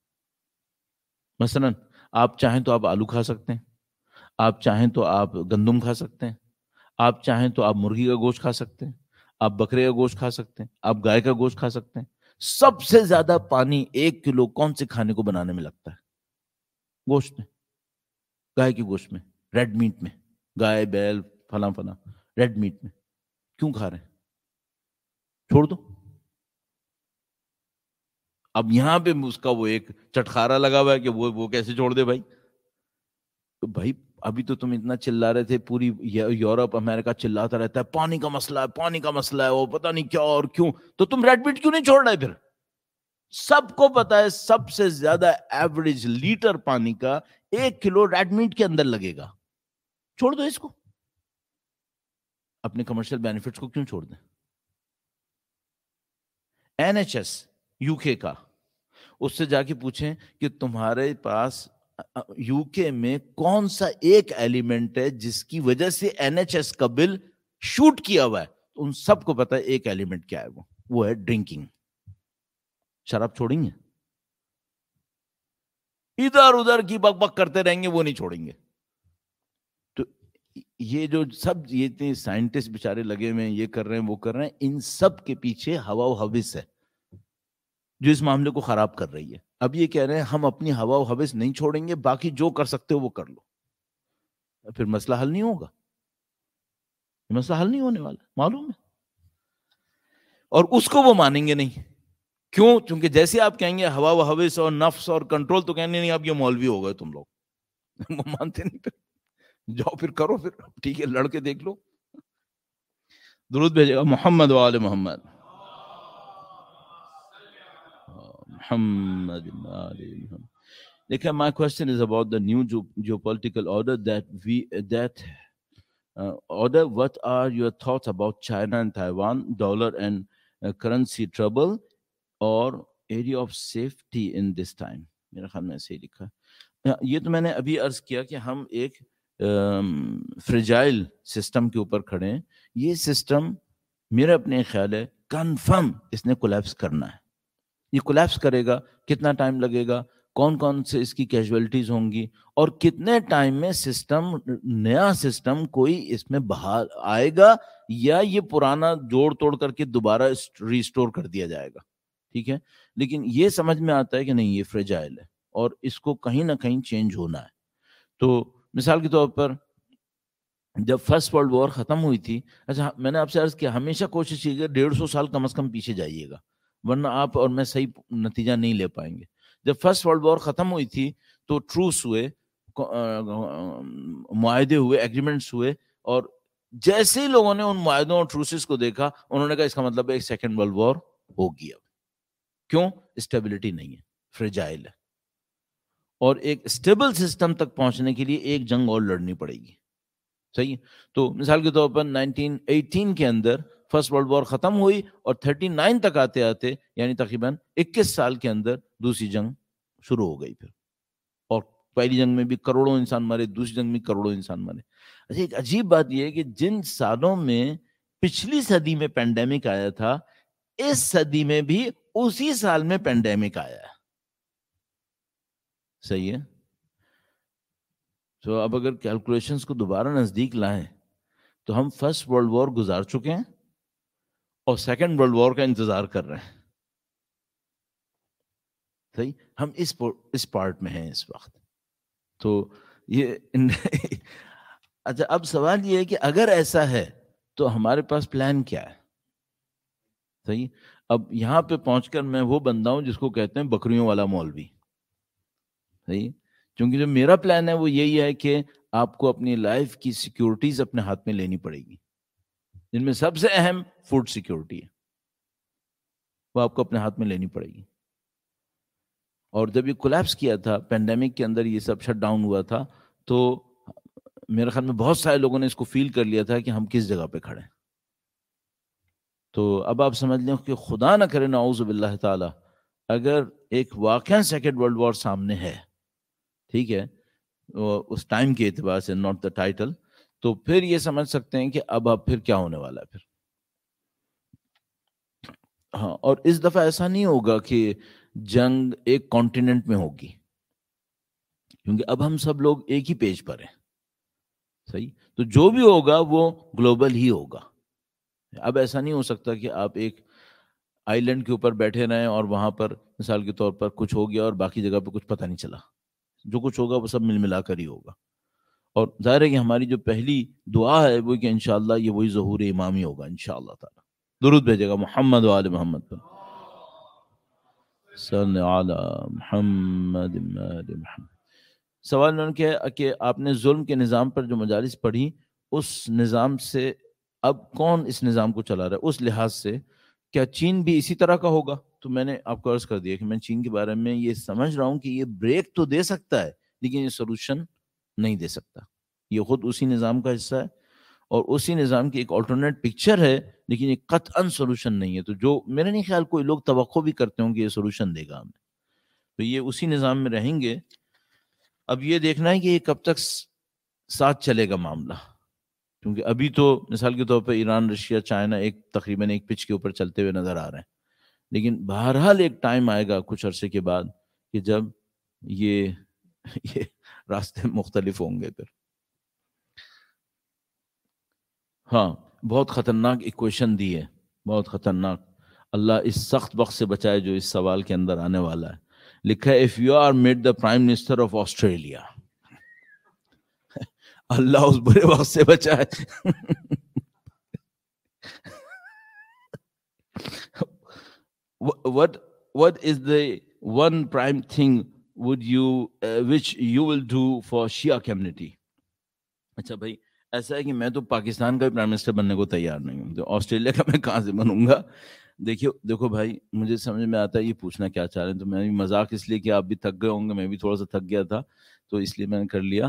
مثلا آپ چاہیں تو آپ آلو کھا سکتے ہیں, آپ چاہیں تو آپ گندم کھا سکتے ہیں, آپ چاہیں تو آپ مرغی کا گوشت کھا سکتے ہیں, آپ بکرے کا گوشت کھا سکتے ہیں, آپ گائے کا گوشت کھا سکتے ہیں. سب سے زیادہ پانی 1 کلو کون سے کھانے کو بنانے میں لگتا ہے؟ گوشت میں, گائے کے گوشت میں, ریڈ میٹ میں, گائے بیل فلاں ریڈ میٹ میں. کیوں کھا رہے ہیں؟ چھوڑ دو. اب یہاں پہ اس کا وہ ایک چٹخارا لگا ہوا ہے کہ وہ کیسے چھوڑ دے بھائی. تو بھائی ابھی تو تم اتنا چلا رہے تھے, پوری یورپ امریکہ چلاتا رہتا ہے پانی کا مسئلہ ہے, پانی کا مسئلہ ہے, وہ پتہ نہیں کیا اور کیوں. تو تم ریڈ میٹ کیوں نہیں چھوڑ رہے پھر؟ سب کو پتا ہے سب سے زیادہ ایوریج لیٹر پانی کا 1 کلو ریڈ میٹ کے اندر لگے گا. چھوڑ دو اس کو. اپنے کمرشل بینیفٹس کو کیوں چھوڑ دیں؟ NHS UK کا, اس سے جا کے پوچھیں کہ تمہارے پاس UK میں کون سا ایک ایلیمنٹ ہے جس کی وجہ سے NHS کا بل شوٹ کیا ہوا ہے. ان سب کو پتا ہے ایک ایلیمنٹ کیا ہے, وہ ہے ڈرنکنگ. شراب چھوڑیں گے؟ ادھر ادھر کی بک بک کرتے رہیں گے، وہ نہیں چھوڑیں گے. تو یہ جو سب یہ اتنے سائنٹسٹ بیچارے لگے ہوئے ہیں، یہ کر رہے ہیں وہ کر رہے ہیں، ان سب کے پیچھے ہوا و ہوس ہے جو اس معاملے کو خراب کر رہی ہے. اب یہ کہہ رہے ہیں ہم اپنی ہوا و ہوس نہیں چھوڑیں گے، باقی جو کر سکتے ہو وہ کر لو. پھر مسئلہ حل نہیں ہوگا، مسئلہ حل نہیں ہونے والا، معلوم ہے. اور اس کو وہ مانیں گے نہیں. کیوں؟ کیونکہ جیسے آپ کہیں گے ہوا و ہوس اور نفس اور کنٹرول، تو کہیں گے نہیں اب یہ مولوی ہو گئے تم لوگ. وہ مانتے نہیں. پھر جاؤ پھر کرو، پھر ٹھیک ہے لڑ کے دیکھ لو. درود بھیجے گا محمد و آل محمد. محمد و آل محمد. دیکھیں, my question is about the new geopolitical order order. What are your thoughts about China and Taiwan, dollar and currency trouble or area of safety in this time? میرا خیال میں ایسے ہی لکھا. یہ تو میں نے ابھی عرض کیا کہ ہم ایک فریجائل سسٹم کے اوپر کھڑے ہیں. یہ سسٹم میرا اپنے خیال ہے کنفرم اس نے کولیپس کرنا ہے. یہ کولیپس کرے گا, کتنا ٹائم لگے گا, کون کون سے اس کی کیجویلٹیز ہوں گی, اور کتنے ٹائم میں سسٹم, نیا سسٹم کوئی اس میں بحال آئے گا, یا یہ پرانا جوڑ توڑ کر کے دوبارہ ریسٹور کر دیا جائے گا. ٹھیک ہے, لیکن یہ سمجھ میں آتا ہے کہ نہیں یہ فریجائل ہے اور اس کو کہیں نہ کہیں چینج ہونا ہے. تو مثال کے طور پر جب فرسٹ ورلڈ وار ختم ہوئی تھی, اچھا میں نے آپ سے عرض کیا ہمیشہ کوشش کیجیے 150 سال کم از کم پیچھے جائیے گا, ورنہ آپ اور میں صحیح نتیجہ نہیں لے پائیں گے. جب فرسٹ ورلڈ وار ختم ہوئی تھی تو ٹروس ہوئے, معاہدے ہوئے, ایگریمنٹس ہوئے, اور جیسے ہی لوگوں نے ان معاہدوں اور ٹروسز کو دیکھا انہوں نے کہا اس کا مطلب ایک سیکنڈ ورلڈ وار ہوگی. اب کیوں؟ اسٹیبلٹی نہیں ہے, فریجائل ہے, اور ایک اسٹیبل سسٹم تک پہنچنے کے لیے ایک جنگ اور لڑنی پڑے گی. صحیح. تو مثال کے طور پر 1918 کے اندر فرسٹ ورلڈ وار ختم ہوئی, اور 39 تک آتے آتے یعنی تقریباً 21 سال کے اندر دوسری جنگ شروع ہو گئی. پھر اور پہلی جنگ میں بھی کروڑوں انسان مرے, دوسری جنگ میں کروڑوں انسان مرے. اچھا, ایک عجیب بات یہ ہے کہ جن سالوں میں پچھلی صدی میں پینڈیمک آیا تھا, اس صدی میں بھی اسی سال میں پینڈیمک آیا ہے. صحیح ہے. تو اب اگر کیلکولیشنز کو دوبارہ نزدیک لائیں تو ہم فرسٹ ورلڈ وار گزار چکے ہیں اور سیکنڈ ورلڈ وار کا انتظار کر رہے ہیں. صحیح, ہم اس پارٹ میں ہیں اس وقت. تو یہ اچھا, اب سوال یہ ہے کہ اگر ایسا ہے تو ہمارے پاس پلان کیا ہے؟ صحیح. اب یہاں پہ پہنچ کر میں وہ بندہ ہوں جس کو کہتے ہیں بکریوں والا مولوی. صحیح. کیونکہ جو میرا پلان ہے وہ یہی ہے کہ آپ کو اپنی لائف کی سیکیورٹیز اپنے ہاتھ میں لینی پڑے گی, جن میں سب سے اہم فوڈ سیکیورٹی ہے, وہ آپ کو اپنے ہاتھ میں لینی پڑے گی. اور جب یہ کولیپس کیا تھا پینڈیمک کے اندر, یہ سب شٹ ڈاؤن ہوا تھا, تو میرے خیال میں بہت سارے لوگوں نے اس کو فیل کر لیا تھا کہ ہم کس جگہ پہ کھڑے ہیں. تو اب آپ سمجھ لیں کہ خدا نہ کرے نعوذ باللہ تعالی اگر ایک واقعا سیکنڈ ورلڈ وار سامنے ہے, ٹھیک ہے, اس ٹائم کے اعتبار سے, ناٹ دا ٹائٹل, تو پھر یہ سمجھ سکتے ہیں کہ اب پھر کیا ہونے والا ہے پھر. ہاں, اور اس دفعہ ایسا نہیں ہوگا کہ جنگ ایک کانٹیننٹ میں ہوگی, کیونکہ اب ہم سب لوگ ایک ہی پیج پر ہیں. صحیح. تو جو بھی ہوگا وہ گلوبل ہی ہوگا. اب ایسا نہیں ہو سکتا کہ آپ ایک آئی لینڈ کے اوپر بیٹھے رہیں اور وہاں پر مثال کے طور پر کچھ ہو گیا اور باقی جگہ پہ کچھ پتہ نہیں چلا. جو کچھ ہوگا وہ سب مل ملا کر ہی ہوگا. اور ظاہر ہے کہ ہماری جو پہلی دعا ہے وہ کہ انشاءاللہ یہ وہی ظہور امامی ہوگا انشاءاللہ تعالی. درود بھیجے گا محمد و آل محمد پر. صلی علی محمد آل محمد. سوال ان کے کہ آپ نے ظلم کے نظام پر جو مجالس پڑھی, اس نظام سے اب کون اس نظام کو چلا رہا ہے؟ اس لحاظ سے کیا چین بھی اسی طرح کا ہوگا؟ تو میں نے آپ کو عرض کر دیا کہ میں چین کے بارے میں یہ سمجھ رہا ہوں کہ یہ بریک تو دے سکتا ہے لیکن یہ سولوشن نہیں دے سکتا. یہ خود اسی نظام کا حصہ ہے اور اسی نظام کی ایک آلٹرنیٹ پکچر ہے, لیکن یہ قطعاً سولوشن نہیں ہے. تو جو میرے نہیں خیال کوئی لوگ توقع بھی کرتے ہوں کہ یہ سولوشن دے گا ہمیں, تو یہ اسی نظام میں رہیں گے. اب یہ دیکھنا ہے کہ یہ کب تک ساتھ چلے گا معاملہ, کیونکہ ابھی تو مثال کے طور پر ایران, رشیا, چائنا تقریباً ایک پچ کے اوپر چلتے ہوئے نظر آ رہے ہیں. لیکن بہرحال ایک ٹائم آئے گا کچھ عرصے کے بعد کہ جب یہ یہ راستے مختلف ہوں گے پھر. ہاں بہت خطرناک ایکویشن دی ہے، بہت خطرناک. اللہ اس سخت وقت سے بچائے جو اس سوال کے اندر آنے والا ہے. لکھا ہے if you are made the prime minister of Australia. اللہ اس برے وقت سے بچائے. What is the one prime thing which you will do for Shia community? اچھا بھائی ایسا ہے کہ میں تو پاکستان کا بھی پرائم منسٹر بننے کو تیار نہیں ہوں، تو آسٹریلیا کا میں کہاں سے بنوں گا؟ دیکھو بھائی مجھے سمجھ میں آتا ہے یہ پوچھنا کیا چاہ رہے ہیں، تو میں مذاق اس لیے کہ آپ بھی تھک گئے ہوں گے، میں بھی تھوڑا سا تھک گیا تھا تو اس لیے میں نے کر لیا.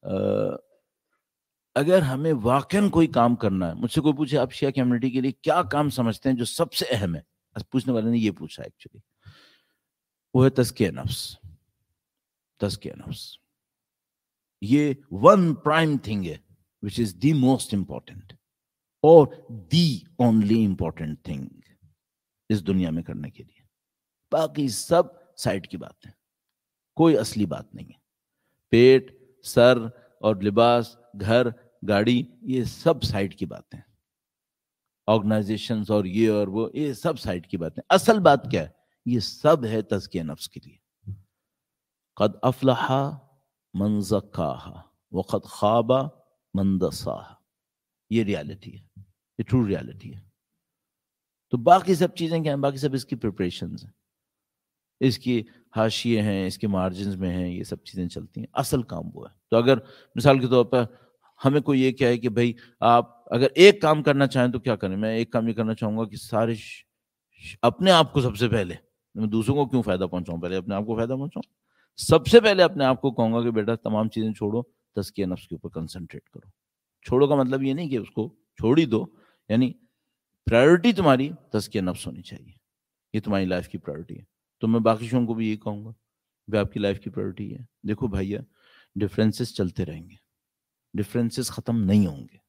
اگر ہمیں واقعاً کوئی کام کرنا ہے، مجھ سے کوئی پوچھے آپ شیعہ کمیونٹی کے لیے کیا کام سمجھتے ہیں جو سب سے اہم ہے، پوچھنے والے نے یہ پوچھا ایکچولی، وہ ہے تزکیہ نفس. تزکیہ نفس یہ ون پرائم تھنگ ہے which is the most important or the only important thing اس دنیا میں کرنے کے لیے. باقی سب سائڈ کی بات ہے، کوئی اصلی بات نہیں ہے. پیٹ، سر اور لباس، گھر، گاڑی، یہ سب سائڈ کی باتیں. آرگنائزیشنز اور یہ اور وہ، یہ سب سائڈ کی باتیں. اصل بات کیا ہے؟ یہ سب ہے تزکیہ نفس کے لیے. قد افلح من زکاہا وقد خاب من دساہا. یہ ریالٹی ہے، یہ ٹرو ریالٹی ہے. تو باقی سب چیزیں کیا ہیں؟ باقی سب اس کی پریپریشنز ہیں، اس کی حاشیے ہیں، اس کے مارجنز میں ہیں، یہ سب چیزیں چلتی ہیں. اصل کام وہ ہے. تو اگر مثال کے طور پر ہمیں کوئی یہ کہے کہ بھائی آپ اگر ایک کام کرنا چاہیں تو کیا کریں، میں ایک کام یہ کرنا چاہوں گا کہ سارے اپنے آپ کو سب سے پہلے، میں دوسروں کو کیوں فائدہ پہنچاؤں، پہلے اپنے آپ کو فائدہ پہنچاؤں. سب سے پہلے اپنے آپ کو کہوں گا کہ بیٹا تمام چیزیں چھوڑو، تزکیہ نفس کے اوپر کنسنٹریٹ کرو. چھوڑو کا مطلب یہ نہیں کہ اس کو چھوڑ ہی دو، یعنی پرائیورٹی تمہاری تزکیہ نفس ہونی چاہیے، یہ تمہاری لائف کی پرائیورٹی ہے. تو میں باقی شوں کو بھی یہ کہوں گا کہ آپ کی لائف کی پرائیورٹی ہے. دیکھو بھائیا ڈفرینسز چلتے رہیں گے، ڈفرینسز ختم نہیں ہوں گے.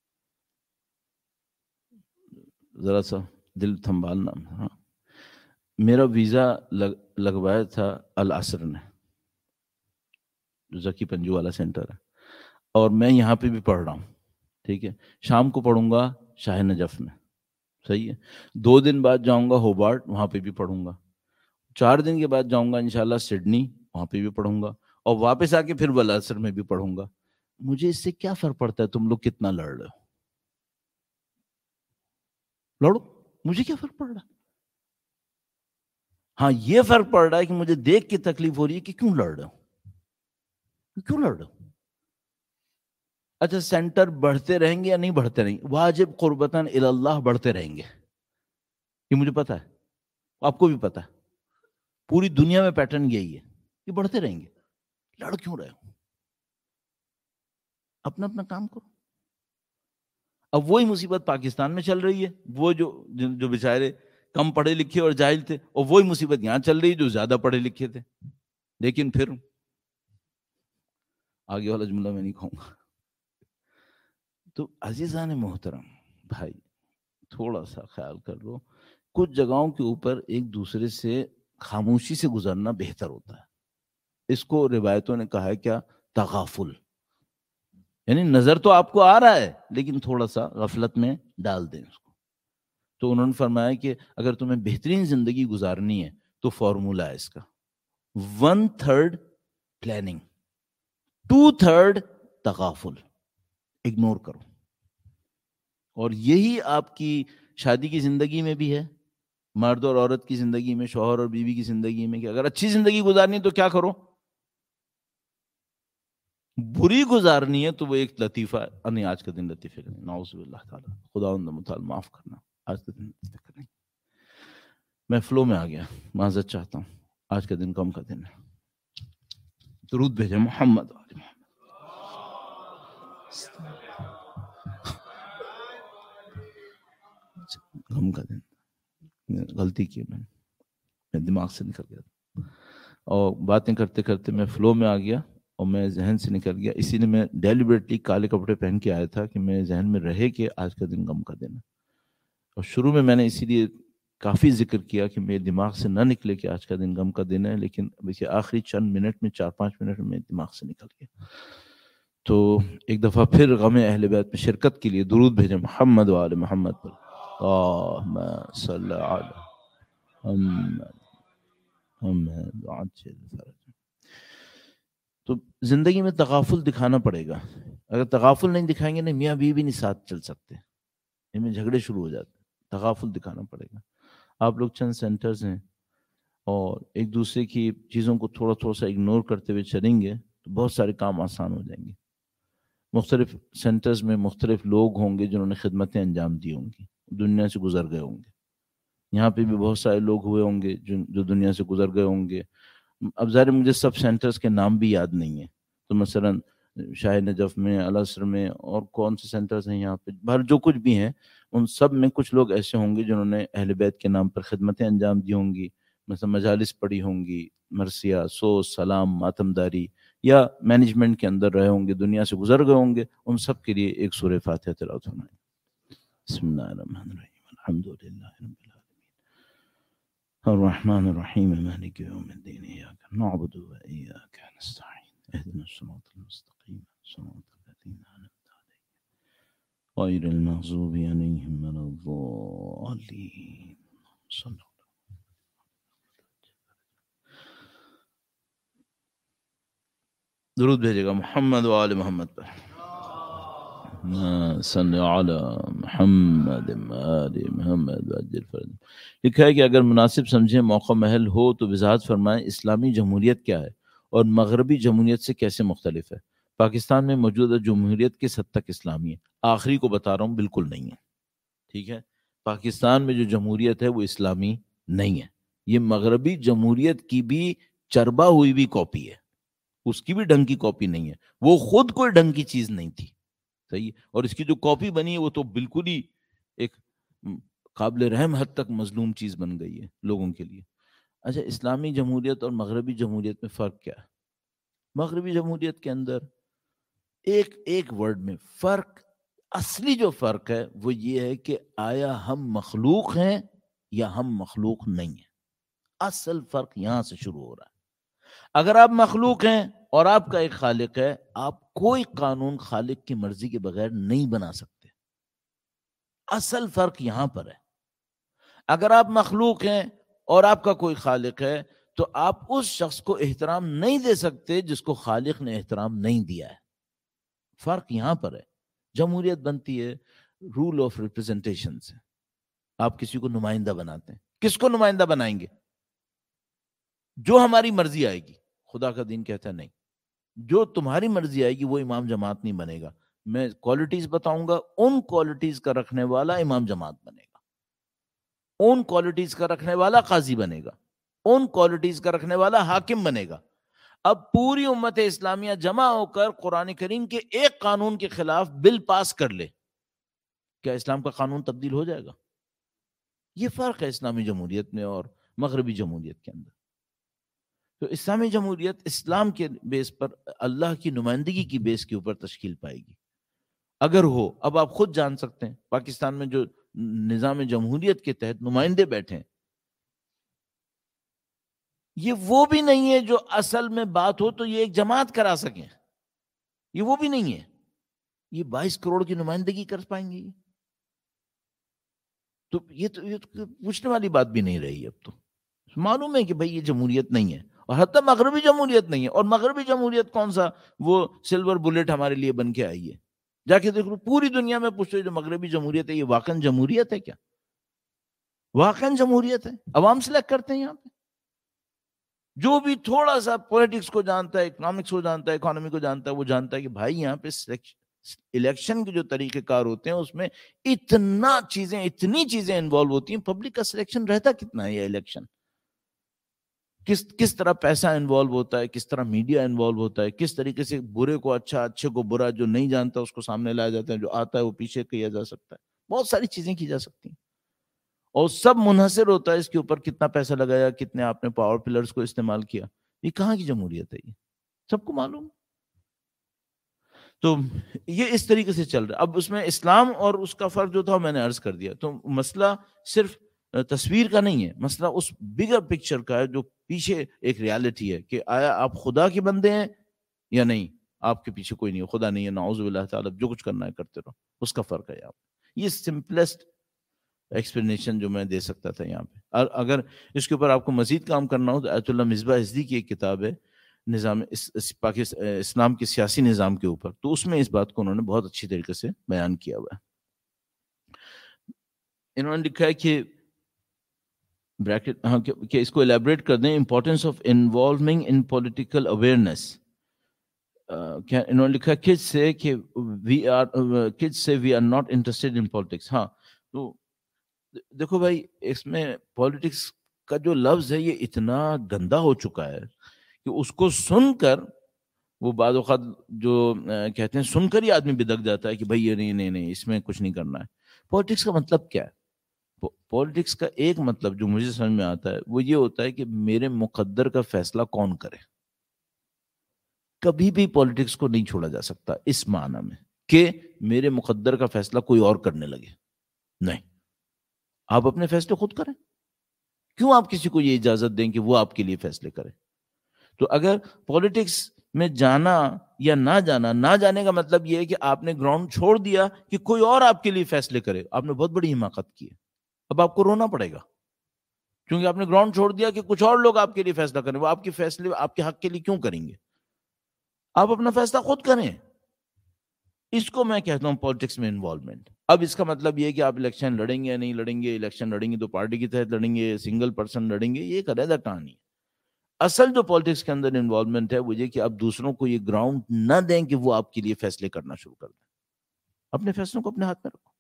ذرا سا دل تھنبالنا. ہاں میرا ویزا لگوایا تھا العصر نے، جو ذکی پنجو والا سینٹر ہے، اور میں یہاں پہ بھی پڑھ رہا ہوں. ٹھیک ہے، شام کو پڑھوں گا شاہ نجف میں، صحیح ہے. 2 دن بعد جاؤں گا ہوبارٹ، وہاں پہ بھی پڑھوں گا. 4 دن کے بعد جاؤں گا انشاءاللہ سڈنی، وہاں پہ بھی پڑھوں گا. اور واپس آ کے پھر والعصر میں بھی پڑھوں گا. مجھے اس سے کیا فرق پڑتا ہے تم لوگ کتنا لڑ رہے ہو؟ لڑو، مجھے کیا فرق پڑ رہا ہے؟ ہاں یہ فرق پڑ رہا ہے کہ مجھے دیکھ کے تکلیف ہو رہی ہے کہ کیوں لڑ رہے ہو، کیوں لڑ رہے ہو. اچھا سینٹر بڑھتے رہیں گے یا نہیں بڑھتے رہیں گے؟ واجب قربتاً اللہ بڑھتے رہیں گے، یہ مجھے پتا ہے، آپ کو بھی پتا ہے. پوری دنیا میں پیٹرن یہی ہے، یہ بڑھتے رہیں گے. لڑ کیوں رہے ہو؟ اپنا اپنا کام کرو. اب وہی مصیبت پاکستان میں چل رہی ہے، وہ جو بیچارے کم پڑھے لکھے اور جاہل تھے، اور وہی مصیبت یہاں چل رہی ہے جو زیادہ پڑھے لکھے تھے. لیکن پھر آگے والا جملہ میں نہیں کہوں گا. تو عزیزان محترم بھائی تھوڑا سا خیال کر لو، کچھ جگہوں کے اوپر ایک دوسرے سے خاموشی سے گزرنا بہتر ہوتا ہے. اس کو روایتوں نے کہا ہے کیا؟ تغافل. یعنی نظر تو آپ کو آ رہا ہے لیکن تھوڑا سا غفلت میں ڈال دیں اس کو. تو انہوں نے فرمایا کہ اگر تمہیں بہترین زندگی گزارنی ہے تو فارمولہ ہے اس کا 1/3 پلاننگ، 2/3 تغافل. اگنور کرو. اور یہی آپ کی شادی کی زندگی میں بھی ہے، مرد اور عورت کی زندگی میں، شوہر اور بیوی کی زندگی میں، کہ اگر اچھی زندگی گزارنی تو کیا کرو؟ بری گزارنی ہے تو وہ ایک لطیفہ نہیں، آج کا دن لطیفے کا نہیں، نعوذ باللہ تعالی، خدا متعال معاف کرنا، آج کا دن لطیفے کا نہیں. میں فلو میں آ گیا، معذرت چاہتا ہوں. آج کا دن کم کا دن ہے. درود بھیجے محمد غم کا دن. غلطی کی میں دماغ سے نکل گیا اور باتیں کرتے کرتے میں فلو میں آ گیا اور میں ذہن سے نکل گیا. اسی لیے میں ڈیلیبریٹلی کالے کپڑے پہن کے آیا تھا کہ میں ذہن میں رہے کہ آج کا دن غم کا دن ہے. اور شروع میں نے اسی لیے کافی ذکر کیا کہ میرے دماغ سے نہ نکلے کہ آج کا دن غم کا دن ہے، لیکن دیکھیے آخری چند منٹ میں 4-5 منٹ میں میرے دماغ سے نکل گیا. تو ایک دفعہ پھر غم اہل بیت میں شرکت کے لیے درود بھیجیں محمد و آل محمد پر. اللہم صلی علی محمد وعجل فرجہ. تو زندگی میں تغافل دکھانا پڑے گا. اگر تغافل نہیں دکھائیں گے نا، میاں بیوی نہیں ساتھ چل سکتے، ان میں جھگڑے شروع ہو جاتے ہیں. تغافل دکھانا پڑے گا. آپ لوگ چند سینٹرز ہیں اور ایک دوسرے کی چیزوں کو تھوڑا سا اگنور کرتے ہوئے چلیں گے تو بہت سارے کام آسان ہو جائیں گے. مختلف سینٹرز میں مختلف لوگ ہوں گے جنہوں نے خدمتیں انجام دی ہوں گی، دنیا سے گزر گئے ہوں گے. یہاں پہ بھی بہت سارے لوگ ہوئے ہوں گے جو دنیا سے گزر گئے ہوں گے. اب ظاہر مجھے سب سینٹرز کے نام بھی یاد نہیں ہیں، تو مثلا شاہ نجف میں، الاسر میں، اور کون سے سینٹرز ہیں یہاں پہ، باہر جو کچھ بھی ہیں ان سب میں کچھ لوگ ایسے ہوں گے جنہوں نے اہل بیت کے نام پر خدمتیں انجام دی ہوں گی، مثلا مجالس پڑھی ہوں گی، مرثیہ، سوز، سلام، ماتمداری، یا مینجمنٹ کے اندر رہے ہوں گے، دنیا سے گزر گئے ہوں گے. ان سب کے لیے ایک سورہ فاتحہ تلاوت فرمائیں. بسم اللہ الرحمن الرحیم الحمد للہ رب العالمین الرحمن الرحیم مالک یوم الدین ایاک نعبد و ایاک نستعین اهدنا الصراط المستقیم صراط الذین انعمت علیہم غیر المغضوب علیہم ولا الضالین. صلی اللہ. درود بھیجے گا محمد و آل محمد پر. صلی علی محمد آل محمد وعجل فرج. لکھا ہے کہ اگر مناسب سمجھیں، موقع محل ہو تو وضاحت فرمائیں اسلامی جمہوریت کیا ہے اور مغربی جمہوریت سے کیسے مختلف ہے. پاکستان میں موجودہ جمہوریت کس حد تک اسلامی ہے؟ آخری کو بتا رہا ہوں، بالکل نہیں ہے. ٹھیک ہے، پاکستان میں جو جمہوریت ہے وہ اسلامی نہیں ہے. یہ مغربی جمہوریت کی بھی چربا ہوئی بھی کاپی ہے، اس کی بھی ڈھنگ کی کاپی نہیں ہے. وہ خود کوئی ڈھنگ کی چیز نہیں تھی. صحیح. اور اس کی جو کاپی بنی ہے وہ تو بالکل ہی ایک قابل رحم حد تک مظلوم چیز بن گئی ہے لوگوں کے لیے. اچھا، اسلامی جمہوریت اور مغربی جمہوریت میں فرق کیا ہے؟ مغربی جمہوریت کے اندر ایک ورڈ میں فرق، اصلی جو فرق ہے وہ یہ ہے کہ آیا ہم مخلوق ہیں یا ہم مخلوق نہیں ہیں. اصل فرق یہاں سے شروع ہو رہا ہے. اگر آپ مخلوق ہیں اور آپ کا ایک خالق ہے، آپ کوئی قانون خالق کی مرضی کے بغیر نہیں بنا سکتے. اصل فرق یہاں پر ہے. اگر آپ مخلوق ہیں اور آپ کا کوئی خالق ہے تو آپ اس شخص کو احترام نہیں دے سکتے جس کو خالق نے احترام نہیں دیا ہے. فرق یہاں پر ہے. جمہوریت بنتی ہے رول آف ریپرزنٹیشن سے. آپ کسی کو نمائندہ بناتے ہیں. کس کو نمائندہ بنائیں گے؟ جو ہماری مرضی آئے گی. خدا کا دین کہتا ہے نہیں، جو تمہاری مرضی آئے گی وہ امام جماعت نہیں بنے گا. میں کوالٹیز بتاؤں گا، ان کوالٹیز کا رکھنے والا امام جماعت بنے گا، ان کوالٹیز کا رکھنے والا قاضی بنے گا، ان کوالٹیز کا رکھنے والا حاکم بنے گا. اب پوری امت اسلامیہ جمع ہو کر قرآن کریم کے ایک قانون کے خلاف بل پاس کر لے، کیا اسلام کا قانون تبدیل ہو جائے گا؟ یہ فرق ہے اسلامی جمہوریت میں اور مغربی جمہوریت کے اندر. تو اسلامی جمہوریت اسلام کے بیس پر، اللہ کی نمائندگی کی بیس کے اوپر تشکیل پائے گی اگر ہو. اب آپ خود جان سکتے ہیں پاکستان میں جو نظام جمہوریت کے تحت نمائندے بیٹھے ہیں، یہ وہ بھی نہیں ہے جو اصل میں بات ہو تو یہ ایک جماعت کرا سکیں. یہ وہ بھی نہیں ہے. یہ 22 کروڑ کی نمائندگی کر پائیں گے؟ تو یہ پوچھنے والی بات بھی نہیں رہی. اب تو معلوم ہے کہ بھائی یہ جمہوریت نہیں ہے، اور حتی مغربی جمہوریت نہیں ہے. اور مغربی جمہوریت کون سا وہ سلور بلیٹ ہمارے لیے بن کے آئی ہے؟ جا کے دیکھ لو پوری دنیا میں پوچھو جو مغربی جمہوریت ہے یہ واقعاً جمہوریت ہے کیا؟ واقعاً جمہوریت ہے؟ عوام سلیکٹ کرتے ہیں یہاں پہ. جو بھی تھوڑا سا پولیٹکس کو جانتا ہے، اکنامکس کو جانتا ہے، اکانومی کو جانتا ہے، وہ جانتا ہے کہ بھائی یہاں پہ الیکشن کے جو طریقہ کار ہوتے ہیں اس میں اتنی چیزیں انوالو ہوتی ہیں. پبلک کا سلیکشن رہتا کتنا ہے؟ یہ الیکشن کس طرح پیسہ انوالو ہوتا ہے، کس طرح میڈیا انوالو ہوتا ہے، کس طریقے سے برے کو اچھا، اچھے کو برا، جو نہیں جانتا اس کو سامنے لایا جاتا ہے، جو آتا ہے وہ پیچھے کیا جا سکتا ہے. بہت ساری چیزیں کی جا سکتی ہیں اور سب منحصر ہوتا ہے اس کے اوپر کتنا پیسہ لگایا، کتنے آپ نے پاور پلرز کو استعمال کیا. یہ کہاں کی جمہوریت ہے؟ یہ سب کو معلوم. تو یہ اس طریقے سے چل رہا ہے. اب اس میں اسلام اور اس کا فرق جو تھا میں نے عرض کر دیا. تو مسئلہ صرف تصویر کا نہیں ہے، مسئلہ اس بگر پکچر کا ہے جو پیچھے ایک ریالٹی ہے کہ آیا آپ خدا کے بندے ہیں یا نہیں. آپ کے پیچھے کوئی نہیں ہے، خدا نہیں ہے، نعوذ باللہ تعالیٰ، جو کچھ کرنا ہے کرتے رہو. اس کا فرق ہے یہاں پہ. یہ سمپلسٹ ایکسپلینیشن جو میں دے سکتا تھا یہاں پہ. اور اگر اس کے اوپر آپ کو مزید کام کرنا ہو تو آیت اللہ مصباح ازدی کی ایک کتاب ہے نظام اسلام کے سیاسی نظام کے اوپر، تو اس میں اس بات کو انہوں نے بہت اچھی طریقے سے بیان کیا ہوا ہے. انہوں نے لکھا ہے کہ بریکٹ ہاں کہ اس کو الیبریٹ کر دیں، importance of involving in political awareness. انہوں نے لکھا کڈز سے کہ we are not interested in politics. ہاں تو دیکھو بھائی، اس میں پالیٹکس کا جو لفظ ہے یہ اتنا گندا ہو چکا ہے کہ اس کو سن کر وہ بعض اوقات جو کہتے ہیں سن کر ہی آدمی بدک جاتا ہے کہ بھائی یہ نہیں اس میں کچھ نہیں کرنا ہے. پالیٹکس کا مطلب کیا ہے؟ پالیٹکس کا ایک مطلب جو مجھے سمجھ میں آتا ہے وہ یہ ہوتا ہے کہ میرے مقدر کا فیصلہ کون کرے. کبھی بھی پالیٹکس کو نہیں چھوڑا جا سکتا اس معنی میں کہ میرے مقدر کا فیصلہ کوئی اور کرنے لگے. نہیں، آپ اپنے فیصلے خود کریں. کیوں آپ کسی کو یہ اجازت دیں کہ وہ آپ کے لیے فیصلے کرے؟ تو اگر پالیٹکس میں جانا یا نہ جانا، نہ جانے کا مطلب یہ ہے کہ آپ نے گراؤنڈ چھوڑ دیا کہ کوئی اور آپ کے لیے فیصلے کرے. آپ نے بہت بڑی حماقت کی ہے. اب آپ کو رونا پڑے گا کیونکہ آپ نے گراؤنڈ چھوڑ دیا کہ کچھ اور لوگ آپ کے لیے فیصلہ کریں. وہ آپ کے فیصلے آپ کے حق کے لیے کیوں کریں گے؟ آپ اپنا فیصلہ خود کریں. اس کو میں کہتا ہوں پالیٹکس میں انوالومنٹ. اب اس کا مطلب یہ کہ آپ الیکشن لڑیں گے یا نہیں لڑیں گے. الیکشن لڑیں گے تو پارٹی کے تحت لڑیں گے، سنگل پرسن لڑیں گے، یہ ایک علیحدہ کہانی ہے. اصل جو پالیٹکس کے اندر انوالومنٹ ہے وہ یہ کہ آپ دوسروں کو یہ گراؤنڈ نہ دیں کہ وہ آپ کے لیے فیصلے کرنا شروع کر دیں. اپنے فیصلوں کو اپنے ہاتھ میں رکھو.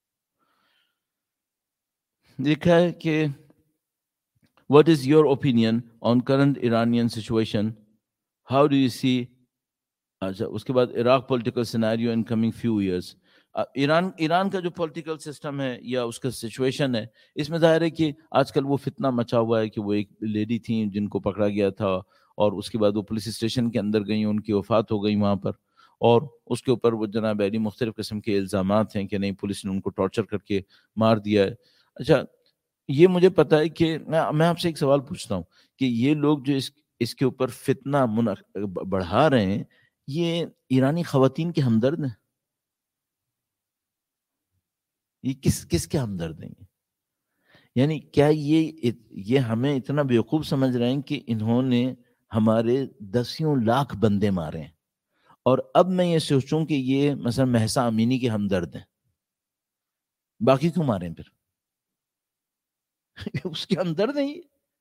لکھا ہے کہ what is your opinion on current Iranian situation? How do you see اچھا اس کے بعد Iraq political scenario in coming few years. Iran کا جو پولیٹیکل سسٹم ہے یا اس کا سچویشن ہے، اس میں ظاہر ہے کہ آج کل وہ فتنہ مچا ہوا ہے کہ وہ ایک لیڈی تھیں جن کو پکڑا گیا تھا اور اس کے بعد وہ پولیس اسٹیشن کے اندر گئیں، ان کی وفات ہو گئی وہاں پر، اور اس کے اوپر وہ جناب علی مختلف قسم کے الزامات ہیں کہ نہیں پولیس نے ان کو ٹارچر کر کے مار دیا ہے. اچھا یہ مجھے پتا ہے کہ میں آپ سے ایک سوال پوچھتا ہوں کہ یہ لوگ جو اس کے اوپر فتنہ بڑھا رہے ہیں، یہ ایرانی خواتین کے ہمدرد ہیں؟ یہ کس کے ہمدرد ہیں؟ یعنی کیا یہ ہمیں اتنا بیوقوف سمجھ رہے ہیں کہ انہوں نے ہمارے دسیوں لاکھ بندے مارے ہیں، اور اب میں یہ سوچوں کہ یہ مثلا مہسا امینی کے ہمدرد ہیں، باقی کیوں مارے ہیں پھر؟ اس کے ہمدرد ہیں.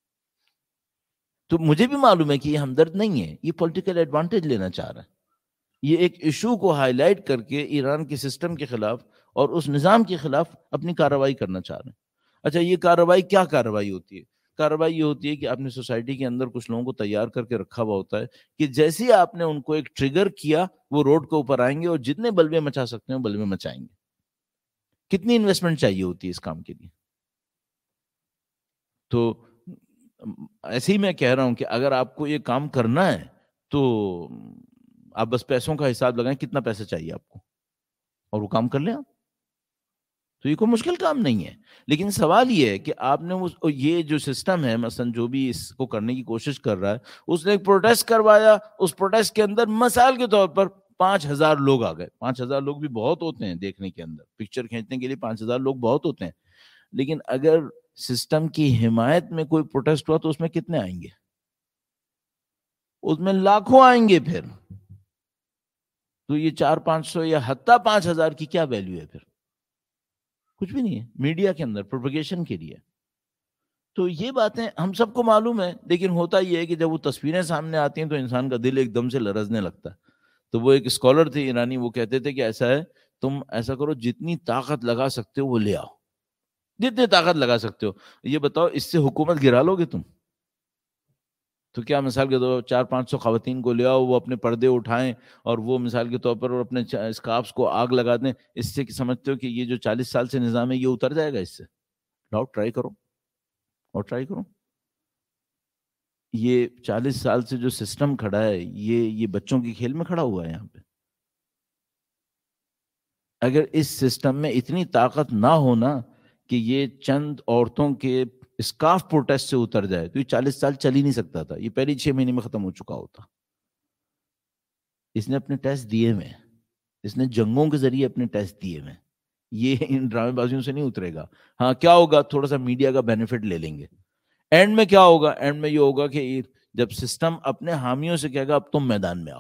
تو مجھے بھی معلوم ہے کہ یہ ہمدرد نہیں ہے، یہ پولیٹیکل ایڈوانٹیج لینا چاہ رہا ہے. یہ ایک ایشو کو ہائی لائٹ کر کے ایران کے سسٹم کے خلاف اور اس نظام کے خلاف اپنی کارروائی کرنا چاہ رہے ہیں. اچھا یہ کارروائی کیا کارروائی ہوتی ہے؟ کارروائی یہ ہوتی ہے کہ آپ نے سوسائٹی کے اندر کچھ لوگوں کو تیار کر کے رکھا ہوا ہوتا ہے کہ جیسے ہی آپ نے ان کو ایک ٹریگر کیا وہ روڈ کے اوپر آئیں گے اور جتنے بلبے مچا سکتے ہیں بلبے مچائیں گے. کتنی انویسٹمنٹ چاہیے ہوتی ہے اس کام کے لیے؟ تو ایسے ہی میں کہہ رہا ہوں کہ اگر آپ کو یہ کام کرنا ہے تو آپ بس پیسوں کا حساب لگائیں کتنا پیسہ چاہیے آپ کو اور وہ کام کر لیں آپ. تو یہ کوئی مشکل کام نہیں ہے. لیکن سوال یہ ہے کہ آپ نے یہ جو سسٹم ہے مثلا جو بھی اس کو کرنے کی کوشش کر رہا ہے اس نے ایک پروٹیسٹ کروایا، اس پروٹیسٹ کے اندر مثال کے طور پر 5,000 لوگ آ گئے. 5,000 لوگ بھی بہت ہوتے ہیں دیکھنے کے اندر، پکچر کھینچنے کے لیے 5,000 لوگ بہت ہوتے ہیں. لیکن اگر سسٹم کی حمایت میں کوئی پروٹیسٹ ہوا تو اس میں کتنے آئیں گے؟ اس میں لاکھوں آئیں گے. پھر تو یہ 400-500 یا حتیٰ 5,000 کی کیا ویلیو ہے؟ پھر کچھ بھی نہیں ہے میڈیا کے اندر پروپیگیشن کے لیے. تو یہ باتیں ہم سب کو معلوم ہے، لیکن ہوتا یہ ہے کہ جب وہ تصویریں سامنے آتی ہیں تو انسان کا دل ایک دم سے لرزنے لگتا ہے. تو وہ ایک اسکالر تھے ایرانی، وہ کہتے تھے کہ ایسا ہے تم ایسا کرو جتنی طاقت لگا سکتے ہو وہ لے آؤ، جتنی طاقت لگا سکتے ہو. یہ بتاؤ اس سے حکومت گرا لو گے تم؟ تو کیا مثال کے طور پر 400-500 خواتین کو لے آؤ، وہ اپنے پردے اٹھائیں اور وہ مثال کے طور پر اور اپنے اسکارفس کو آگ لگا دیں، اس سے سمجھتے ہو کہ یہ جو 40 سال سے نظام ہے یہ اتر جائے گا؟ اس سے لاؤ ٹرائی کرو اور ٹرائی کرو. یہ 40 سال سے جو سسٹم کھڑا ہے یہ بچوں کے کھیل میں کھڑا ہوا ہے. یہاں پہ اگر اس سسٹم میں اتنی طاقت نہ ہونا کہ یہ چند عورتوں کے اسکارف پروٹیسٹ سے اتر جائے تو یہ 40 سال چل ہی نہیں سکتا تھا، یہ پہلی 6 مہینے میں ختم ہو چکا ہوتا. اس نے اپنے ٹیسٹ دیے ہوئے، اس نے جنگوں کے ذریعے اپنے ٹیسٹ دیے ہوئے، یہ ان ڈرامے بازیوں سے نہیں اترے گا. ہاں کیا ہوگا، تھوڑا سا میڈیا کا بینیفٹ لے لیں گے. اینڈ میں کیا ہوگا، اینڈ میں یہ ہوگا کہ جب سسٹم اپنے حامیوں سے کہے گا اب تم میدان میں آؤ،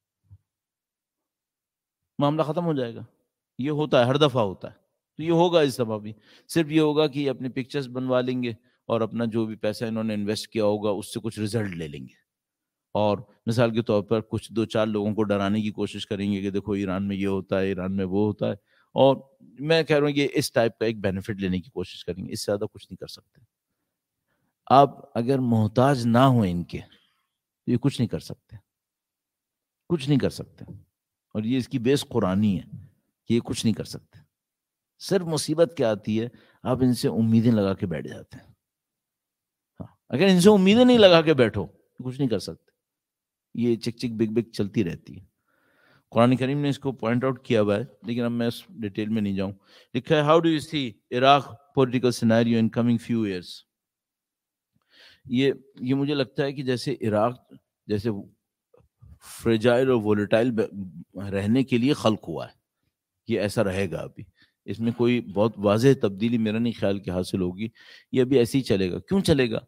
معاملہ ختم ہو جائے گا. یہ ہوتا ہے، ہر دفعہ ہوتا ہے. تو یہ ہوگا اس دفعہ بھی. صرف یہ ہوگا کہ اپنے پکچرز بنوا لیں گے اور اپنا جو بھی پیسہ انہوں نے انویسٹ کیا ہوگا اس سے کچھ ریزلٹ لے لیں گے، اور مثال کے طور پر کچھ 2-4 لوگوں کو ڈرانے کی کوشش کریں گے کہ دیکھو ایران میں یہ ہوتا ہے، ایران میں وہ ہوتا ہے. اور میں کہہ رہا ہوں یہ اس ٹائپ کا ایک بینیفٹ لینے کی کوشش کریں گے، اس سے زیادہ کچھ نہیں کر سکتے. آپ اگر محتاج نہ ہوئیں ان کے تو یہ کچھ نہیں کر سکتے، کچھ نہیں کر سکتے. اور یہ اس کی بیس قرآنی ہے کہ یہ کچھ نہیں کر سکتے. صرف مصیبت کیا آتی ہے، آپ ان سے امیدیں لگا کے بیٹھ جاتے ہیں. ہاں اگر ان سے امیدیں نہیں لگا کے بیٹھو تو کچھ نہیں کر سکتے. یہ چک چک بگ بگ چلتی رہتی ہے. قرآن کریم نے اس کو پوائنٹ آؤٹ کیا ہوا ہے، لیکن اب میں اس ڈیٹیل میں نہیں جاؤں. لکھا ہے how do you see Iraq political scenario in coming few years. یہ مجھے لگتا ہے کہ جیسے عراق جیسے فریجائل اور وولیٹائل رہنے کے لیے خلق ہوا ہے، یہ ایسا رہے گا. ابھی اس میں کوئی بہت واضح تبدیلی میرا نہیں خیال کہ حاصل ہوگی. یہ ابھی ایسے ہی چلے گا. کیوں چلے گا؟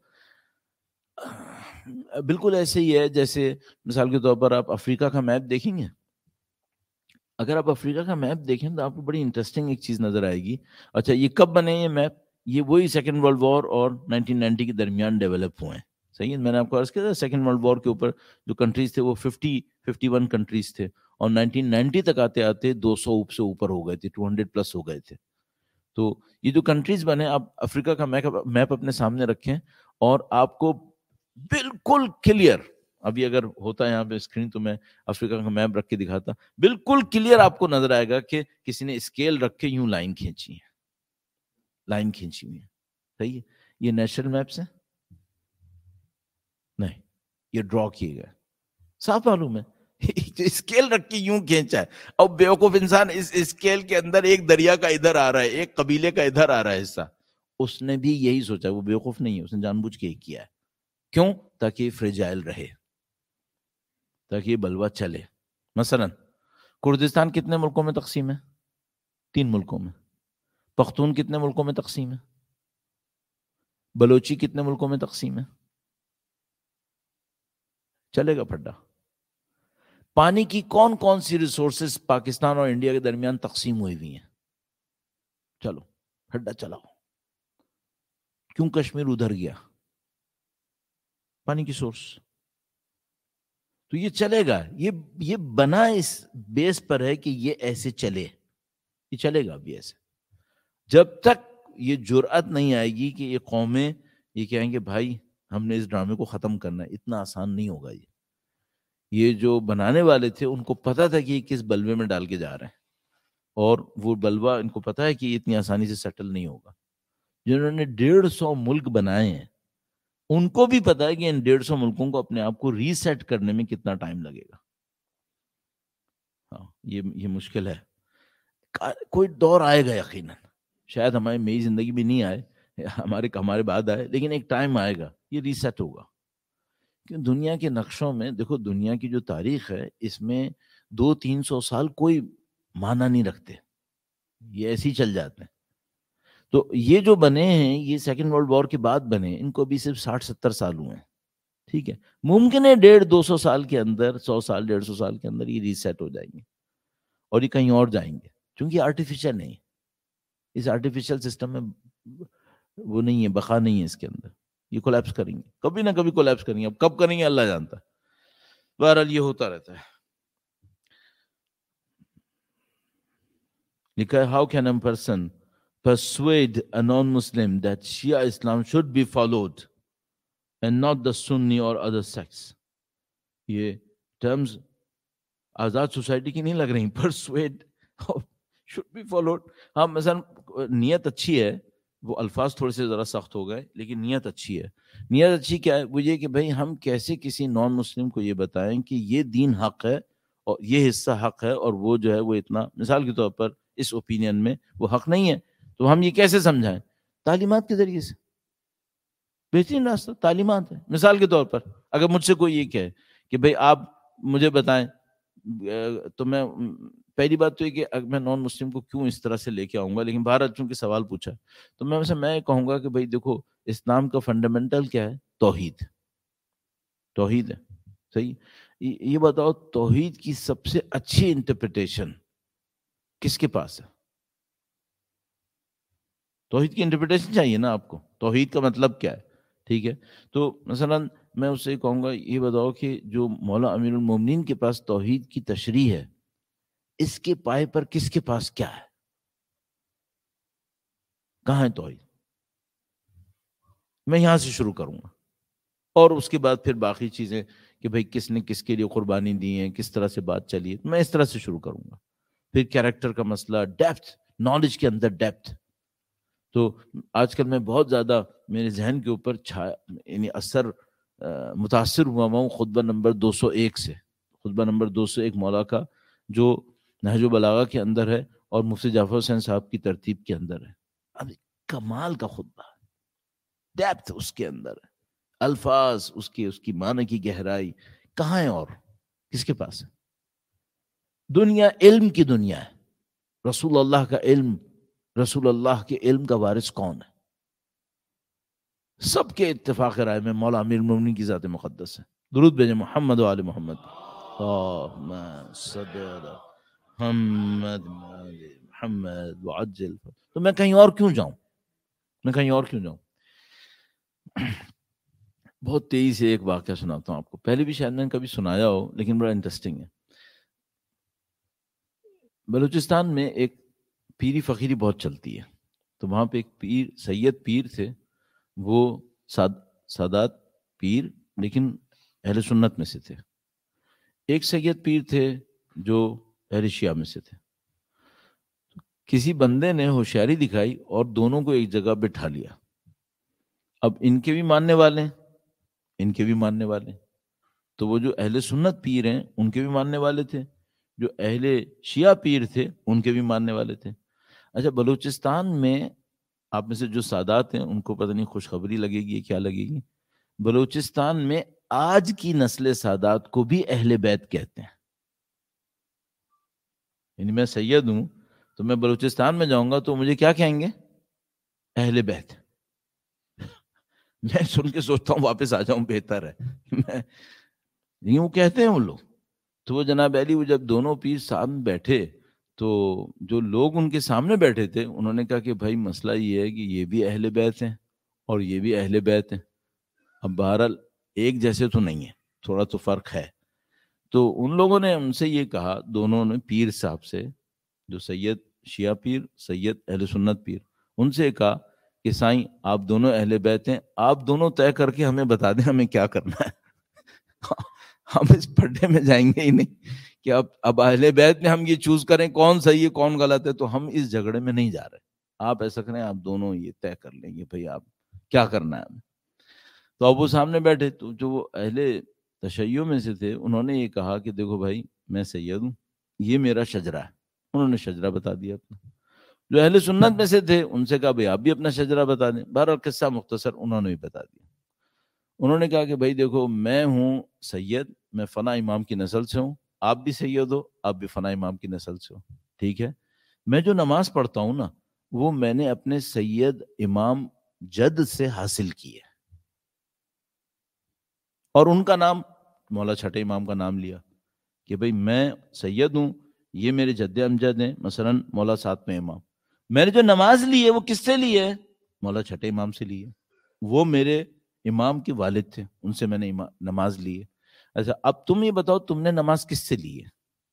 بالکل ایسے ہی ہے جیسے مثال کے طور پر آپ افریقہ کا میپ دیکھیں گے. اگر آپ افریقہ کا میپ دیکھیں تو آپ کو بڑی انٹرسٹنگ ایک چیز نظر آئے گی. اچھا یہ کب بنے یہ میپ؟ یہ وہی سیکنڈ ورلڈ وار اور 1990 کے درمیان ڈیولپ ہوئے ہیں. صحیح ہے، میں نے آپ کو عرض کیا تھا سیکنڈ ورلڈ وار کے اوپر جو کنٹریز تھے وہ 51 کنٹریز تھے، اور 1990 تک آتے آتے 200 سے اوپر ہو گئے تھے، 200 پلس ہو گئے تھے. تو یہ جو کنٹریز بنے، آپ افریقہ کا میپ اپنے سامنے رکھیں اور آپ کو بالکل کلیئر، ابھی اگر ہوتا ہے یہاں پہ اسکرین تو میں افریقہ کا میپ رکھ کے دکھاتا، بالکل کلیئر آپ کو نظر آئے گا کہ کسی نے اسکیل رکھ کے یوں لائن کھینچی ہے، لائن کھینچی ہوئی ہے. صحیح ہے، یہ نیشنل میپس ہیں نہیں، یہ ڈرا کیے گئے. صاف معلوم ہے اسکیل رکھ کے یوں کھینچا ہے. اب بیوقوف انسان اس اسکیل کے اندر ایک دریا کا ادھر آ رہا ہے، ایک قبیلے کا ادھر آ رہا ہے حصہ، اس نے بھی یہی سوچا. وہ بیوقوف نہیں ہے، اس نے جان بوجھ کے ہی کیا ہے. کیوں؟ تاکہ یہ فریجائل رہے، تاکہ یہ بلوا چلے. مثلا کردستان کتنے ملکوں میں تقسیم ہے؟ 3 ملکوں میں. پختون کتنے ملکوں میں تقسیم ہے؟ بلوچی کتنے ملکوں میں تقسیم ہے؟ چلے گا پھڈا. پانی کی کون کون سی ریسورسز پاکستان اور انڈیا کے درمیان تقسیم ہوئی ہوئی ہیں؟ چلو پھڈا چلاؤ. کیوں کشمیر ادھر گیا؟ پانی کی سورس. تو یہ چلے گا. یہ بنا اس بیس پر ہے کہ یہ ایسے چلے، یہ چلے گا بھی ایسے. جب تک یہ جرأت نہیں آئے گی کہ یہ قومیں یہ کہیں گے بھائی ہم نے اس ڈرامے کو ختم کرنا ہے، اتنا آسان نہیں ہوگا. یہ جو بنانے والے تھے ان کو پتا تھا کہ یہ کس بلوے میں ڈال کے جا رہے ہیں، اور وہ بلوا ان کو پتا ہے کہ یہ اتنی آسانی سے سیٹل نہیں ہوگا. جنہوں نے 150 ملک بنائے ہیں ان کو بھی پتا ہے کہ ان 150 ملکوں کو اپنے آپ کو ریسیٹ کرنے میں کتنا ٹائم لگے گا. ہاں یہ مشکل ہے. کوئی دور آئے گا یقیناً، شاید ہماری میری زندگی بھی نہیں آئے، ہمارے بعد آئے، لیکن ایک ٹائم آئے گا یہ ریسیٹ ہوگا. کہ دنیا کے نقشوں میں دیکھو، دنیا کی جو تاریخ ہے اس میں 200-300 سال کوئی معنی نہیں رکھتے، یہ ایسے ہی چل جاتے ہیں. تو یہ جو بنے ہیں یہ سیکنڈ ورلڈ وار کے بعد بنے، ان کو بھی صرف 60-70 سال ہوئے ہیں. ٹھیک ہے، ممکن ہے 150-200 سال کے اندر، 100 سال 150 سال کے اندر یہ ریسیٹ ہو جائیں گے اور یہ کہیں اور جائیں گے. چونکہ آرٹیفیشل نہیں، اس آرٹیفیشل سسٹم میں وہ نہیں ہے، بقا نہیں ہے اس کے اندر. یہ کولیپس کریں گے، کبھی نہ کبھی کولیپس کریں گے. اب کب کریں گے اللہ جانتا ہے. بہرحال یہ ہوتا رہتا ہے. لکھا ہے how can a person persuade a non-Muslim that Shia Islam should be followed and not the Sunni or other sects. یہ terms آزاد سوسائٹی کی نہیں لگ رہی. persuade should be followed. ہاں مثلا نیت اچھی ہے، وہ الفاظ تھوڑے سے ذرا سخت ہو گئے لیکن نیت اچھی ہے. نیت اچھی کیا ہے؟ وہ یہ کہ بھائی ہم کیسے کسی نان مسلم کو یہ بتائیں کہ یہ دین حق ہے اور یہ حصہ حق ہے، اور وہ جو ہے وہ اتنا، مثال کے طور پر اس اوپینین میں وہ حق نہیں ہے تو ہم یہ کیسے سمجھائیں؟ تعلیمات کے ذریعے سے. بہترین راستہ تعلیمات ہے. مثال کے طور پر اگر مجھ سے کوئی یہ کہے کہ بھئی آپ مجھے بتائیں، تو میں پہلی بات تو یہ کہ میں نان مسلم کو کیوں اس طرح سے لے کے آؤں گا، لیکن بہرحال چونکہ سوال پوچھا تو میں کہوں گا کہ بھئی دیکھو، اسلام کا فنڈامنٹل کیا ہے؟ توحید ہے. صحیح. یہ بتاؤ توحید کی سب سے اچھی انٹرپریٹیشن کس کے پاس ہے؟ توحید کی انٹرپریٹیشن چاہیے نا آپ کو. توحید کا مطلب کیا ہے؟ ٹھیک ہے. تو مثلا میں اس سے کہوں گا یہ بتاؤ کہ جو مولا امیر المومنین کے پاس توحید کی تشریح ہے، اس کے پائے پر کس کے پاس کیا ہے؟ کہاں ہے توحید؟ میں یہاں سے شروع کروں گا، اور اس کے بعد پھر باقی چیزیں کہ بھئی کس نے کس کے لیے قربانی دی ہیں، کس طرح سے بات چلی ہے، میں اس طرح سے شروع کروں گا. پھر کیریکٹر کا مسئلہ، ڈیپتھ، نالج کے اندر ڈیپتھ. تو آج کل میں بہت زیادہ میرے ذہن کے اوپر یعنی اثر متاثر ہوا ہوں خطبہ نمبر 201 سے. خطبہ نمبر 201 مولا کا جو نہج البلاغہ کے اندر ہے اور مفتی جعفر حسین صاحب کی ترتیب کے اندر ہے. اب کمال کا خطبہ، ڈیپتھ اس کے اندر ہے، الفاظ اس کی معنی کی گہرائی کہاں ہے اور کس کے پاس ہے؟ دنیا علم کی دنیا ہے. رسول اللہ کا علم، رسول اللہ کے علم کا وارث کون ہے؟ سب کے اتفاق رائے میں مولا امیر المومنین کی ذات مقدس ہے. درود بھیجیں محمد و آل محمد. اللہم صل علی محمد محمد وعجل. تو میں کہیں اور کیوں جاؤں؟ بہت تیزی سے ایک واقعہ سناتا ہوں آپ کو. پہلے بھی شاید میں نے کبھی سنایا ہو، لیکن بڑا انٹرسٹنگ ہے. بلوچستان میں ایک پیری فقیری بہت چلتی ہے. تو وہاں پہ ایک پیر، سید پیر تھے، وہ سادات پیر لیکن اہل سنت میں سے تھے. ایک سید پیر تھے جو اہل شیعہ میں سے تھے. کسی بندے نے ہوشیاری دکھائی اور دونوں کو ایک جگہ بٹھا لیا. اب ان کے بھی ماننے والے ہیں، ان کے بھی ماننے والے ہیں. تو وہ جو اہل سنت پیر ہیں ان کے بھی ماننے والے تھے، جو اہل شیعہ پیر تھے ان کے بھی ماننے والے تھے. اچھا، بلوچستان میں آپ میں سے جو سادات ہیں ان کو پتہ نہیں خوشخبری لگے گی کیا لگے گی، بلوچستان میں آج کی نسل سادات کو بھی اہل بیت کہتے ہیں. یعنی میں سید ہوں تو میں بلوچستان میں جاؤں گا تو مجھے کیا کہیں گے؟ اہل بیت. میں سن کے سوچتا ہوں واپس آ جاؤں، بہتر ہے. یوں کہتے ہیں وہ لوگ. تو وہ جناب علی، وہ جب دونوں پیر سامنے بیٹھے تو جو لوگ ان کے سامنے بیٹھے تھے انہوں نے کہا کہ بھائی مسئلہ یہ ہے کہ یہ بھی اہل بیت ہیں اور یہ بھی اہل بیت ہیں. اب بہرحال ایک جیسے تو نہیں ہے، تھوڑا تو فرق ہے. تو ان لوگوں نے ان سے یہ کہا، دونوں نے پیر صاحب سے، جو سید شیعہ پیر، سید اہل سنت پیر، ان سے کہا کہ سائیں آپ دونوں اہل بیت ہیں، آپ دونوں طے کر کے ہمیں بتا دیں ہمیں کیا کرنا ہے. ہم اس پھڈے میں جائیں گے ہی نہیں کہ اب اہل بیت میں ہم یہ چوز کریں کون صحیح ہے کون غلط ہے. تو ہم اس جھگڑے میں نہیں جا رہے. آپ ایسا کریں، آپ دونوں یہ طے کر لیں گے بھائی آپ کیا کرنا ہے ہمیں. تو اب وہ سامنے بیٹھے تو جو وہ اہل تشیع میں سے تھے انہوں نے یہ کہا کہ دیکھو بھائی میں سید ہوں، یہ میرا شجرہ ہے. انہوں نے شجرہ بتا دیا اپنا. جو اہل سنت میں سے تھے ان سے کہا بھائی آپ بھی اپنا شجرہ بتا دیں. بہرحال قصہ مختصر انہوں نے بھی بتا دیا. انہوں نے کہا کہ بھائی دیکھو میں ہوں سید، میں فلاں امام کی نسل سے ہوں، آپ بھی سید ہو، آپ بھی فلاں امام کی نسل سے ہو. ٹھیک ہے، میں جو نماز پڑھتا ہوں نا وہ میں نے اپنے سید امام جد سے حاصل کی ہے. اور ان کا نام مولا چھٹے امام کا نام لیا کہ بھئی میں سید ہوں، یہ میرے جد امجد ہیں، مثلا مولا ساتویں امام. میں نے جو نماز لی ہے وہ کس سے لی ہے؟ مولا چھٹے امام سے لی ہے. وہ میرے امام کے والد تھے، ان سے میں نے نماز لی ہے. اچھا اب تم یہ بتاؤ تم نے نماز کس سے لی ہے؟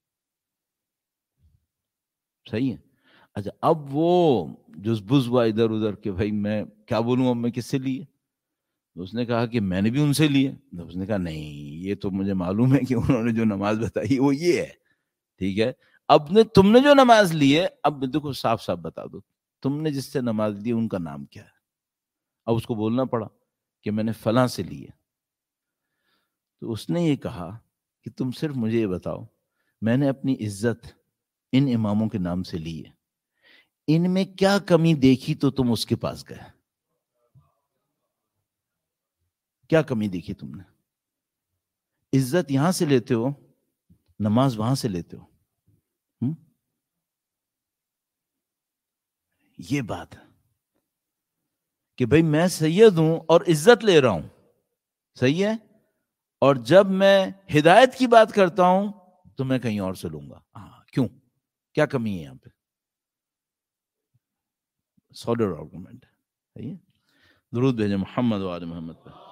صحیح ہے. اچھا اب وہ جزبز ہوا ادھر ادھر کہ بھائی میں کیا بولوں اب میں کس سے لی ہے. اس نے کہا کہ میں نے بھی ان سے لی ہے. اس نے کہا نہیں، یہ تو مجھے معلوم ہے کہ انہوں نے جو نماز بتائی وہ یہ ہے. ٹھیک ہے، اب تم نے جو نماز لی ہے اب دیکھو صاف صاف بتا دو تم نے جس سے نماز لی ان کا نام کیا ہے. اب اس کو بولنا پڑا کہ میں نے فلاں سے لی ہے. تو اس نے یہ کہا کہ تم صرف مجھے یہ بتاؤ، میں نے اپنی عزت ان اماموں کے نام سے لی ہے، ان میں کیا کمی دیکھی تو تم اس کے پاس گئے؟ کیا کمی دیکھی تم نے؟ عزت یہاں سے لیتے ہو، نماز وہاں سے لیتے ہو. یہ بات ہے کہ بھئی میں سید ہوں اور عزت لے رہا ہوں، صحیح ہے، اور جب میں ہدایت کی بات کرتا ہوں تو میں کہیں اور سے لوں گا. کیوں؟ کیا کمی ہے یہاں پہ؟ سالڈ آرگومنٹ ہے. صحیح ہے. درود بھیجیں محمد و آل محمد پہ.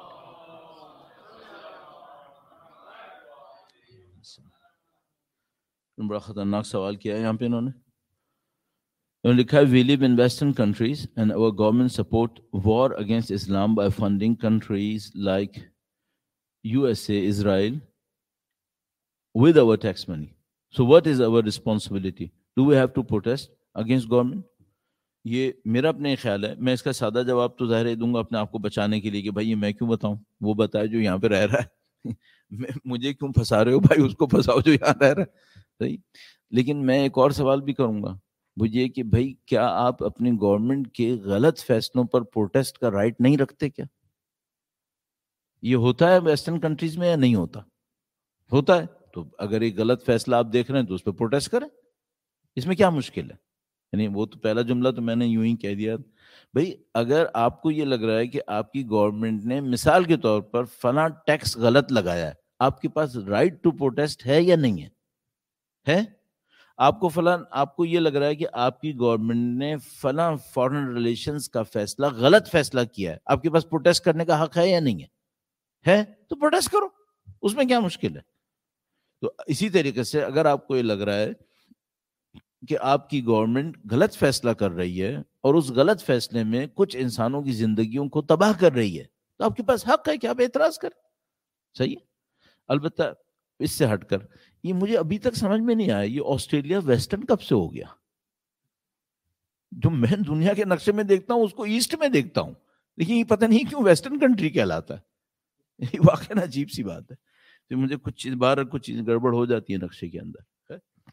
بڑا خطرناک سوال کیا ہے یہاں پہ انہوں نے. لکھا ہے we live in Western countries and our government support war against Islam by funding countries like USA, Israel with our tax money. So what is our responsibility? Do we have to protest against government? یہ میرا اپنے خیال ہے. میں اس کا سادہ جواب تو ظاہر دوں گا اپنے آپ کو بچانے کے لیے کہ بھائی یہ میں کیوں بتاؤں، وہ بتائے جو یہاں پہ رہ رہا ہے. مجھے کیوں پھنسا رہے ہو بھائی، اس کو پھنساؤ جو یہاں رہ رہا ہے. صحیح. لیکن میں ایک اور سوال بھی کروں گا مجھے کہ بھائی کیا آپ اپنی گورنمنٹ کے غلط فیصلوں پر پروٹیسٹ کا رائٹ نہیں رکھتے؟ کیا یہ ہوتا ہے ویسٹرن کنٹریز میں یا نہیں ہوتا؟ ہوتا ہے. تو اگر ایک غلط فیصلہ آپ دیکھ رہے ہیں تو اس پہ پروٹیسٹ کریں، اس میں کیا مشکل ہے؟ یعنی وہ تو پہلا جملہ تو میں نے یوں ہی کہہ دیا. بھائی اگر آپ کو یہ لگ رہا ہے کہ آپ کی گورنمنٹ نے مثال کے طور پر فلاں ٹیکس غلط لگایا ہے، آپ کے پاس رائٹ ٹو پروٹیسٹ ہے یا نہیں ہے؟ آپ کو یہ لگ رہا ہے کہ آپ کی گورنمنٹ نے فلاں فارن ریلیشنز کا فیصلہ غلط فیصلہ کیا ہے، آپ کے پاس پروٹیسٹ کرنے کا حق ہے یا نہیں ہے؟ تو پروٹیسٹ کرو، اس میں کیا مشکل ہے؟ تو اسی طریقے سے اگر آپ کو یہ لگ رہا ہے کہ آپ کی گورنمنٹ غلط فیصلہ کر رہی ہے اور اس غلط فیصلے میں کچھ انسانوں کی زندگیوں کو تباہ کر رہی ہے، تو آپ کے پاس حق ہے کہ آپ اعتراض کریں. صحیح ہے. البتہ اس سے ہٹ کر یہ مجھے ابھی تک سمجھ میں نہیں آیا یہ آسٹریلیا ویسٹرن کب سے ہو گیا؟ جو میں دنیا کے نقشے میں دیکھتا ہوں اس کو ایسٹ میں دیکھتا ہوں، لیکن یہ پتہ نہیں کیوں ویسٹرن کنٹری کہلاتا ہے. یہ واقعی عجیب سی بات ہے. تو مجھے کچھ چیز گڑبڑ ہو جاتی ہے نقشے کے اندر.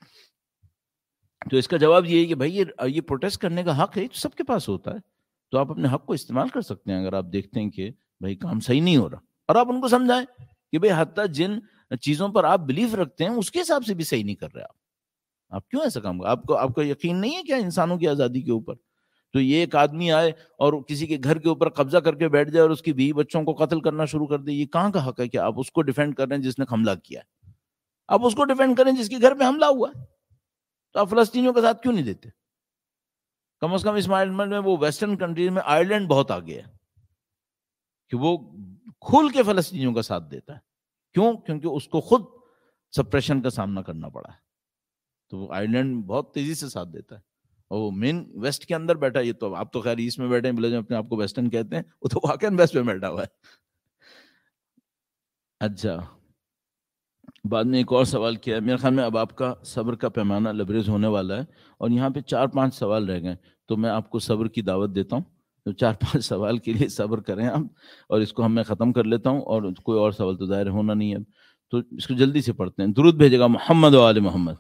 تو اس کا جواب یہ ہے کہ بھائی یہ پروٹیسٹ کرنے کا حق ہے، سب کے پاس ہوتا ہے. تو آپ اپنے حق کو استعمال کر سکتے ہیں اگر آپ دیکھتے ہیں کہ بھائی کام صحیح نہیں ہو رہا، اور آپ ان کو سمجھائیں کہ بھائی حتیٰ جن چیزوں پر آپ بلیف رکھتے ہیں اس کے حساب سے بھی صحیح نہیں کر رہے آپ کیوں ایسا کام کریں؟ آپ کو یقین نہیں ہے کیا انسانوں کی آزادی کے اوپر؟ تو یہ ایک آدمی آئے اور کسی کے گھر کے اوپر قبضہ کر کے بیٹھ جائے اور اس کی بیوی بچوں کو قتل کرنا شروع کر دے، یہ کہاں کا حق ہے کہ آپ اس کو ڈیفینڈ کر رہے ہیں جس نے حملہ کیا ہے؟ آپ اس کو ڈیفینڈ کریں جس کے گھر پہ حملہ ہوا ہے. تو آپ فلسطینیوں کے ساتھ کیوں نہیں دیتے؟ کم از کم اس معاملے میں وہ ویسٹرن کنٹریز میں آئرلینڈ بہت آگے ہے کہ وہ کھل کے فلسطینیوں کا ساتھ دیتا ہے. کیوں؟ کیونکہ اس کو خود سپریشن کا سامنا کرنا پڑا ہے. تو وہ آئرلینڈ بہت تیزی سے ساتھ دیتا ہے، اور وہ مین ویسٹ کے اندر بیٹھا ہے. یہ تو آپ تو خیر ایسٹ میں بیٹھے ہیں، بلے اپنے آپ کو ویسٹرن کہتے ہیں، وہ تو واقعی ویسٹ میں بیٹھا ہوا ہے. اچھا، بعد میں ایک اور سوال کیا ہے. میرے خیال میں اب آپ کا صبر کا پیمانہ لبریز ہونے والا ہے، اور یہاں پہ 4-5 سوال رہ گئے، تو میں آپ کو صبر کی دعوت دیتا ہوں. تو 4-5 سوال کے لیے صبر کریں آپ، اور اس کو میں ختم کر لیتا ہوں، اور کوئی اور سوال تو ظاہر ہونا نہیں ہے. تو اس کو جلدی سے پڑھتے ہیں. درود بھیجے گا محمد و آل محمد.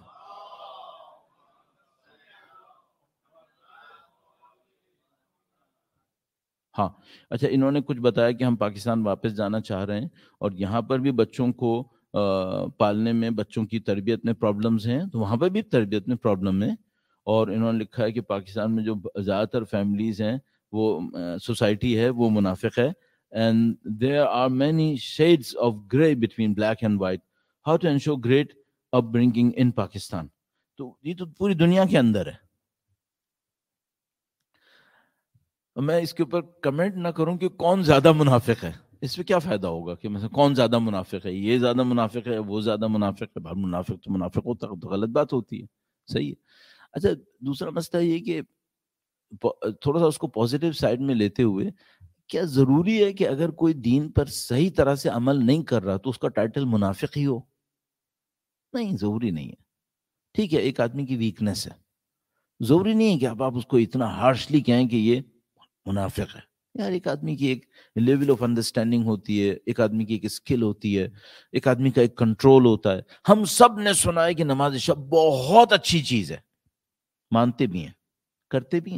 ہاں اچھا، انہوں نے کچھ بتایا کہ ہم پاکستان واپس جانا چاہ رہے ہیں، اور یہاں پر بھی بچوں کو پالنے میں، بچوں کی تربیت میں پرابلمز ہیں، تو وہاں پر بھی تربیت میں پرابلم ہے. اور انہوں نے لکھا ہے کہ پاکستان میں جو زیادہ تر فیملیز ہیں، وہ سوسائٹی ہے وہ منافق ہے. And there are many shades of grey between black and white. How to ensure great upbringing in Pakistan? تو یہ تو پوری دنیا کے اندر ہے. میں اس کے اوپر کمنٹ نہ کروں کہ کون زیادہ منافق ہے، اس پہ کیا فائدہ ہوگا کہ مثلا کون زیادہ منافق ہے، یہ زیادہ منافق ہے، وہ زیادہ منافق ہے. منافق تو منافق ہوتا ہے، تو غلط بات ہوتی ہے. صحیح ہے. اچھا، دوسرا مسئلہ یہ کہ تھوڑا سا اس کو پازیٹیو سائڈ میں لیتے ہوئے، کیا ضروری ہے کہ اگر کوئی دین پر صحیح طرح سے عمل نہیں کر رہا تو اس کا ٹائٹل منافق ہی ہو؟ نہیں، ضروری نہیں ہے. ٹھیک ہے، ایک آدمی کی ویکنس ہے، ضروری نہیں ہے کہ آپ اس کو اتنا ہارشلی کہیں کہ یہ منافق ہے. یار ایک آدمی کی ایک لیول آف انڈرسٹینڈنگ ہوتی ہے، ایک آدمی کی ایک اسکل ہوتی ہے، ایک آدمی کا ایک کنٹرول ہوتا ہے. ہم سب نے سنا ہے کہ نماز شب بہت اچھی چیز ہے، مانتے بھی ہیں، کرتے بھی ہیں،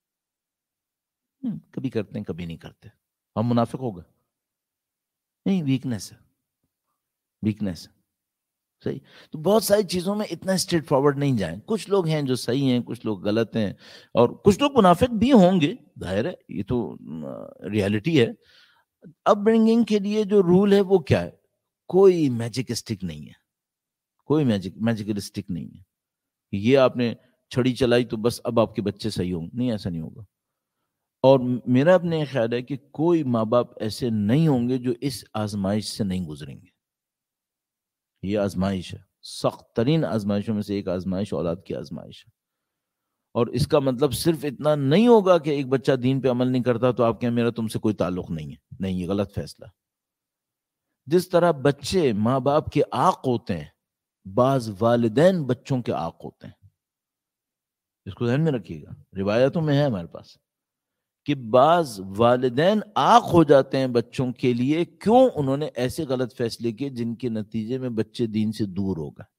کبھی کرتے ہیں کبھی نہیں کرتے. ہم منافق ہو گئے؟ نہیں، ویکنیس ہے، ویکنیس ہے. صحیح. تو بہت ساری چیزوں میں اتنا اسٹریٹ فارورڈ نہیں جائیں. کچھ لوگ ہیں جو صحیح ہیں، کچھ لوگ غلط ہیں، اور کچھ لوگ منافق بھی ہوں گے، ظاہر ہے، یہ تو ریالٹی ہے. اپ برنگنگ کے لیے جو رول ہے وہ کیا ہے؟ کوئی میجک اسٹک نہیں ہے، کوئی میجیکل اسٹک نہیں ہے. یہ آپ نے چھڑی چلائی تو بس اب آپ کے بچے صحیح ہوں، نہیں، ایسا نہیں ہوگا. اور میرا اپنے خیال ہے کہ کوئی ماں باپ ایسے نہیں ہوں گے جو اس آزمائش سے نہیں گزریں گے. یہ آزمائش ہے، سخت ترین آزمائشوں میں سے ایک آزمائش اولاد کی آزمائش ہے. اور اس کا مطلب صرف اتنا نہیں ہوگا کہ ایک بچہ دین پہ عمل نہیں کرتا تو آپ کہیں میرا تم سے کوئی تعلق نہیں ہے. نہیں، یہ غلط فیصلہ. جس طرح بچے ماں باپ کے آق ہوتے ہیں، بعض والدین بچوں کے آق ہوتے ہیں. اس کو ذہن میں رکھیے گا، روایتوں میں ہے ہمارے پاس کہ بعض والدین آق ہو جاتے ہیں بچوں کے لیے. کیوں؟ انہوں نے ایسے غلط فیصلے کیے جن کے نتیجے میں بچے دین سے دور ہو گئے.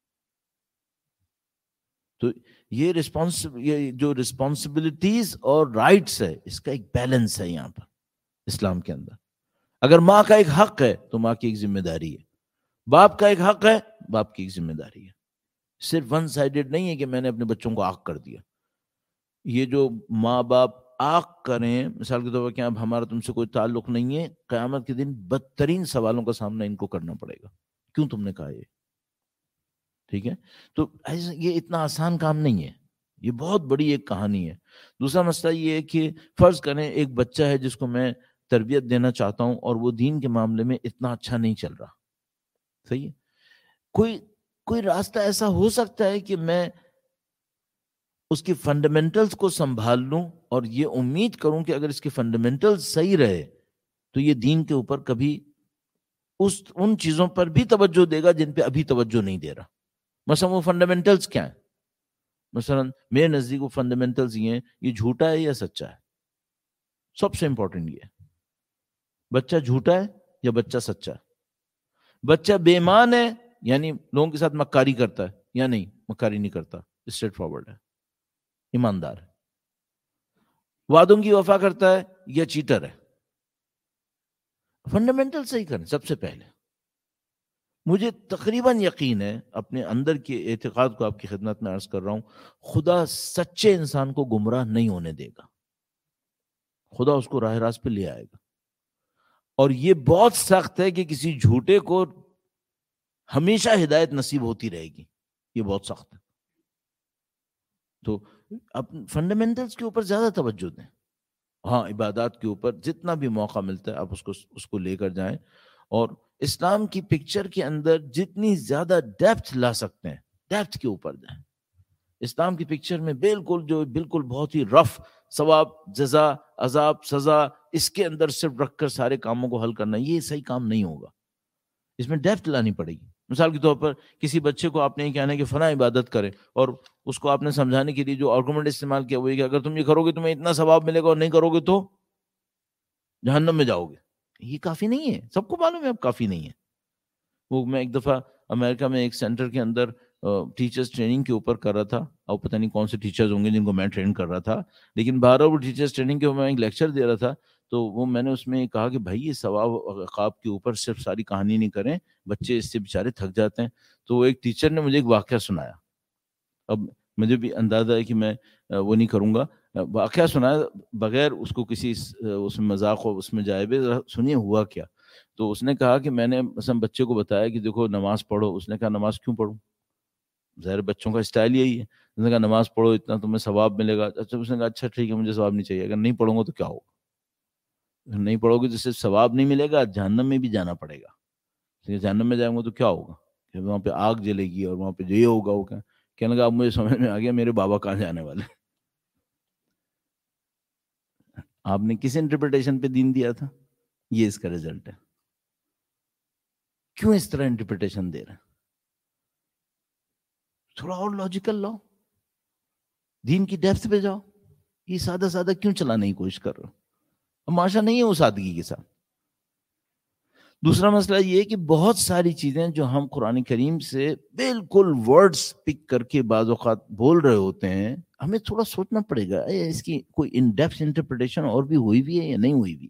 تو یہ جو رسپانسبلٹیز اور رائٹس ہے، اس کا ایک بیلنس ہے یہاں پر اسلام کے اندر. اگر ماں کا ایک حق ہے تو ماں کی ایک ذمہ داری ہے، باپ کا ایک حق ہے، باپ کی ایک ذمہ داری ہے. صرف ون سائیڈڈ نہیں ہے کہ میں نے اپنے بچوں کو آق کر دیا. یہ جو ماں باپ آق کریں، مثال کے طور پر کہ اب ہمارا تم سے کوئی تعلق نہیں ہے، قیامت کے دن بدترین سوالوں کا سامنا ان کو کرنا پڑے گا. کیوں تم نے کہا یہ؟ ٹھیک ہے. تو یہ اتنا آسان کام نہیں ہے، یہ بہت بڑی ایک کہانی ہے. دوسرا مسئلہ یہ ہے کہ فرض کریں ایک بچہ ہے جس کو میں تربیت دینا چاہتا ہوں اور وہ دین کے معاملے میں اتنا اچھا نہیں چل رہا. صحیح ہے. کوئی راستہ ایسا ہو سکتا ہے کہ میں اس کی فنڈامنٹلز کو سنبھال لوں اور یہ امید کروں کہ اگر اس کی فنڈامنٹلز صحیح رہے تو یہ دین کے اوپر کبھی ان چیزوں پر بھی توجہ دے گا جن پہ ابھی توجہ نہیں دے رہا. مثلا وہ فنڈامنٹلز کیا ہیں؟ مثلا میرے نزدیک وہ فنڈامنٹلز یہ ہیں، یہ جھوٹا ہے یا سچا ہے. سب سے امپورٹنٹ یہ ہے، بچہ جھوٹا ہے یا بچہ سچا ہے. بچہ بے ایمان ہے یعنی لوگوں کے ساتھ مکاری کرتا ہے یا نہیں، مکاری نہیں کرتا، اسٹریٹ فارورڈ ہے، ایماندار ہے. وعدوں کی وفا کرتا ہے یا چیٹر ہے. فنڈامنٹل صحیح کریں سب سے پہلے. مجھے تقریباً یقین ہے، اپنے اندر کے اعتقاد کو آپ کی خدمت میں عرض کر رہا ہوں، خدا سچے انسان کو گمراہ نہیں ہونے دے گا. خدا اس کو راہ راست پہ لے آئے گا. اور یہ بہت سخت ہے کہ کسی جھوٹے کو ہمیشہ ہدایت نصیب ہوتی رہے گی، یہ بہت سخت ہے. تو فنڈامنٹلز کے اوپر زیادہ توجہ دیں. ہاں، عبادات کے اوپر جتنا بھی موقع ملتا ہے آپ اس کو لے کر جائیں، اور اسلام کی پکچر کے اندر جتنی زیادہ ڈیپتھ لا سکتے ہیں ڈیپتھ کے اوپر جائیں. اسلام کی پکچر میں بالکل بہت ہی رف ثواب، جزا، عذاب، سزا، اس کے اندر صرف رکھ کر سارے کاموں کو حل کرنا، یہ صحیح کام نہیں ہوگا. اس میں ڈیپتھ لانی پڑے گی. مثال کے طور پر کسی بچے کو آپ نے یہ کہنا ہے کہ فلاں عبادت کرے، اور اس کو آپ نے سمجھانے کے لیے جو آرگومنٹ استعمال کیا وہ یہ کہ اگر تم یہ کرو گے تمہیں اتنا ثواب ملے گا اور نہیں کرو گے تو جہنم میں جاؤ گے. یہ کافی نہیں ہے، سب کو معلوم ہے اب کافی نہیں ہے. وہ میں ایک دفعہ امریکہ میں ایک سینٹر کے اندر ٹیچرز ٹریننگ کے اوپر کر رہا تھا، اور پتہ نہیں کون سے ٹیچرز ہوں گے جن کو میں ٹرین کر رہا تھا، لیکن بہرحال وہ ٹیچرز ٹریننگ کے اوپر میں ایک لیکچر دے رہا تھا. تو وہ میں نے اس میں کہا کہ بھائی یہ ثواب عقاب کے اوپر صرف ساری کہانی نہیں کریں، بچے اس سے بیچارے تھک جاتے ہیں. تو وہ ایک ٹیچر نے مجھے ایک واقعہ سنایا. اب مجھے بھی اندازہ ہے کہ میں وہ نہیں کروں گا. واقعہ سنایا بغیر اس کو کسی اس میں مذاق ہو اس میں جائے بھی، سنیے ہوا کیا. تو اس نے کہا کہ میں نے مثلا بچے کو بتایا کہ دیکھو نماز پڑھو. اس نے کہا نماز کیوں پڑھوں؟ ظاہر بچوں کا اسٹائل یہی ہے. اس نے کہا نماز پڑھو اتنا تمہیں ثواب ملے گا. اچھا، اس نے کہا اچھا ٹھیک ہے مجھے ثواب نہیں چاہیے، اگر نہیں پڑھوں گا تو کیا ہوگا؟ نہیں پڑھو گے تو صرف ثواب نہیں ملے گا، جہنم میں بھی جانا پڑے گا. جہنم میں جائیں گے تو کیا ہوگا؟ کہ وہاں پہ آگ جلے گی اور وہاں پہ جو یہ ہوگا وہ کہنے لگا اب مجھے سمجھ میں آ گیا میرے بابا کہاں جانے والے. آپ نے کس انٹرپریٹیشن پہ دین دیا تھا؟ یہ اس کا رزلٹ ہے. کیوں اس طرح انٹرپریٹیشن دے رہے ہیں؟ تھوڑا اور لاجیکل لاؤ، دین کی ڈیپتھ پہ جاؤ. یہ سادہ سادہ کیوں چلانے کی کوشش کر رہے ہو؟ معاشرہ نہیں ہے وہ سادگی کے ساتھ. دوسرا مسئلہ یہ ہے کہ بہت ساری چیزیں جو ہم قرآن کریم سے بالکل ورڈز پک کر کے بعض اوقات بول رہے ہوتے ہیں، ہمیں تھوڑا سوچنا پڑے گا اس کی کوئی ان ڈیپتھ انٹرپریٹیشن اور بھی ہوئی ہے یا نہیں ہوئی بھی.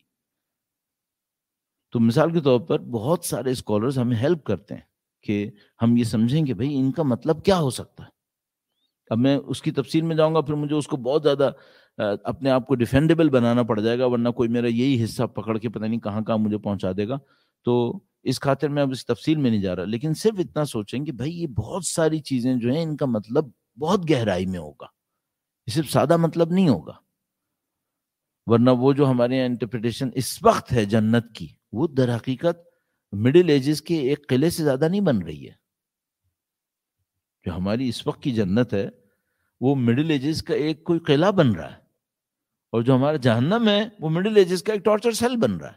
تو مثال کے طور پر بہت سارے اسکالرز ہمیں ہیلپ کرتے ہیں کہ ہم یہ سمجھیں کہ بھئی ان کا مطلب کیا ہو سکتا ہے. اب میں اس کی تفصیل میں جاؤں گا پھر مجھے اس کو بہت زیادہ اپنے آپ کو ڈیفینڈیبل بنانا پڑ جائے گا، ورنہ کوئی میرا یہی حصہ پکڑ کے پتہ نہیں کہاں کہاں مجھے پہنچا دے گا. تو اس خاطر میں اب اس تفصیل میں نہیں جا رہا، لیکن صرف اتنا سوچیں کہ بھائی یہ بہت ساری چیزیں جو ہیں ان کا مطلب بہت گہرائی میں ہوگا، یہ صرف سادہ مطلب نہیں ہوگا. ورنہ وہ جو ہمارے یہاں انٹرپریٹیشن اس وقت ہے جنت کی، وہ در حقیقت مڈل ایجز کے ایک قلعے سے زیادہ نہیں بن رہی ہے. جو ہماری اس وقت کی جنت ہے وہ مڈل ایجز کا ایک کوئی قلعہ بن رہا ہے، اور جو ہمارا جہنم ہے وہ مڈل ایجز کا ایک ٹارچر سیل بن رہا ہے.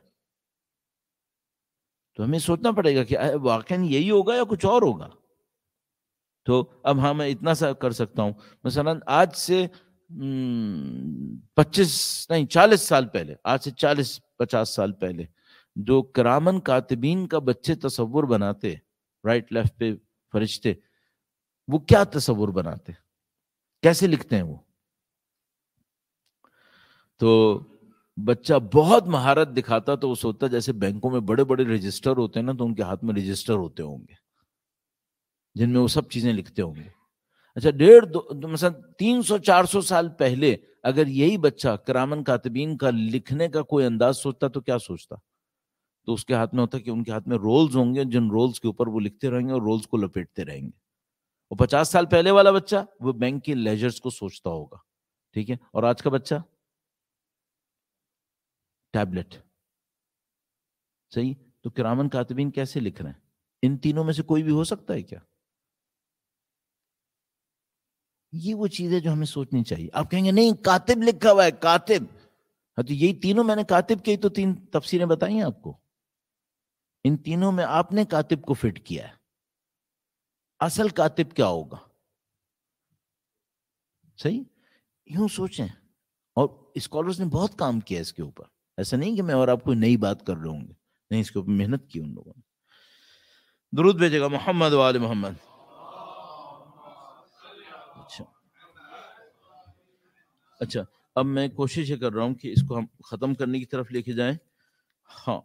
تو ہمیں سوچنا پڑے گا کہ واقعاً یہی ہوگا یا کچھ اور ہوگا. تو اب ہاں میں اتنا سا کر سکتا ہوں، مثلا آج سے 40 سال پہلے، آج سے 40-50 سال پہلے جو کرامن کاتبین کا بچے تصور بناتے، رائٹ لیفٹ پہ فرشتے، وہ کیا تصور بناتے، کیسے لکھتے ہیں وہ؟ تو بچہ بہت مہارت دکھاتا تو وہ سوچتا جیسے بینکوں میں بڑے بڑے رجسٹر ہوتے ہیں نا، تو ان کے ہاتھ میں رجسٹر ہوتے ہوں گے جن میں وہ سب چیزیں لکھتے ہوں گے. اچھا 300-400 سال پہلے اگر یہی بچہ کرامن کاتبین کا لکھنے کا کوئی انداز سوچتا تو کیا سوچتا؟ تو اس کے ہاتھ میں ہوتا کہ ان کے ہاتھ میں رولز ہوں گے، جن رولز کے اوپر وہ لکھتے رہیں گے اور رولز کو لپیٹتے رہیں گے. اور 50 سال پہلے والا بچہ وہ بینک کے لیجرز کو سوچتا ہوگا، ٹھیک ہے. اور آج کا بچہ ٹیبلٹ. صحیح. تو کرامن کاتبین کیسے لکھ رہے ہیں؟ ان تینوں میں سے کوئی بھی ہو سکتا ہے کیا؟ یہ وہ چیز ہے جو ہمیں سوچنی چاہیے. آپ کہیں گے نہیں کاتب لکھا ہوا ہے، کاتب. ہاں تو یہی تینوں میں نے کاتب کی تو 3 تفسیریں بتائی ہیں آپ کو. ان تینوں میں آپ نے کاتب کو فٹ کیا ہے. اصل کاتب کیا ہوگا؟ صحیح. یوں سوچیں. اور اسکالرز نے بہت کام کیا اس کے اوپر. ایسا نہیں کہ میں اور آپ کوئی نئی بات کر رہے ہوں گے، نہیں، اس کے اوپر محنت کی ان لوگوں نے. درود بھیجے گا محمد و آل محمد. اچھا اب میں کوشش یہ کر رہا ہوں کہ اس کو ہم ختم کرنے کی طرف لے کے جائیں. ہاں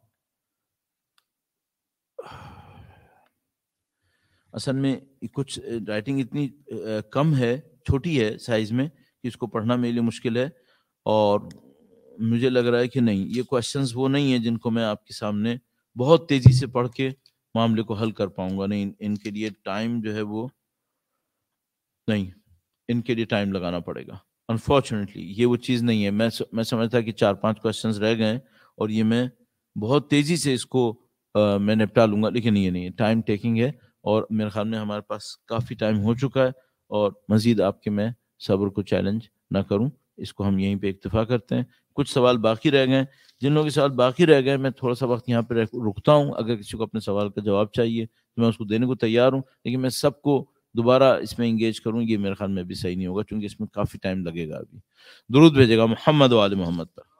اصل میں کچھ رائٹنگ اتنی کم ہے، چھوٹی ہے سائز میں، کہ اس کو پڑھنا میرے لیے مشکل ہے. اور مجھے لگ رہا ہے کہ نہیں، یہ کوشچنز وہ نہیں ہیں جن کو میں آپ کے سامنے بہت تیزی سے پڑھ کے معاملے کو حل کر پاؤں گا. نہیں، ان کے لیے ٹائم جو ہے وہ نہیں، ان کے لیے ٹائم لگانا پڑے گا. انفارچونیٹلی یہ وہ چیز نہیں ہے. میں سمجھتا کہ 4-5 کوشچنز رہ گئے اور یہ میں بہت تیزی سے اس کو میں نپٹا لوں گا، لیکن یہ نہیں، ٹائم ٹیکنگ ہے. اور میرے خیال میں ہمارے پاس کافی ٹائم ہو چکا ہے، اور مزید آپ کے میں صبر کو چیلنج نہ کروں. اس کو ہم یہیں پہ اکتفا کرتے ہیں. کچھ سوال باقی رہ گئے، جن لوگوں کے سوال باقی رہ گئے میں تھوڑا سا وقت یہاں پہ رکتا ہوں. اگر کسی کو اپنے سوال کا جواب چاہیے تو میں اس کو دینے کو تیار ہوں، لیکن میں سب کو دوبارہ اس میں انگیج کروں یہ میرے خیال میں بھی صحیح نہیں ہوگا، کیونکہ اس میں کافی ٹائم لگے گا. ابھی درود بھیجے گا محمد و آل محمد پر.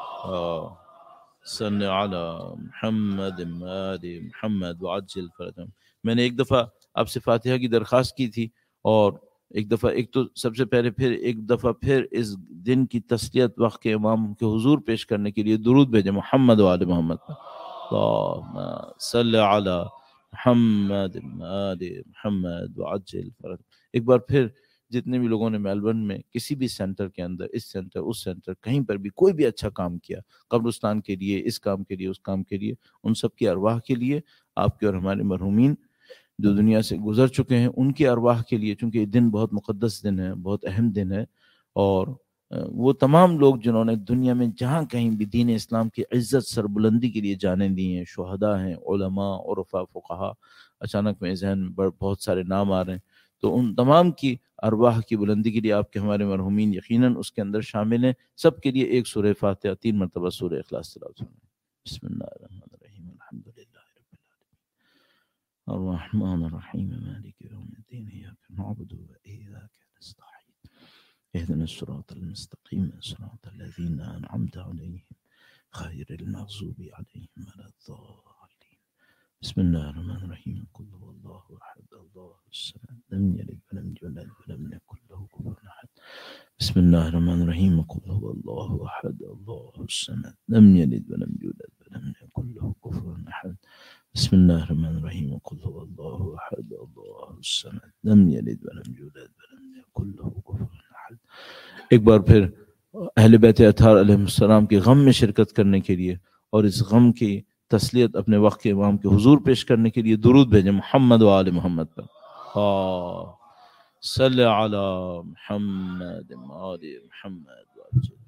صلی علی محمد آل محمد وعجل فرجهم. میں نے ایک دفعہ آپ سے فاتحہ کی درخواست کی تھی، اور ایک تو سب سے پہلے پھر ایک دفعہ پھر اس دن کی تسلیت وقت کے امام کے حضور پیش کرنے کے لیے درود بھیجے محمد و آل محمد پر. اللہم صلی علی محمد آل محمد وعجل فرجهم. ایک بار پھر جتنے بھی لوگوں نے میلبرن میں کسی بھی سینٹر کے اندر، اس سینٹر اس سینٹر کہیں پر بھی کوئی بھی اچھا کام کیا، قبرستان کے لیے، اس کام کے لیے، اس کام کے لیے، ان سب کی ارواح کے لیے، آپ کے اور ہمارے مرحومین جو دنیا سے گزر چکے ہیں ان کی ارواح کے لیے، چونکہ یہ دن بہت مقدس دن ہے، بہت اہم دن ہے. اور وہ تمام لوگ جنہوں نے دنیا میں جہاں کہیں بھی دین اسلام کی عزت سربلندی کے لیے جانیں دی ہیں، شہداء ہیں، علماء، عرفاء، فقہاء، اچانک میں ذہن میں بہت سارے نام آ رہے ہیں، تو ان تمام کی ارواح کی بلندی کے لیے آپ کے ہمارے مرحومین یقیناً اس کے اندر شامل ہیں. سب کے لیے ایک سورہ فاتحہ 3 مرتبہ سورہ اخلاص تلاوت کریں. بسم اللہ الرحمن الرحیم الحمدللہ رب العالمین الرحمن الرحیم مالک یوم الدین ایاک نعبد و ایاک نستعین اهدنا الصراط المستقیم صراط الذین انعمت علیہم غیر المغضوب علیہم ولا الضالین. بسم اللہ الرحمن الرحیم قل هو اللہ احد اللہ الصمد لم یلد ولم یولد ولم یکن له کفوا احد بسم اللہ الرحمن الرحیم قل هو اللہ احد اللہ الصمد لم یلد ولم یولد ولم یکن له کفوا احد بسم اللہ الرحمن الرحیم قل هو اللہ احد اللہ الصمد لم یلد ولم یولد ولم یکن له کفوا احد۔ ایک بار پھر اہل بیت اطہار علیہ السلام کے غم میں شرکت کرنے کے لیے اور اس غم کی تسلیت اپنے وقت کے امام کے حضور پیش کرنے کے لیے درود بھیجیں محمد و آل محمد پر۔ صلی علی محمد و آل محمد